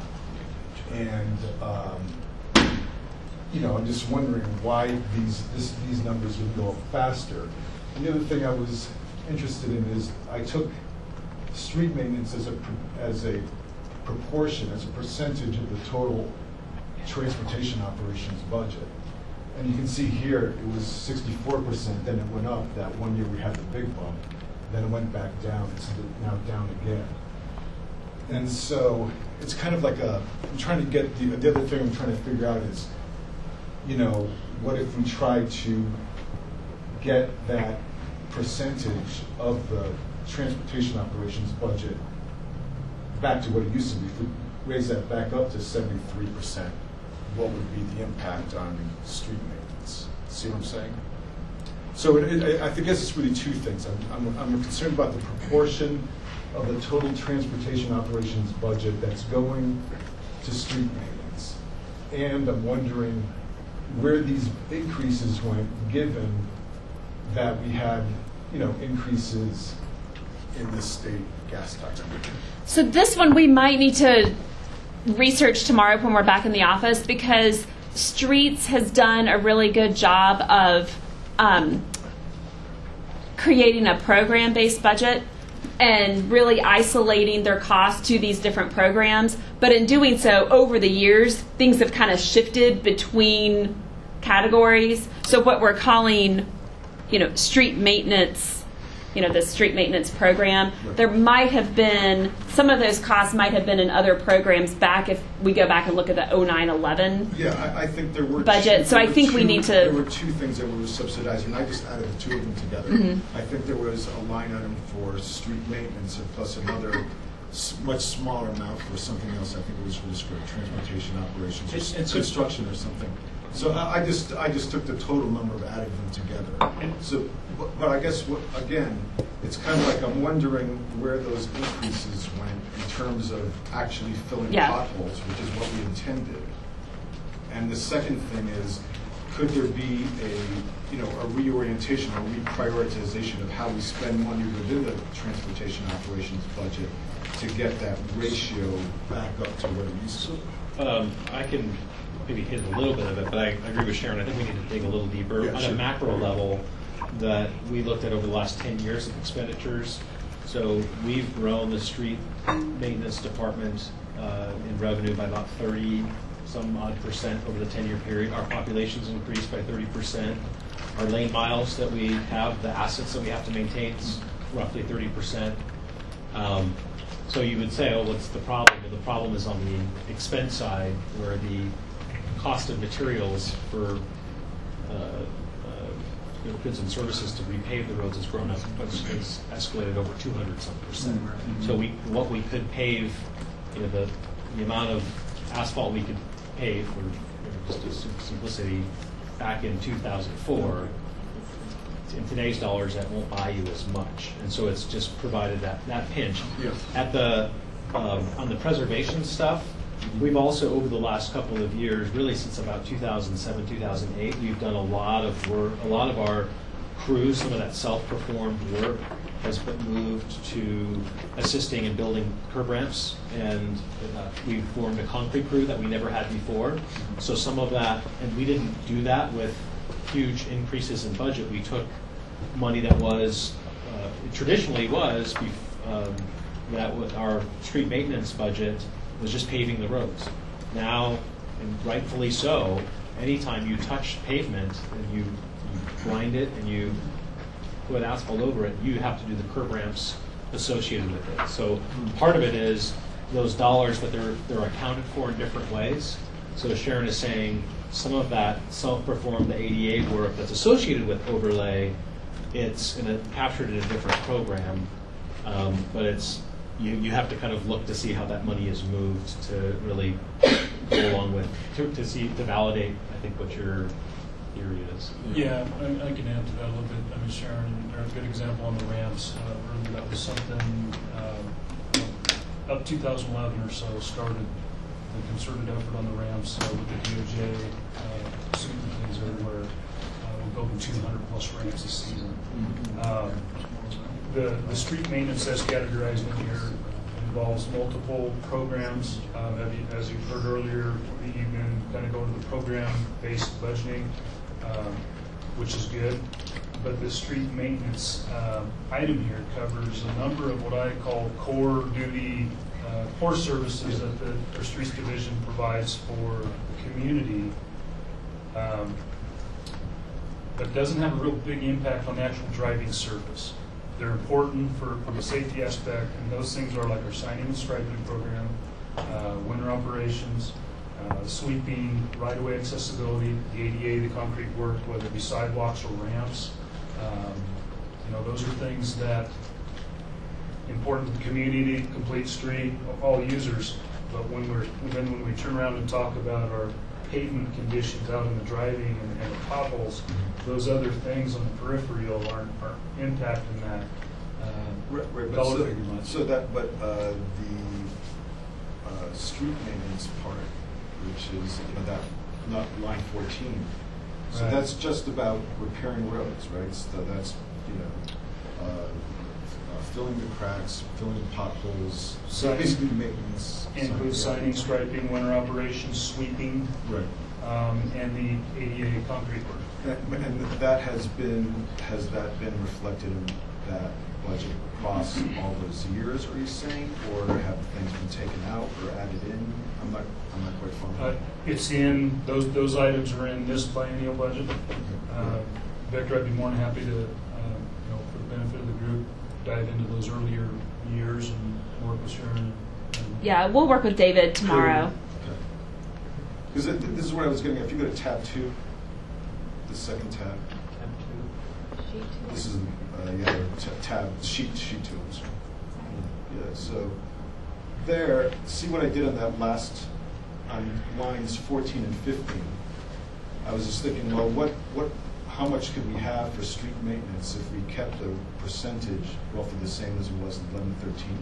And, um, you know, I'm just wondering why these, this, these numbers would go up faster. And the other thing I was interested in is I took street maintenance as a, as a proportion, as a percentage of the total transportation operations budget. And you can see here, it was sixty-four percent, then it went up. That one year we had the big bump, then it went back down, it's now down again. And so it's kind of like a, I'm trying to get, the, the other thing I'm trying to figure out is, you know, what if we try to get that percentage of the transportation operations budget back to what it used to be? If we raise that back up to seventy-three percent, what would be the impact on street maintenance? See what I'm saying? So it, it, I think it's really two things. I'm, I'm, I'm concerned about the proportion of the total transportation operations budget that's going to street maintenance. And I'm wondering where these increases went, given that we had, you know, increases in the state gas tax. So this one we might need to research tomorrow when we're back in the office, because Streets has done a really good job of um, creating a program-based budget and really isolating their costs to these different programs. But in doing so, over the years, things have kind of shifted between categories. So what we're calling, you know, street maintenance, you know, the street maintenance program, there might have been, some of those costs might have been in other programs back if we go back and look at the oh nine eleven Yeah, I, I think there were budget. Two, so I think two, we need to. There were two things that we were subsidizing. I just added the two of them together. Mm-hmm. I think there was a line item for street maintenance and plus another s- much smaller amount for something else. I think it was for just for transportation operations or It's- s- it's construction or something. So I, I just I just took the total number of added them together. So, but, but I guess what, again, it's kind of like I'm wondering where those increases went in terms of actually filling Yeah. potholes, which is what we intended. And the second thing is, could there be a, you know, a reorientation or reprioritization of how we spend money within the transportation operations budget to get that ratio back up to where it used to? Um, I can maybe hit a little bit of it, but I agree with Sharon. I think we need to dig a little deeper. Yeah, On sure. a macro level, that we looked at over the last ten years of expenditures. So we've grown the street maintenance department uh, in revenue by about thirty some odd percent over the ten-year period. Our population's increased by thirty percent. Our lane miles that we have, the assets that we have to maintain, is roughly thirty percent. Um, so you would say, oh, what's the problem? Well, the problem is on the expense side, where the cost of materials for uh, uh, goods and services to repave the roads has grown up, has, has escalated over two hundred some percent. Mm-hmm. So we, what we could pave, you know, the, the amount of asphalt we could pave, for you know, just a sim- simplicity, back in two thousand four, in today's dollars, that won't buy you as much. And so it's just provided that, that pinch. Yeah. At the, um, on the preservation stuff, we've also, over the last couple of years, really since about two thousand seven, two thousand eight, we've done a lot of work, a lot of our crews, some of that self-performed work has been moved to assisting in building curb ramps, and uh, we formed a concrete crew that we never had before. So some of that, and we didn't do that with huge increases in budget. We took money that was, uh, traditionally was, um, that with our street maintenance budget was just paving the roads. Now, and rightfully so, anytime you touch pavement and you you grind it and you put asphalt over it, you have to do the curb ramps associated with it. So part of it is those dollars, but they're they're accounted for in different ways. So Sharon is saying some of that self-performed, the A D A work that's associated with overlay, it's in a, captured in a different program, um, but it's you, you have to kind of look to see how that money is moved to really go along with, to, to see, to validate, I think, what your theory is. Yeah, I, I can add to that a little bit. I mean, Sharon, a good example on the ramps, uh, really that was something, uh, about two thousand eleven or so, started the concerted effort on the ramps uh, with the D O J, uh, shooting things everywhere. Uh, we're building two hundred plus ramps this season. Um, the, the street maintenance as categorized in here involves multiple programs. Um, as, you, as you've heard earlier, you've been kind of going to the program-based budgeting, um, which is good. But the street maintenance um, item here covers a number of what I call core duty, uh, core services that the our streets division provides for the community. Um, but doesn't have a real big impact on the actual driving surface. They're important for, from a safety aspect, and those things are like our signing and striping program, uh, winter operations, uh, sweeping, right-of-way accessibility, the A D A, the concrete work, whether it be sidewalks or ramps. Um, you know, those are things that important to the community, complete street, all users. But when we're then when we turn around and talk about our pavement conditions out in the driving and, and the potholes, those other things on the peripheral aren't, aren't impacting that uh, Right, right, but dollar so, figure much. so that, but uh, the uh, street maintenance part, which is you know, that not line fourteen. So Right. that's just about repairing roads, right? So that's you know uh, uh, filling the cracks, filling the potholes. So Signing- basically maintenance. Includes signing, striping, winter operations, sweeping, Right. um, and the A D A concrete work. And, and that has been has that been reflected in that budget across all those years? Are you saying, or have things been taken out or added in? I'm not. I'm not quite following. Uh, It's in, those, those items are in this biennial budget. Uh, Victor, I'd be more than happy to, uh, you know, for the benefit of the group, dive into those earlier years and work with Sharon. and- Yeah, we'll work with David tomorrow. Because this is what I was getting at. If you go to tab two, the second tab. Tab two. This is uh, yeah, t- tab sheet sheet two. I'm sorry. Yeah. So there, see what I did on that last on lines fourteen and fifteen. I was just thinking, well, what what how much could we have for street maintenance if we kept the percentage roughly the same as it was in eleven thirteen?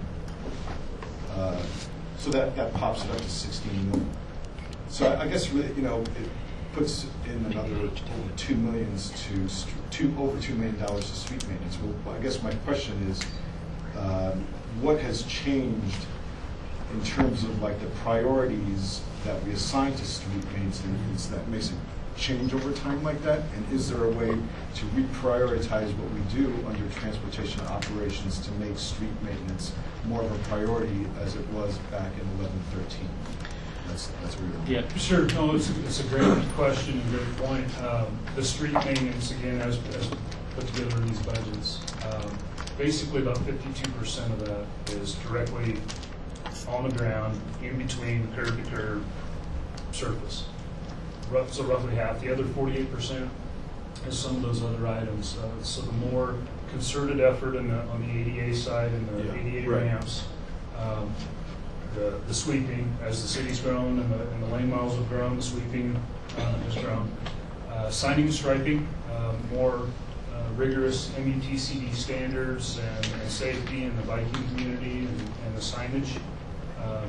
Uh, so that that pops it up to sixteen million. So I, I guess really, you know, it puts in another over two millions to st- two over two million dollars to street maintenance. Well, I guess my question is, uh, what has changed in terms of like the priorities that we assign to street maintenance that makes it change over time like that? And is there a way to reprioritize what we do under transportation operations to make street maintenance more of a priority as it was back in eleven thirteen? That's, that's where you're Yeah, sure. No, it's a, it's a great question and great point. Um, the street maintenance, again, as, as put together in these budgets, um, basically about fifty-two percent of that is directly on the ground, in between curb to curb surface. Rough, so roughly half. The other forty-eight percent is some of those other items. Uh, so the more concerted effort in the, on the A D A side and the Yeah, A D A right. ramps, um, the, the sweeping, as the city's grown and the, and the lane miles have grown, the sweeping uh, has grown. Uh, signing and striping, uh, more uh, rigorous M U T C D standards and, and safety in the biking community and, and the signage um,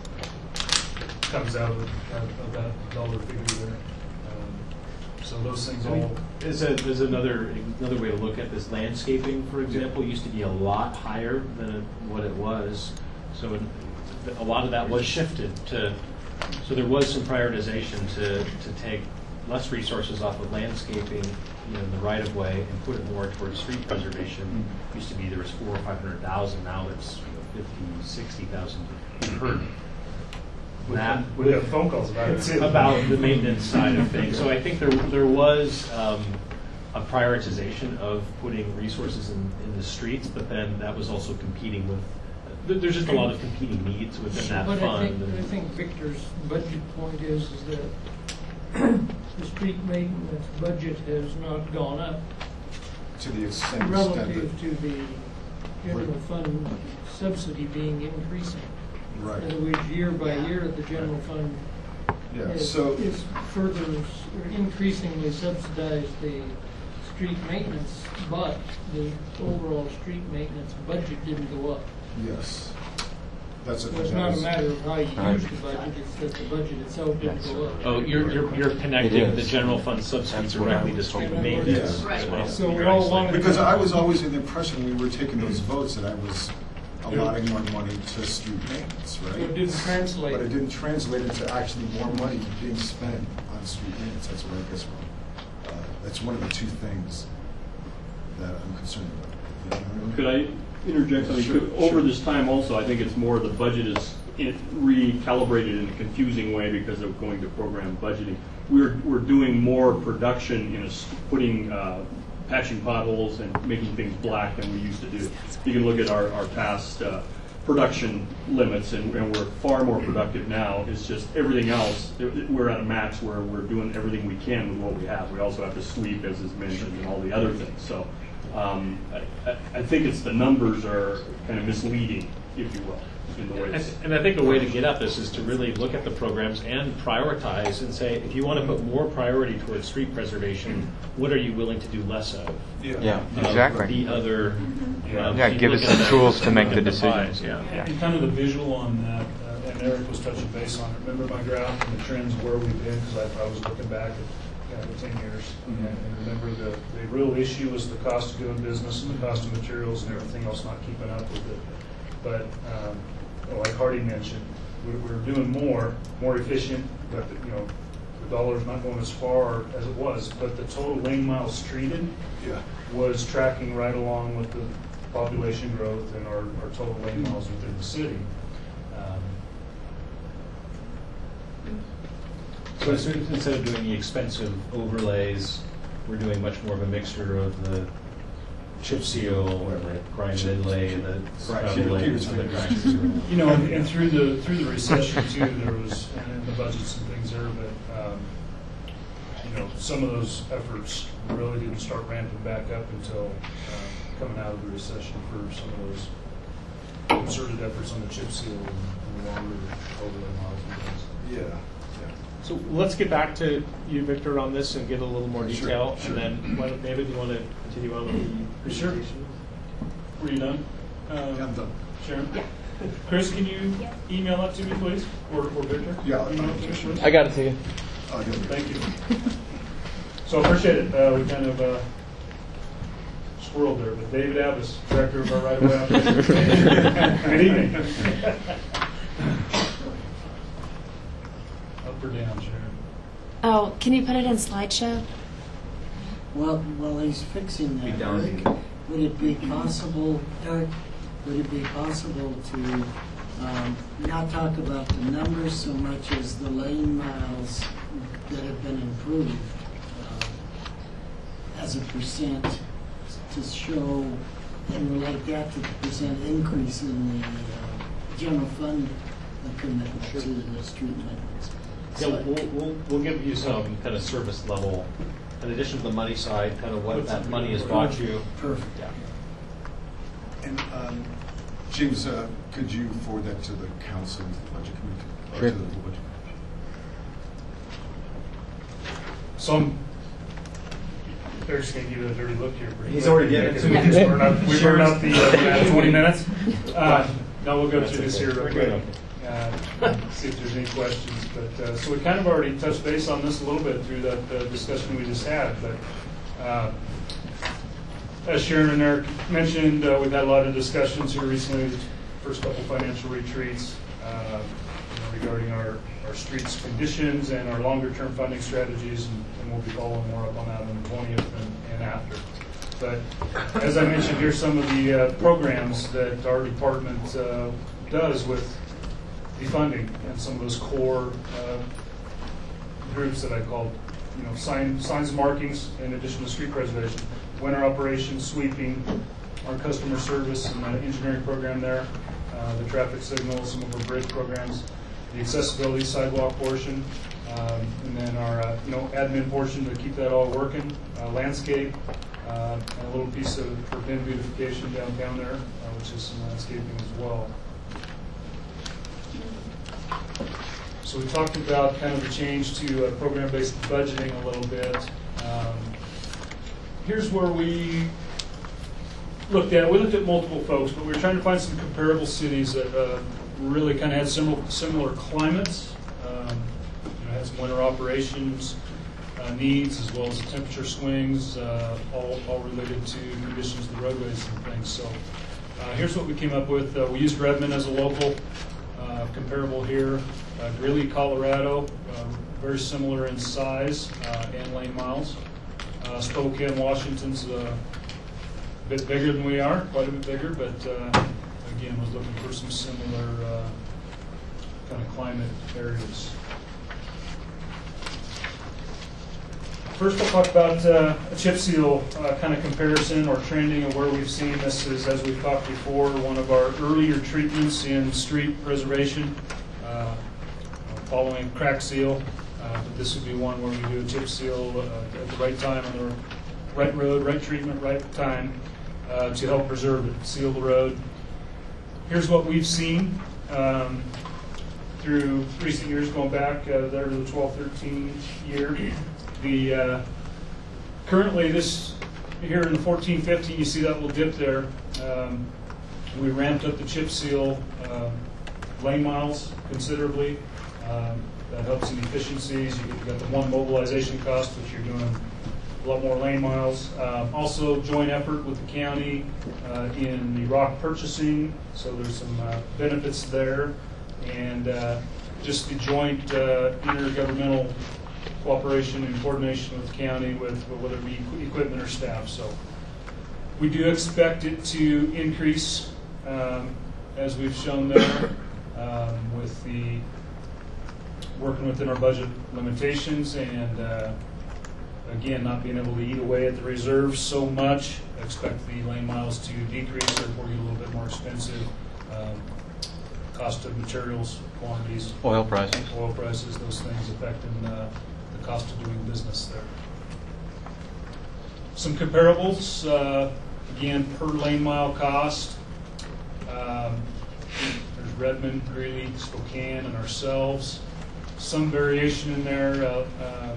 comes out of, of, of that dollar figure there. Um, so those things I mean, all. Is a, there's another another way to look at this. Landscaping, for example, used to be a lot higher than it, what it was. So in, a lot of that was shifted to. So there was some prioritization to to take less resources off of landscaping, you know, in the right of way, and put it more towards street preservation. Used to be there was four or five hundred thousand. Now it's you know, fifty, sixty thousand. We've heard that We have phone calls about it too. about the maintenance side of things. So I think there there was um, a prioritization of putting resources in, in the streets, but then that was also competing with, there- there's just a lot of competing needs within that But I fund. think, and- I think Victor's budget point is, is that the street maintenance budget has not gone up To the extent extent relative that, to the general fund subsidy being increasing. right. In other words, year by year, the general fund Yeah, is, so- is further, s- or increasingly subsidized the street maintenance, but the overall street maintenance budget didn't go up. Yes. That's a. So it's not a that's- matter of how you use the budget, it's that the budget itself didn't go up. Oh, you're, you're, you're connecting the general fund subsidy That's what I directly to was street hoping. maintenance Yeah. as well. So we all wanted. Because I was always in the impression when we were taking those votes that I was allotting more money to street maintenance, right? So it didn't translate. But it didn't translate into actually more money being spent on street maintenance. That's what I guess, uh, that's one of the two things that I'm concerned about. You know what I mean? Could I interject something? Sure, Could- Over sure. this time also, I think it's more the budget is in- recalibrated in a confusing way because of going to program budgeting. We're, we're doing more production in a s putting, uh, patching potholes and making things black than we used to do. You can look at our, our past uh, production limits, and, and we're far more productive now. It's just everything else, it- it- we're at a max where we're doing everything we can with what we have. We also have to sweep, as is mentioned, and all the other things. So um, I, I- I think it's the numbers are kind of misleading, if you will, in the way. And, and I think a way to get at this is to really look at the programs and prioritize and say, if you want to put more priority towards street preservation, what are you willing to do less of? Yeah, Of exactly. The other. um, Yeah, you give look us at the the- tools to make the look at decisions. pies, Yeah. Yeah. And kind of the visual on that, uh, and Eric was touching base on it. Remember my graph and the trends where we've been, because I, I was looking back at uh, ten years. Mm-hmm. And, and remember the, the real issue was the cost of doing business and the cost of materials and everything else not keeping up with it. But um, like Hardy mentioned, we're, we're doing more, more efficient, but the, you know, the dollar's not going as far as it was. But the total lane miles treated Yeah. was tracking right along with the population growth and our, our total lane miles within the city. Um, So it's- instead of doing the expensive overlays, we're doing much more of a mixture of the chip seal or the grind and inlay and the Right. overlay and Peter's some of the fingers. cracks. You know, and, and through the through the recession too, there was and the budgets and things there, but um, you know, some of those efforts really didn't start ramping back up until uh, coming out of the recession for some of those concerted efforts on the chip seal and, and the longer overlay models and things. Yeah. So let's get back to you, Victor, on this and get a little more Sure, detail. sure. And then, why don't- David, do you want to continue on with the Sure. presentation? Were you done? Um, I'm done. Sharon? Chris, can you email that to me, please? Or, or Victor? Yeah. Email it to me, please. I got it to you. I'll give it. Thank you. So I appreciate it. Uh, we kind of uh, squirreled there, but David Abbas, Director of our right-of-way operations. Good evening. Up or down, Sharon? Oh, can you put it in slideshow? Well, while he's fixing that, Eric, would it be possible, Eric, would it be possible to um, not talk about the numbers so much as the lane miles that have been improved uh, as a percent to show and relate that to the percent increase in the uh, general fund commitment to the street maintenance? Yeah, we'll, we'll, we'll give you some kind of service level, in addition to the money side, kind of what that money has brought you. Perfect. Yeah. And um, James, uh, could you forward that to the council, the budget committee? or Sure. to the budget So I'm, Eric's going to give it a dirty look here. pretty He's quick. already given it to We me. just burn up, we burn up the uh, twenty minutes. Uh, No, we'll go That's through this okay. here real We're good, quick. Uh, see if there's any questions. But uh, so we kind of already touched base on this a little bit through that uh, discussion we just had. But uh, as Sharon and Eric mentioned, uh, we've had a lot of discussions here recently, the first couple financial retreats uh, you know, regarding our, our streets conditions and our longer-term funding strategies, and, and we'll be following more up on that on the twentieth and, and after. But as I mentioned, here's some of the uh, programs that our department uh, does with defunding and some of those core uh, groups that I called you know, sign, signs and markings in addition to street preservation. Winter operations, sweeping, our customer service and the engineering program there, uh, the traffic signals, some of our bridge programs, the accessibility sidewalk portion, um, and then our uh, you know admin portion to keep that all working, uh, landscape, uh, and a little piece of for bin beautification downtown there, uh, which is some landscaping as well. So we talked about kind of the change to uh, program-based budgeting a little bit. Um, here's where we looked at, we looked at multiple folks, but we were trying to find some comparable cities that uh, really kind of had similar, similar climates, um, you know, had some winter operations uh, needs as well as the temperature swings, uh, all, all related to conditions of the roadways and things. So uh, here's what we came up with. Uh, we used Redmond as a local uh, comparable here. Uh, Greeley, Colorado, uh, very similar in size uh, and lane miles. Uh, Spokane, Washington's uh, a bit bigger than we are, quite a bit bigger, but uh, again, was looking for some similar uh, kind of climate areas. First, we'll talk about uh, a chip seal uh, kind of comparison or trending of where we've seen this is, as we've talked before, one of our earlier treatments in street preservation, uh, following crack seal. Uh, but this would be one where we do a chip seal uh, at the right time on the right road, right treatment, right time uh, to help preserve it, seal the road. Here's what we've seen um, through recent years, going back uh, there to the twelve thirteen year. The uh, currently this here in the fourteen fifteen, you see that little dip there. Um, we ramped up the chip seal uh, lane miles considerably. Um, that helps in efficiencies. You got the one mobilization cost, which you're doing a lot more lane miles. Uh, also, joint effort with the county uh, in the rock purchasing, so there's some uh, benefits there, and uh, just the joint uh, intergovernmental cooperation and coordination with the county, with whether it be equipment or staff. So we do expect it to increase, um, as we've shown there, um, with the working within our budget limitations, and uh, again, not being able to eat away at the reserves so much. I expect the lane miles to decrease, therefore get a little bit more expensive. Um, cost of materials, quantities, oil prices, oil prices, those things affecting uh, the cost of doing business there. Some comparables, uh, again, per lane mile cost. Um, there's Redmond, Greeley, Spokane, and ourselves. Some variation in there. Uh, um,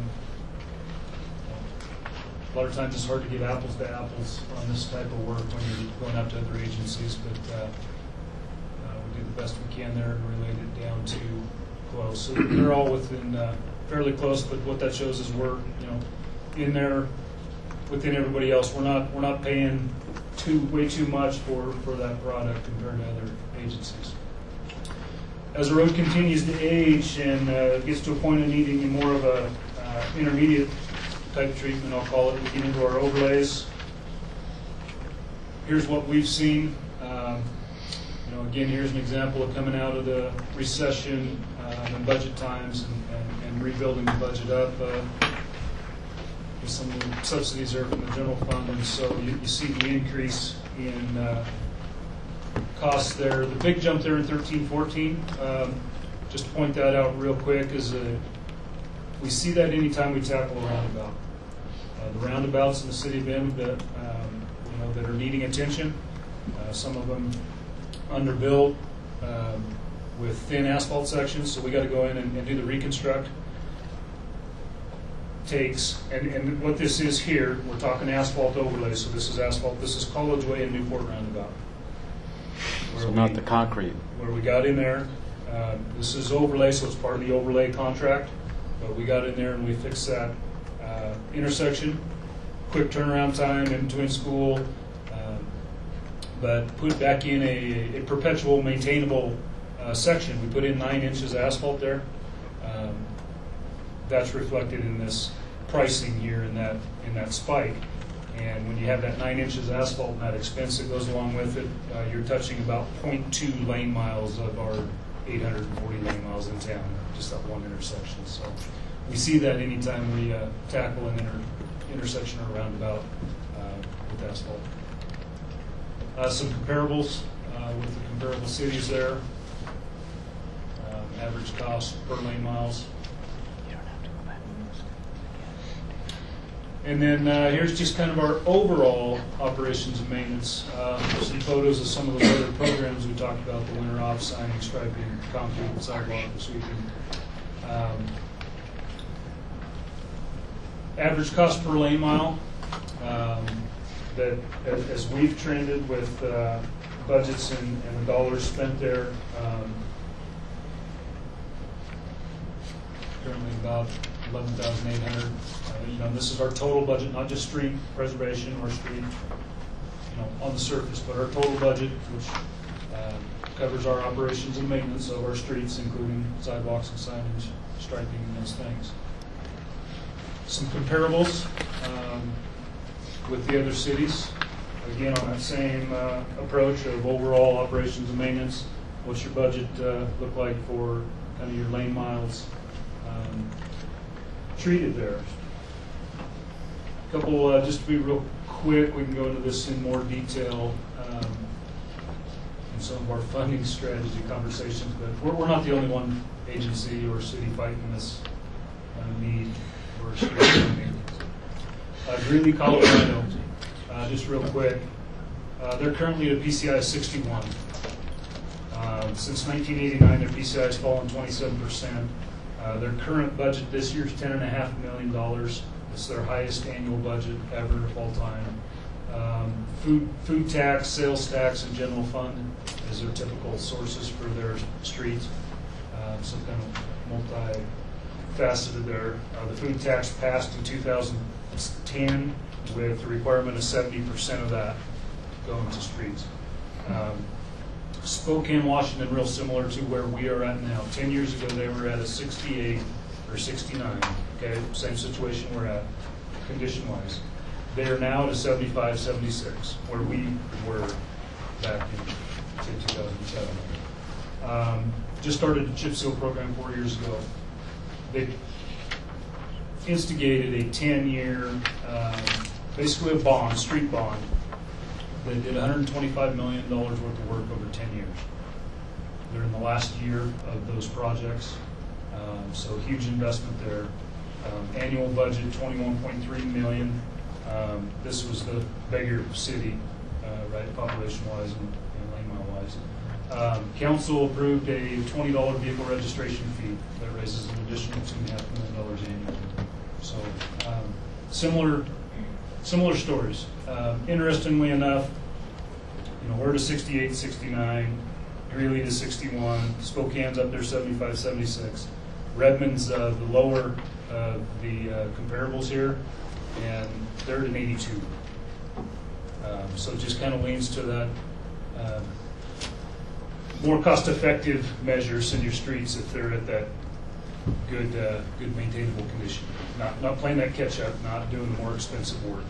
a lot of times it's hard to get apples to apples on this type of work when you're going out to other agencies, but uh, uh, we do the best we can there and relate it down to close. So they're all within uh, fairly close, but what that shows is we're you know in there within everybody else. We're not we're not paying too way too much for for that product compared to other agencies. As the road continues to age and uh, gets to a point of needing more of a uh, intermediate type treatment, I'll call it, we get into our overlays. Here's what we've seen. Um, you know, again, here's an example of coming out of the recession um, and budget times and, and, and rebuilding the budget up. Uh, with some subsidies there from the general fund, and so you, you see the increase in uh, costs there. The big jump there in thirteen fourteen, um, just to point that out real quick, is uh, we see that anytime we tackle a roundabout. Uh, the roundabouts in the city of Bend that um, you know that are needing attention. Uh, some of them underbuilt um, with thin asphalt sections, so we got to go in and, and do the reconstruct. Takes and, and what this is here, we're talking asphalt overlay. So this is asphalt. This is College Way and Newport Roundabout. So we, not the concrete. Where we got in there. Uh, this is overlay, so it's part of the overlay contract. But we got in there and we fixed that uh, intersection. Quick turnaround time in between school, um, but put back in a, a perpetual maintainable uh, section. We put in nine inches of asphalt there. Um, that's reflected in this pricing here in that in that spike. And when you have that nine inches of asphalt and that expense that goes along with it, uh, you're touching about zero point two lane miles of our eight hundred forty lane miles in town, just that one intersection. So we see that anytime we uh, tackle an inter intersection or roundabout uh, with asphalt. Uh, some comparables uh, with the comparable cities there. Um, average cost per lane miles. And then uh, here's just kind of our overall operations and maintenance. Um, some photos of some of the other programs we talked about: the winter off, signing, striping, concrete, sidewalk, sweeping. Um, average cost per lane mile. Um, that as, as we've trended with uh, budgets and, and the dollars spent there, um, currently about eleven thousand eight hundred. Uh, you know, this is our total budget, not just street preservation or street, you know, on the surface, but our total budget, which uh, covers our operations and maintenance of our streets, including sidewalks and signage, striping, and those things. Some comparables um, with the other cities. Again, on that same uh, approach of overall operations and maintenance. What's your budget uh, look like for kind of your lane miles um, treated there? A couple, uh, just to be real quick, we can go into this in more detail um, in some of our funding strategy conversations, but we're, we're not the only one agency or city fighting this uh, need for street funding. Uh, Greeley, Colorado, uh, just real quick, uh, they're currently at a P C I of sixty-one. Uh, since nineteen eighty-nine, their P C I has fallen twenty-seven percent. Uh, their current budget this year is ten point five million dollars. It's their highest annual budget ever all time. Um, food, food tax, sales tax, and general fund is their typical sources for their streets. Uh, so kind of multi-faceted there. Uh, the food tax passed in two thousand ten with the requirement of seventy percent of that going to streets. Um, Spokane, Washington, real similar to where we are at now. Ten years ago, they were at a sixty-eight or sixty-nine. Okay, same situation we're at, condition-wise. They are now at a seventy-five, seventy-six, where we were back in two thousand seven. Um, just started a chip seal program four years ago. They instigated a ten-year, um, basically a bond, street bond. They did one hundred twenty-five million dollars worth of work over ten years. They're in the last year of those projects, um, so huge investment there. Um, annual budget twenty-one point three million dollars. Um, this was the bigger city, uh, right, population-wise and, and lane mile-wise. Um, council approved a twenty dollar vehicle registration fee that raises an additional two point five million dollars annually. So um, similar, similar stories. Uh, interestingly enough, you know, we're to sixty-eight, sixty-nine, Greeley to sixty-one, Spokane's up there seventy-five, seventy-six. Redmond's uh, the lower of the uh, comparables here, and they're at an eighty-two. Um, so it just kind of leans to that uh, more cost-effective measures in your streets if they're at that good, uh, good maintainable condition. Not, not playing that catch-up, not doing the more expensive work.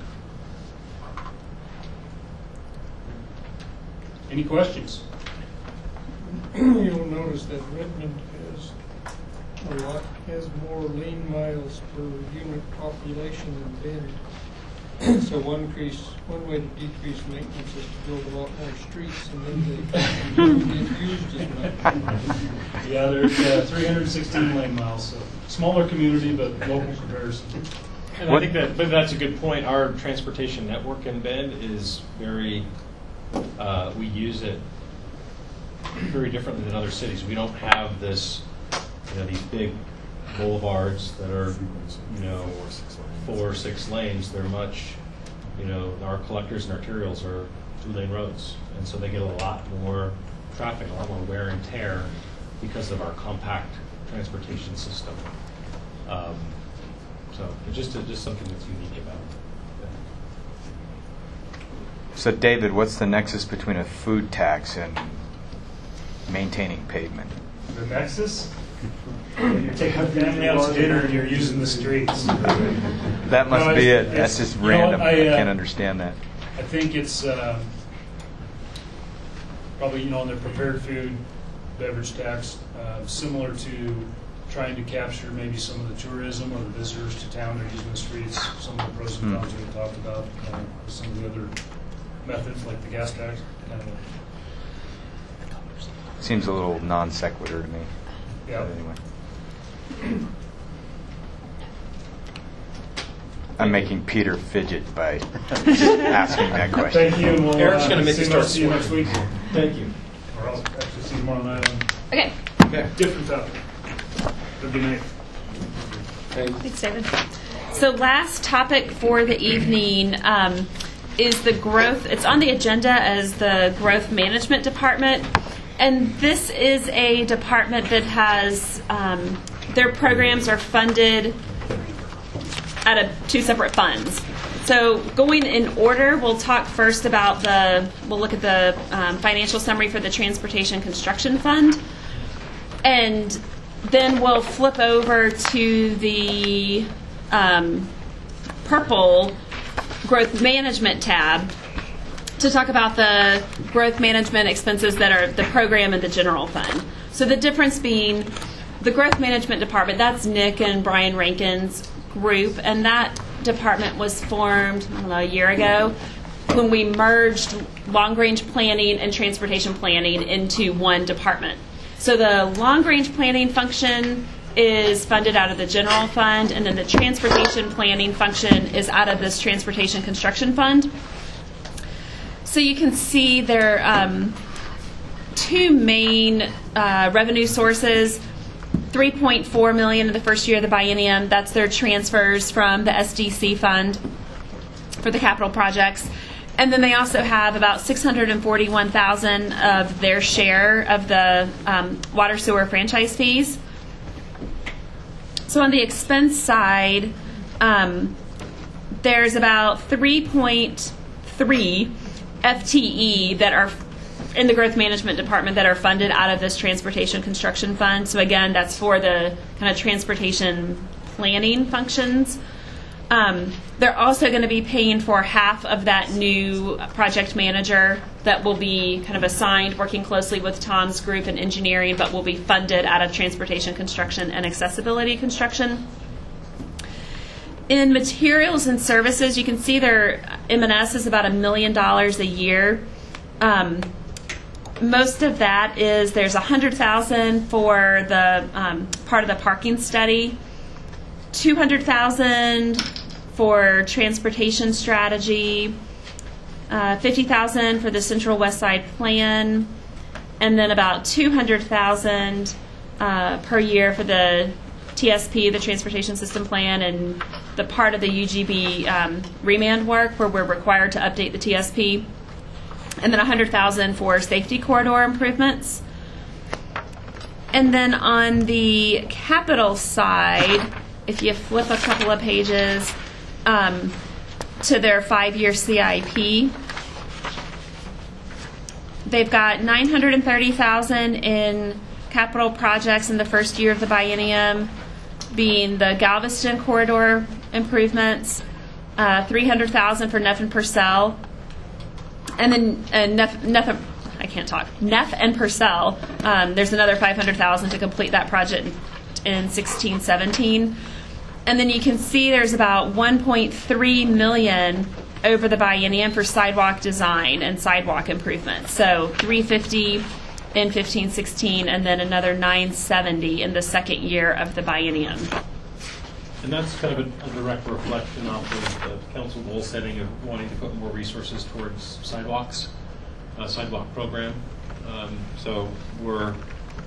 Any questions? You'll notice that Redmond has a lot, has more lane miles per unit population than Bend. So one increase, one way to decrease maintenance is to build a lot more streets, and then they don't get used as much. Yeah, there's uh, three hundred sixteen lane miles, so smaller community, but local comparison. And I think that, but that's a good point. Our transportation network in Bend is very, uh, we use it very differently than other cities. We don't have this, you know, these big boulevards that are, you know, four or six lanes. They're much, you know, our collectors and arterials are two-lane roads, and so they get a lot more traffic, a lot more wear and tear because of our compact transportation system. Um, so it's just, just something that's unique about it. So, David, what's the nexus between a food tax and maintaining pavement? The nexus? You're taking a family out to dinner and you're using the streets. That must no, be it's, it. It's, That's just you know, random. I, uh, I can't understand that. I think it's uh, probably, you know, on their prepared food, beverage tax, uh, similar to trying to capture maybe some of the tourism or the visitors to town that are using the streets, some of the pros and cons we talked about, uh, some of the other methods like the gas tax. Kind of Seems a little non sequitur to me. Yeah. But anyway. I'm making Peter fidget by asking that question. Thank you. And we'll, Eric's uh, going to make see you start see you next sweating. week. Thank you. Or I'll actually see you tomorrow night on Okay. Okay. different topic. Good night. Thanks, David. So last topic for the evening um, is the growth. It's on the agenda as the Growth Management Department. And this is a department that has, um, their programs are funded out of two separate funds. So going in order, we'll talk first about the, we'll look at the um, financial summary for the Transportation Construction Fund. And then we'll flip over to the um, purple growth management tab to talk about the growth management expenses that are the program and the general fund. So the difference being the growth management department, that's Nick and Brian Rankin's group, and that department was formed, I don't know, a year ago when we merged long-range planning and transportation planning into one department. So the long-range planning function is funded out of the general fund, and then the transportation planning function is out of this transportation construction fund. So you can see there are um, two main uh, revenue sources. three point four million dollars in the first year of the biennium. That's their transfers from the S D C fund for the capital projects. And then they also have about six hundred forty-one thousand dollars of their share of the um, water sewer franchise fees. So on the expense side, um, there's about three point three F T E that are in the growth management department that are funded out of this transportation construction fund. So again, that's for the kind of transportation planning functions. Um, they're also going to be paying for half of that new project manager that will be kind of assigned, working closely with Tom's group in engineering, but will be funded out of transportation construction and accessibility construction. In materials and services, you can see their M and S is about a million dollars a year. Um, most of that is there's a hundred thousand for the um, part of the parking study, two hundred thousand for transportation strategy, uh, fifty thousand for the Central West Side Plan, and then about two hundred thousand uh, per year for the T S P, the Transportation System Plan, and the part of the U G B um, remand work where we're required to update the T S P, and then one hundred thousand dollars for safety corridor improvements. And then on the capital side, if you flip a couple of pages um, to their five-year C I P, they've got nine hundred thirty thousand dollars in capital projects in the first year of the biennium, being the Galveston corridor improvements, uh, three hundred thousand dollars for Neff and Purcell, and then uh, Neff, Neff, I can't talk, Neff and Purcell. Um, there's another five hundred thousand dollars to complete that project in sixteen seventeen. And then you can see there's about one point three million dollars over the biennium for sidewalk design and sidewalk improvements. So three hundred fifty thousand dollars in fifteen sixteen, and then another nine hundred seventy thousand dollars in the second year of the biennium. And that's kind of a, a direct reflection of the, the council goal setting of wanting to put more resources towards sidewalks, uh, sidewalk program. Um, so we're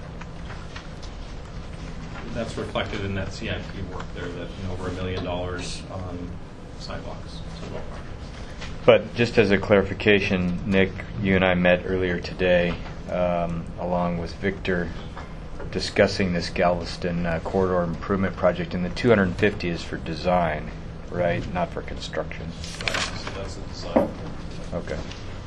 that's reflected in that C I P work there, that you know, over a million dollars on sidewalks, sidewalk projects. But just as a clarification, Nick, you and I met earlier today, um, along with Victor, discussing this Galveston uh, corridor improvement project, and the two hundred fifty is for design, right? Not for construction. Right, so that's the design. Okay.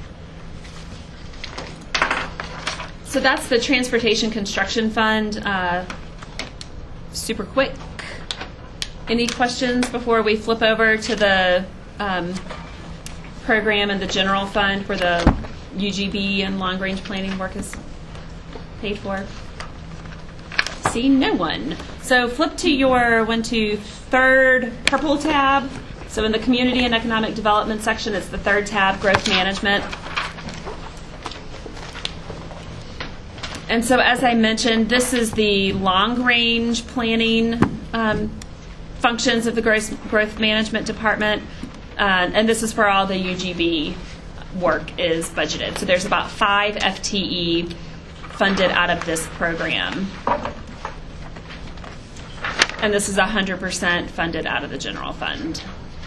So that's the Transportation Construction Fund. Uh, super quick. Any questions before we flip over to the um, program and the general fund where the U G B and long-range planning work is paid for? see no one. So flip to your one, two, third purple tab. So in the Community and Economic Development section, it's the third tab, Growth Management. And so as I mentioned, this is the long-range planning um, functions of the Growth, growth Management Department. Uh, and this is for all the U G B work is budgeted. So there's about five F T E funded out of this program. And this is one hundred percent funded out of the general fund.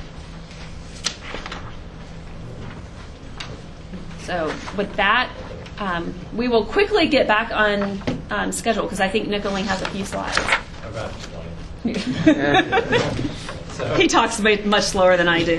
So with that, um, we will quickly get back on um, schedule because I think Nick only has a few slides. About twenty. So, he talks much slower than I do.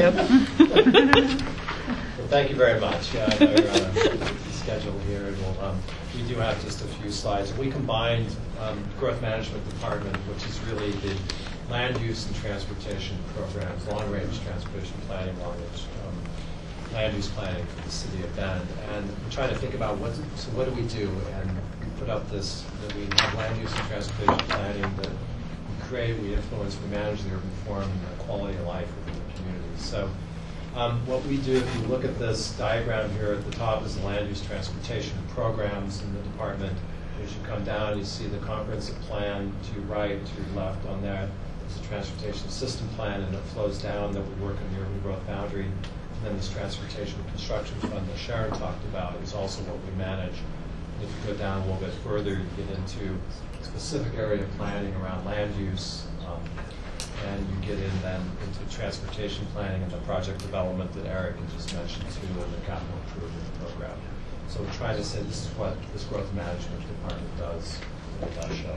well, thank you very much. Yeah, I know you're on a schedule here. And we'll, um, we do have just a few slides. We combined um, Growth Management Department, which is really the land use and transportation programs, long-range transportation planning, long-range um, land use planning for the city of Bend. And we're trying to think about what, so what do we do? And we put up this, that we have land use and transportation planning that we create, we influence, we manage the urban form and the quality of life within the community. So um, what we do, if you look at this diagram here at the top, is the land use transportation programs in the department. As you come down, you see the comprehensive plan to your right, to your left on that. There's a transportation system plan, and it flows down that we work in the urban growth boundary. And then this transportation construction fund that Sharon talked about is also what we manage. And if you go down a little bit further, you get into specific area planning around land use, um, and you get in then into transportation planning and the project development that Eric had just mentioned too, and the capital improvement program. So we're trying to say this is what this growth management department does. It does show.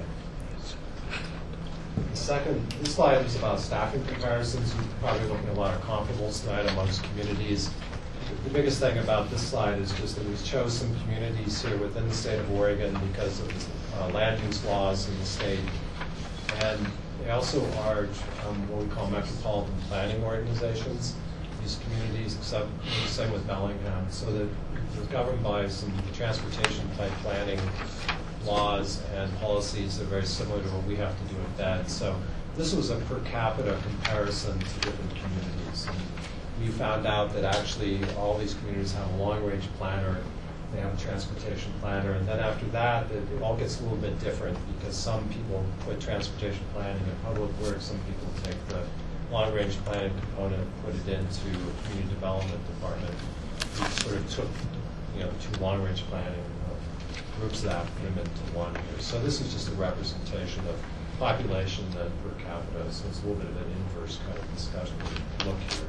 The second, this slide is about staffing comparisons. You're probably looking at a lot of comparables tonight amongst communities. The biggest thing about this slide is just that we chose some communities here within the state of Oregon because of the uh, land use laws in the state. And they also are um, what we call metropolitan planning organizations. These communities, except the same with Bellingham, so that they're governed by some transportation type planning laws and policies that are very similar to what we have to do in Bend. So this was a per capita comparison to different communities. And we found out that actually all these communities have a long-range planner, they have a transportation planner, and then after that, it, it all gets a little bit different because some people put transportation planning in public works, some people take the long-range planning component and put it into community development department. We sort of took, you know, two long-range planning uh, groups that, put them into one here. So this is just a representation of population and per capita, so it's a little bit of an inverse kind of discussion look here.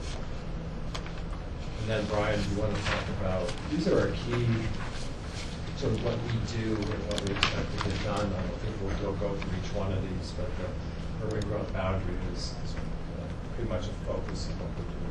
And then, Brian, do you want to talk about, these are our key, sort of what we do and what we expect to get done. I don't think we'll, we'll go through each one of these, but the urban growth boundary is, is uh, pretty much a focus of what we're doing.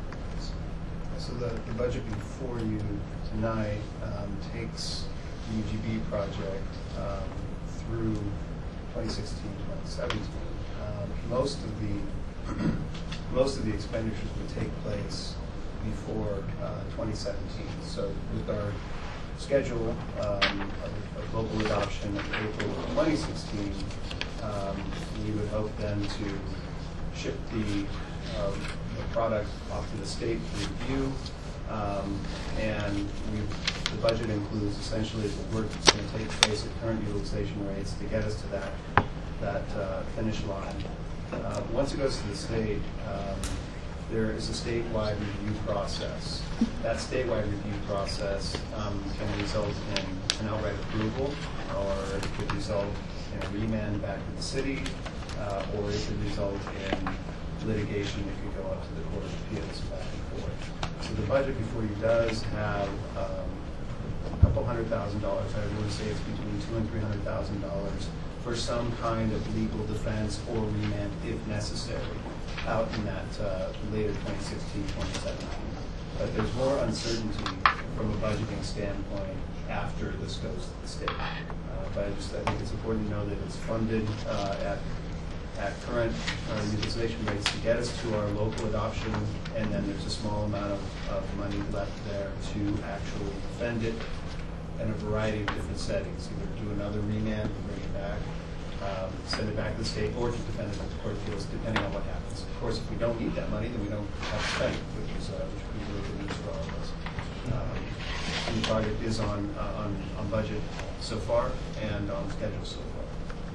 So the, the budget before you tonight um, takes the U G B project um, through twenty sixteen, twenty seventeen. Um, most of the most of the expenditures would take place before uh, twenty seventeen. So with our schedule um, of, of local adoption of April of twenty sixteen, um, we would hope then to ship the, um, the product off to the state for review. Um, and we, the budget includes essentially the work that's going to take place at current utilization rates to get us to that, that uh, finish line. Uh, once it goes to the state, um, there is a statewide review process. That statewide review process um, can result in an outright approval, or it could result in a remand back to the city, uh, or it could result in litigation that could go up to the Court of Appeals back and forth. So the budget before you does have um, a couple hundred thousand dollars. I would say it's between two and three hundred thousand dollars for some kind of legal defense or remand if necessary out in that uh, later twenty sixteen, twenty seventeen. But there's more uncertainty from a budgeting standpoint after this goes to the state. Uh, but I just I think it's important to know that it's funded uh, at at current uh, utilization rates to get us to our local adoption, and then there's a small amount of, of money left there to actually defend it in a variety of different settings, either do another remand and bring it back, um, send it back to the state, or to defend it at the court of appeals, depending on what happens. Of course, if we don't need that money, then we don't have to spend it, which is uh, which would be really good news for all of us. Um, the project is on, uh, on on budget so far and on schedule so far,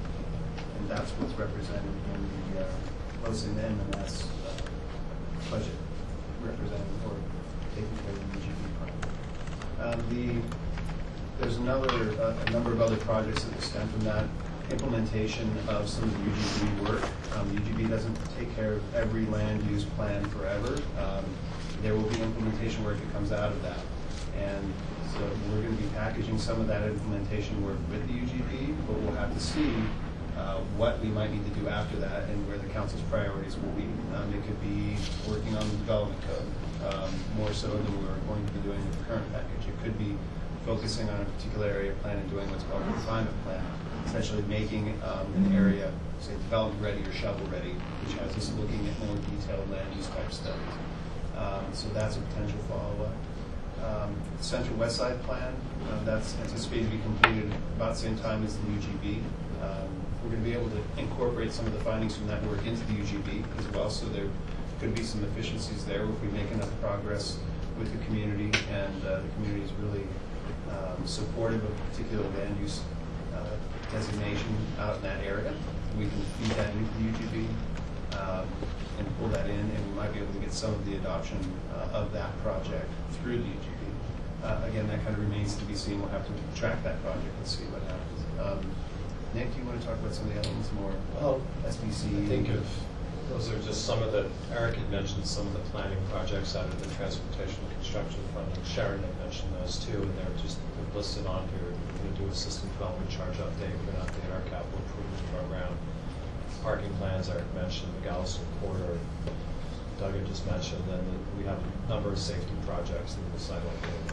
and that's what's represented in the uh, mostly in the M M S uh, budget, represented for taking care of the U G B project. Um, the there's another uh, a number of other projects that stem from that implementation of some of the U G B work. Um, U G B doesn't take care of every land use plan forever. Um, there will be implementation work that comes out of that. And so we're going to be packaging some of that implementation work with the U G B, but we'll have to see uh, what we might need to do after that and where the council's priorities will be. Um, it could be working on the development code um, more so than we're going to be doing with the current package. It could be focusing on a particular area plan and doing what's called a refinement plan, essentially making um, an area, say, development ready or shovel ready, which has us looking at more detailed land use type studies. Um, so that's a potential follow-up. Um, Central West Side Plan, uh, that's anticipated to be completed about the same time as the U G B. Um, we're going to be able to incorporate some of the findings from that work into the U G B as well, so there could be some efficiencies there if we make enough progress with the community, and uh, the community is really um, supportive of a particular land use uh, designation out in that area. We can feed that into the U G B um, and pull that in, and we might be able to get some of the adoption uh, of that project through the U G B. Uh, again, that kind of remains to be seen. We'll have to track that project and see what happens. Um, Nick, do you want to talk about some of the other ones more? Well, S B C. I think of those are just some of the, Eric had mentioned some of the planning projects out of the Transportation and Construction Fund. And Sharon had mentioned those too, and they're just they're listed on here. We're going to do a system development charge update. We're going to update our capital improvement program. Parking plans, Eric mentioned, the Galveston Corridor, Doug had just mentioned, and then we have a number of safety projects in the sidewalk.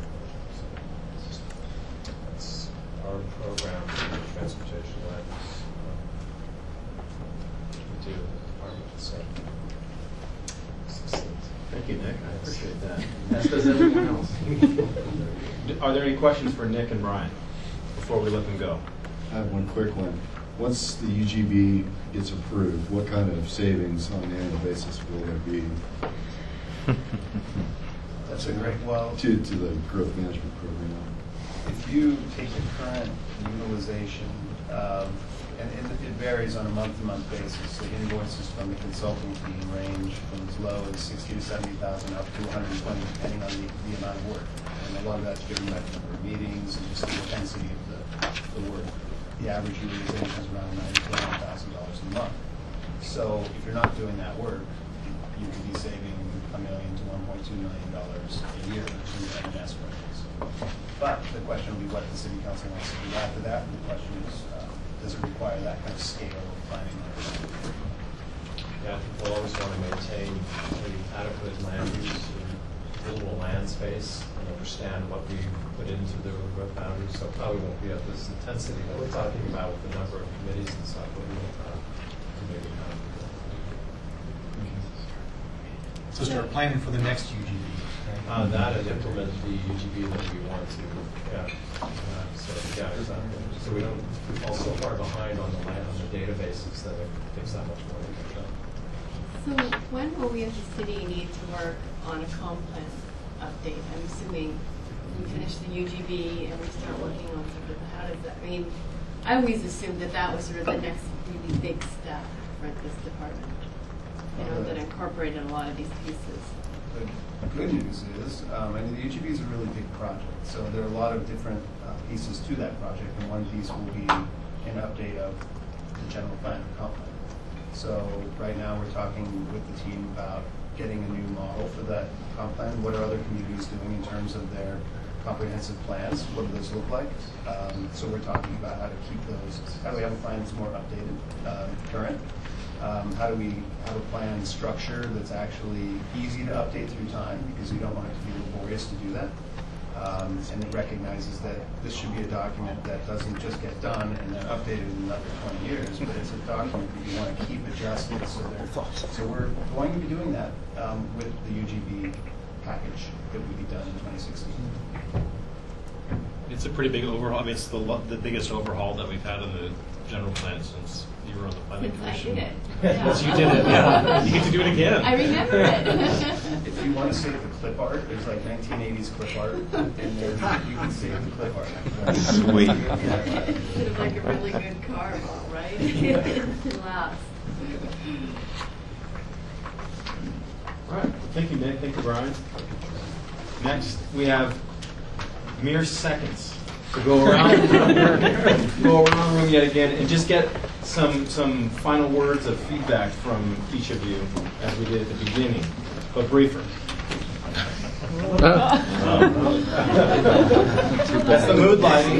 So that's our program for transportation land use. We do the department. So. Thank you, Nick. I appreciate that. As does everyone else. Are there any questions for Nick and Brian before we let them go? I have one quick one. Once the U G B gets approved, what kind of savings on an annual basis will there be? That's a great, well, to, to the growth management program. If you take the current utilization of, and it, it varies on a month-to-month basis, the invoices from the consulting team range from as low as sixty to seventy thousand up to one hundred twenty, depending on the, the amount of work. And a lot of that's driven by the number of meetings and just the intensity of the, the work. The average utilization is around ninety-one thousand dollars a month. So if you're not doing that work, you could be saving a million to one point two million dollars a year in M M S projects. But the question will be what the city council wants to do after that. And the question is, uh, does it require that kind of scale of planning? Yeah, I think we'll always want to maintain the adequate land use and livable land space and understand what we put into the growth boundaries. So probably won't be at this intensity that we're talking about with the number of committees and stuff. But we will uh, maybe not. So start planning for the next U G B. Uh, that and implement the U G B that we want to. Yeah. Uh, so yeah, exactly. So we don't fall so far behind on the land on the databases that it takes that much more to catch up. So when will we as a city need to work on a comp plan update? I'm assuming we finish the U G B and we start working on sort of how does that, I mean, I always assumed that that was sort of the next really big step for this department, you know, that incorporated a lot of these pieces. The good news is, um, I mean, the U G B is a really big project, so there are a lot of different uh, pieces to that project, and one piece will be an update of the general plan, the comp plan. So right now we're talking with the team about getting a new model for that comp plan. What are other communities doing in terms of their comprehensive plans? What do those look like? Um, so we're talking about how to keep those, how do we have a plan that's more updated, uh, current? Um, how do we have a plan structure that's actually easy to update through time, because we don't want it to be laborious to do that. Um, and it recognizes that this should be a document that doesn't just get done and then updated in another twenty years, but it's a document that you want to keep adjusting. So, so we're going to be doing that um, with the U G B package that will be done in twenty sixteen. it's a pretty big overhaul. I mean, it's the lo- the biggest overhaul that we've had in the general plan since you were on the planning Since I commission. did it. Yes, you did it. Yeah, you get to do it again. I remember it. If you want to save the clip art, there's like nineteen eighties clip art, and there you can save the clip art. Sweet. Sort of like a really good car ball, right? It lasts. All right. Well, thank you, Nick. Thank you, Brian. Next, we have mere seconds to go around, go around the room yet again, and just get some some final words of feedback from each of you, as we did at the beginning, but briefer. That's the mood lighting.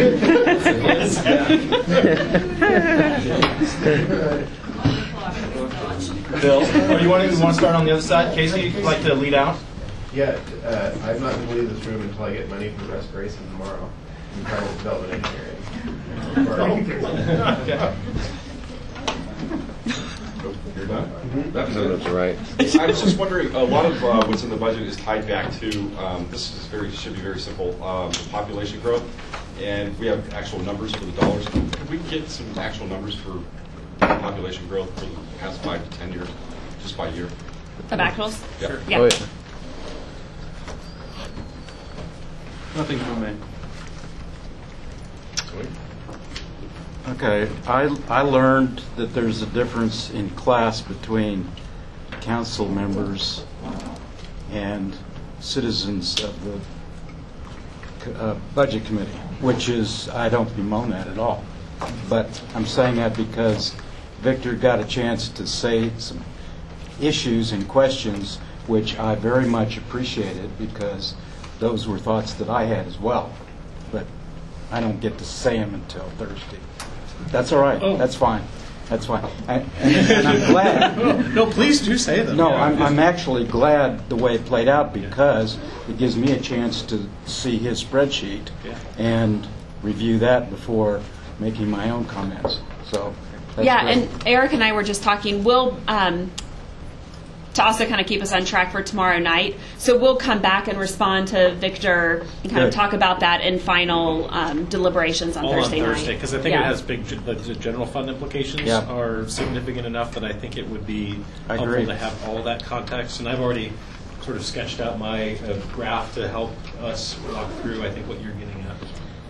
Bill, or do you want to, you want to start on the other side? Casey, you'd like to lead out? Yeah, uh, I'm not going to leave this room until I get money from restoration tomorrow in private development engineering. Okay. You're done? That's right. I was just wondering, a lot of uh, what's in the budget is tied back to, um, this is very, should be very simple, um, the population growth, and we have actual numbers for the dollars. Could we get some actual numbers for population growth for the past five to ten years, just by year? Of actuals? Yeah. Yeah. Oh, yeah. Nothing from me. Okay, I, I learned that there's a difference in class between council members and citizens of the uh, budget committee, which is, I don't bemoan that at all. But I'm saying that because Victor got a chance to say some issues and questions which I very much appreciated, because those were thoughts that I had as well. But I don't get to say them until Thursday. That's all right. Oh. That's fine. That's fine. I, and, and I'm glad. No, please do say them. No, Yeah. I'm, I'm actually glad the way it played out, because it gives me a chance to see his spreadsheet Yeah. and review that before making my own comments. So that's Yeah, great. and Eric and I were just talking. We'll, um, to also kind of keep us on track for tomorrow night, so we'll come back and respond to Victor and kind of Good. talk about that in final um, deliberations on All Thursday on night. Thursday, because I think Yeah. it has big, ge- the the general fund implications Yeah. are significant enough that I think it would be I helpful agree. to have all that context. And I've already sort of sketched out my uh, graph to help us walk through, I think, what you're getting at.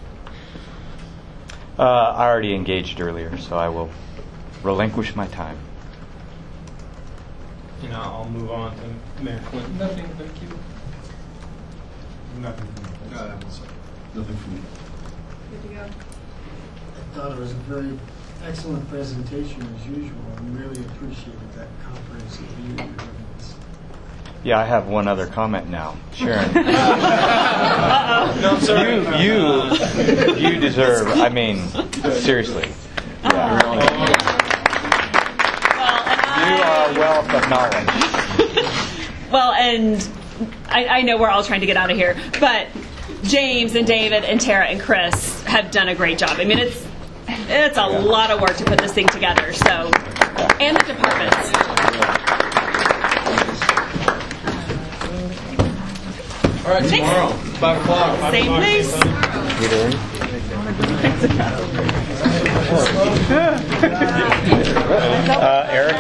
Uh, I already engaged earlier, so I will relinquish my time. And I'll I'll move on to Mayor Clinton. Nothing, thank you. Nothing from me. Uh, Nothing from me. Good to go. I thought it was a very excellent presentation as usual, and really appreciated that comprehensive view you're giving us. Yeah, I have one other comment now. Sharon. No, I'm sorry. You, you, you deserve, I mean, seriously. Yeah. You are a wealth of knowledge. Well, and I, I know we're all trying to get out of here, but James and David and Tara and Chris have done a great job. I mean, it's it's a lot of work to put this thing together. So, and the departments. All right, tomorrow, five o'clock. five Same o'clock, place. time. Uh, Eric,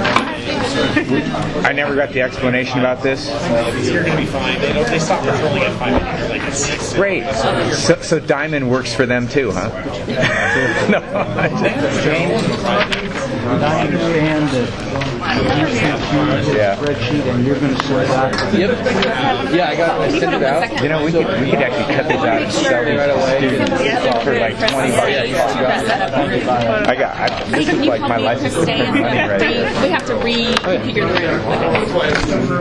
I never got the explanation about this. You're going to be fine. They don't. They stop patrolling at five minutes. Like it's six. Great. So, so Diamond works for them too, huh? No. James, I understand that you sent you the Yeah. spreadsheet and you're going to send it out. Yep. Yeah, I got. I sent it out. You know, we could we could actually cut these out and sell these to students for like twenty bucks. I got. I, this is like my license to print money right here. We have to re-configure the room.